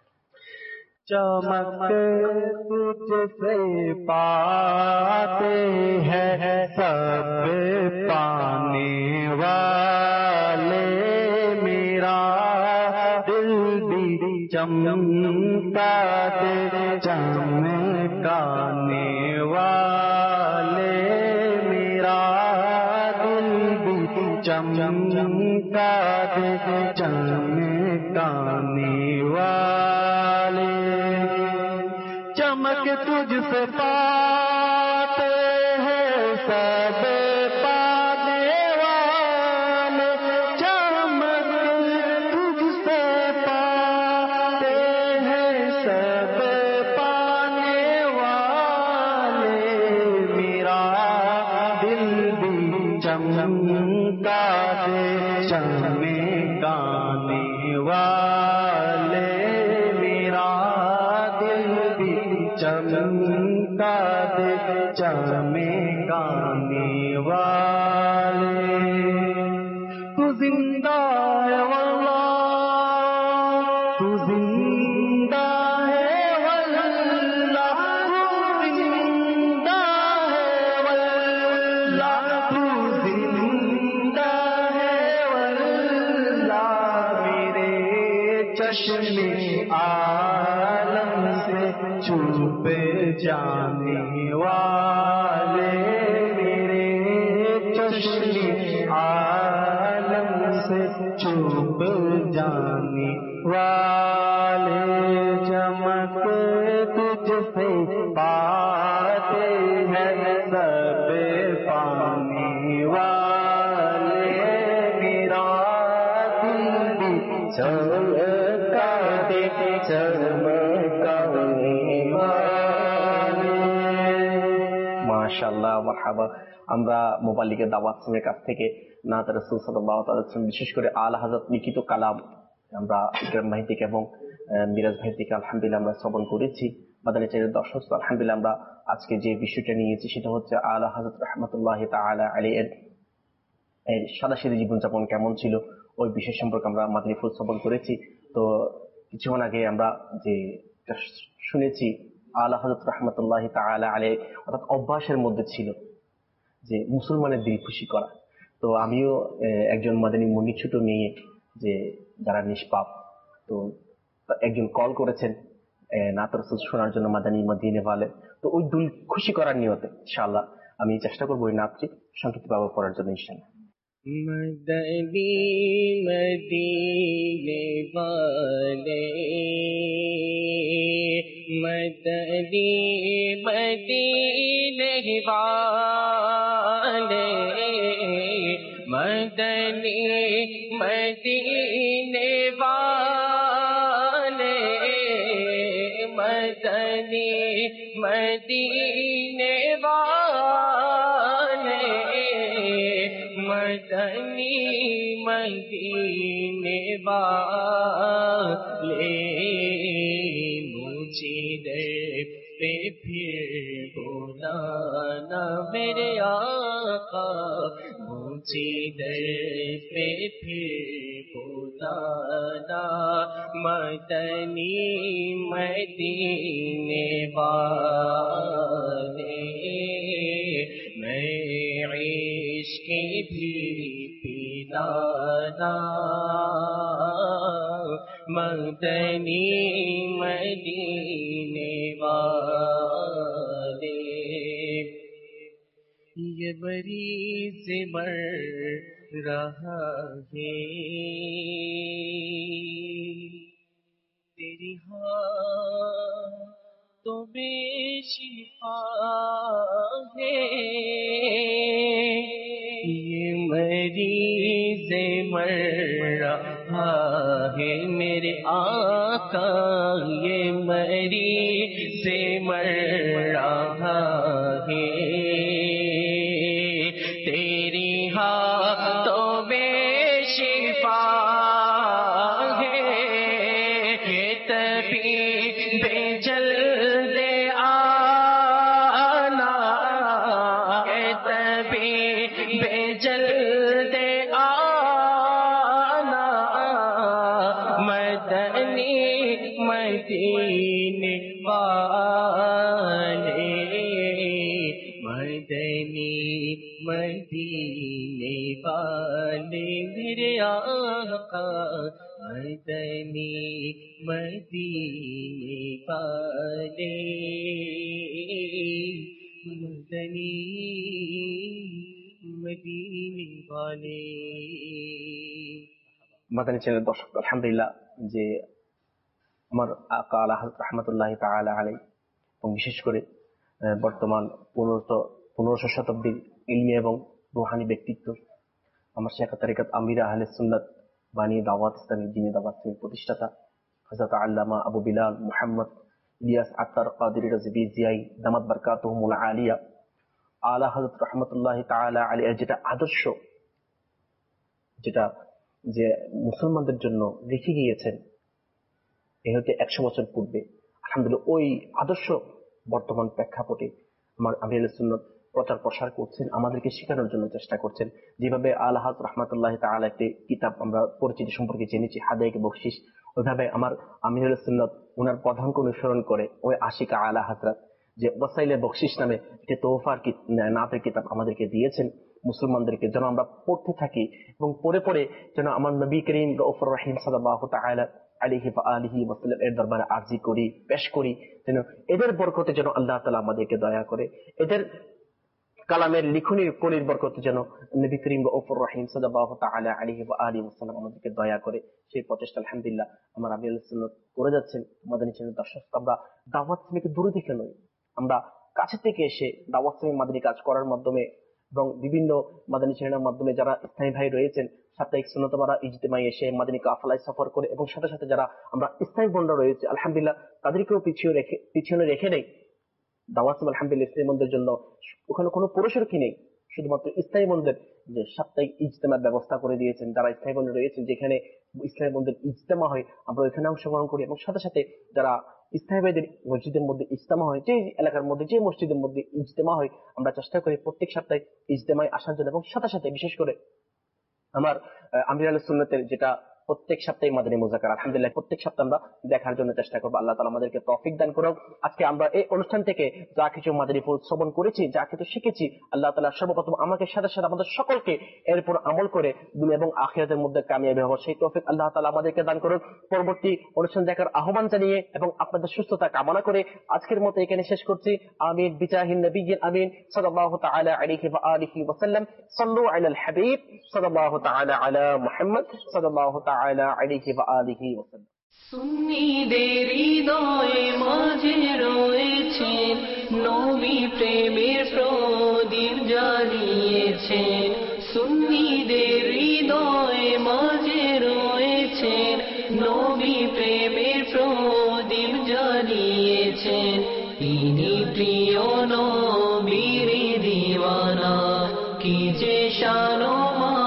चमक तुझसे पाते हैं सब पाने वाले, मेरा दिल भी चमका दे चमकाने वाले, मेरा दिल भी चमका दे चमकाने वाले। चमक तुझसे पाते हैं सब पाने वाले, चमक तुझसे पाते हैं सब पाने वाले, मेरा दिल भी चमका दे चमकाने वाले, मेरा दिल भी चमका दे चमकाने वाले। तू जिंदा है वल्लाह, तू जिंदा है वल्लाह, तू जिंदा है वल्लाह, तू जिंदा है वल्लाह, मेरे चश्मे आलम से छुप जाने वाले, मेरे चश्मे आलम से छुप जाने वाले। चमक तुझसे पाते हैं सब पाने वाले, मेरा दिल भी चमका दे चमकाने वाले। মাশাআল্লাহ, মারহাবা। আমরা মুবাল্লিগের দাওয়াত শ্রেণীর কাছ থেকে নাত রাসূল সাল্লাল্লাহু আলাইহি ওয়াসাল্লাম, বিশেষ করে আলা হযরত লিখিত কালাম আমরা ইকরাম ভাই থেকে এবং মিরাজ ভাই থেকে আলহামদুলিল্লাহ আমরা শ্রবণ করেছি। মাদানী চ্যানেলের দর্শক আলহামদুলিল্লাহ আমরা আজকে যে বিষয়টা নিয়েছি সেটা হচ্ছে আলা হযরত রাহমাতুল্লাহি তাআলা আলাইহির সাদাসিধে জীবনযাপন কেমন ছিল ওই বিষয় সম্পর্কে আমরা মাদানী ফুল শ্রবণ করেছি। তো কিছুক্ষণ আগে আমরা যে শুনেছি আলা হযরত রাহমাতুল্লাহি তাআলা আলাইহি অর্থাৎ অভ্যাসের মধ্যে ছিল যে মুসলমানের দিল খুশি করা। তো আমিও একজন মাদানী মুন্নি ছোট মেয়ে যে যারা নিষ্পাপ, তো একজন কল করেছেন নাত রাসূল শোনার জন্য মাদানী মদিনা ওয়ালে, তো ওই দিল খুশি করার নিয়তে ইনশাআল্লাহ আমি চেষ্টা করবো ওই নাতটি সংক্ষিপ্তভাবে পড়ার জন্য ইনশাআল্লাহ। मदनी मदीने वाले, मदनी मदीने वाले, मदनी मदीने वाले, मदनी मदीने वाले, मदनी मदीने वाले, मुझे दर पे फिर बुलाना मेरे आका, मुझे दर पे फिर बुलाना, मदनी मदीने वाले, मैं इश्क भी पिलाना, मदनी मदीने वाले। ये मरीज मर रहा है तेरी हाँ तो बेशिफा है ये मरीज़ मर रहा है मेरे आका ये मरीज़ मर रहा है तेरी हाथों बेशिफा है ये तबीब जल्दी आना ये तबीब जल्दी आना मदनी मदीने वाले मदनी मदीने वाले मेरे आका मदनी मदीने वाले मदनी मदीने वाले। মাদানী চ্যানেলের দর্শক, আলহামদুলিল্লাহ যে আমার আকা আলা হযরত রাহমাতুল্লাহি তাআলা আলাইহি এবং বিশেষ করে বর্তমান পনেরো পনেরোশো শতাব্দীর ইলমি এবং রুহানি ব্যক্তিত্ব আমার শেখ তরিকত আমিরা আহলে সুন্নাত বানী দাওয়াত ইসলামী দ্বীন দাওয়াত ইসলামী প্রতিষ্ঠাতা হযরত আল্লামা আবু বিলাল মুহাম্মদ ইলিয়াস আত্তার কাদেরী রাজভী জিয়াই দামাত বারকাতুহুমুল আলিয়া আলা হযরত রাহমাতুল্লাহি তাআলা আলাইহি যেটা আদর্শ, যেটা যে মুসলমানদের জন্য রেখে গিয়েছেন এ হতে একশো বছর পূর্বে, আলহামদুলিল্লাহ ওই আদর্শ বর্তমান প্রেক্ষাপটে আমার আমির সুন্নাত প্রচার প্রসার করছেন, আমাদেরকে শেখানোর জন্য চেষ্টা করছেন। যেভাবে আলা হযরত রাহমাতুল্লাহি তাআলা একটি কিতাব আমরা পরিচিতি সম্পর্কে জেনেছি হাদায়েক বখশিশ, ওইভাবে আমার আমির সুন্নাত ওনার প্রধানকে অনুসরণ করে ওই আশিকা আলা হযরত যে ওয়াসাইলে বখশিশ নামে একটি তোহফার নাতের কিতাব আমাদেরকে দিয়েছেন মুসলমানদেরকে, যেন আমরা পড়তে থাকি এবং পড়ে পড়ে যেন আমার নবী করিম রউফুর রহিম সাল্লাল্লাহু তাআলা আলাইহি ওয়া আলিহি ওয়াসাল্লাম এর দরবারে আরজি করি, পেশ করি, যেন এদের বরকতে যেন আল্লাহ তাআলা আমাদেরকে দয়া করে, এদের কালামের লিখনির কলির বরকতে যেন নবী করিম রউফুর রহিম সাল্লাল্লাহু তাআলা আলাইহি ওয়া আলিহি ওয়াসাল্লাম আমাদেরকে দয়া করে। সেই প্রচেষ্টা আলহামদুলিল্লাহ আমার আমির সুন্নাত করে যাচ্ছেন। মাদানী চ্যানেল দর্শক, আমরা দাওয়াত থেকে দূরে থেকে নই, আমরা কাছে থেকে এসে দাওয়াত ইসলামী মাদানী কাজ করার মাধ্যমে এবং বিভিন্ন মাদানী চ্যানেলের মাধ্যমে যারা ইসলামী ভাই রয়েছেন সাপ্তাহিক সুন্নতবারা ইজতেমায় এসে মাদানী কাফেলায় সফর করে এবং সাথে সাথে যারা আমরা ইসলামী বোনরা রয়েছে আলহামদুলিল্লাহ তাদেরকেও পিছিয়ে রেখে পিছনে রেখে নেই দাওয়াত আলহামদুলিল্লাহ ইসলামী বোনদের জন্য ওখানে কোনো পুরুষের কি নেই, শুধুমাত্র ইসলামী বোনদের যে সাপ্তাহিক ইজতেমার ব্যবস্থা করে দিয়েছেন। যারা ইসলামী বোন রয়েছেন যেখানে ইসলামী বোনদের ইজতেমা হয় আমরা ওইখানে অংশগ্রহণ করি এবং সাথে সাথে যারা ইসলামী ভাইদের মসজিদের মধ্যে ইজতেমা হয়, যে এলাকার মধ্যে যে মসজিদের মধ্যে ইজতেমা হয় আমরা চেষ্টা করি প্রত্যেক সপ্তাহে ইজতেমায় আসার জন্য এবং সাথে সাথে বিশেষ করে আমার আমির আহলে সুন্নাতের যেটা প্রত্যেক সপ্তাহে মাদানী মুযাকারা আলহামদুলিল্লাহ প্রত্যেক সপ্তাহে আমরা দেখার জন্য চেষ্টা করবো। আল্লাহ তাআলা আমাদেরকে তৌফিক দান করুন। আজকে আমরা এই অনুষ্ঠান থেকে যা কিছু মাদানী ফুল শ্রবণ করেছি, যা কিছু শিখেছি, আল্লাহ তাআলা সর্বপ্রথম আমাকে সাথে সাথে আমাদের সকলকে এর উপর আমল করে দুনিয়া এবং আখিরাতের মধ্যে কামিয়াবি হওয়ার সেই তৌফিক আল্লাহ তাআলা আমাদেরকে দান করুন। পরবর্তী অনুষ্ঠান দেখার আহ্বান জানিয়ে এবং আপনাদের সুস্থতা কামনা করে আজকের মতো এখানে শেষ করছি। আমিন বিজাহিন নবিয়্যিল আমিন সাল্লাল্লাহু তাআলা আলাইহি ওয়া আলিহি ওয়া সাল্লাম। সাল্লু আলাল হাবিব সাল্লাল্লাহু তাআলা আলা মুহাম্মদ সাল্লাল্লাহু তাআলা আলাইহি ওয়া আলিহি ওয়া সাল্লাম। সুন্নিদের হৃদয়ে মাঝে রয়েছেন নবী প্রেমের প্রদীপ জ্বালিয়েছেন। সুন্নিদের হৃদয়ে মাঝে রয়েছেন নবী প্রেমের প্রদীপ জ্বালিয়েছেন। তিনি প্রিয় নবীর দিওয়ানা, কি যে শান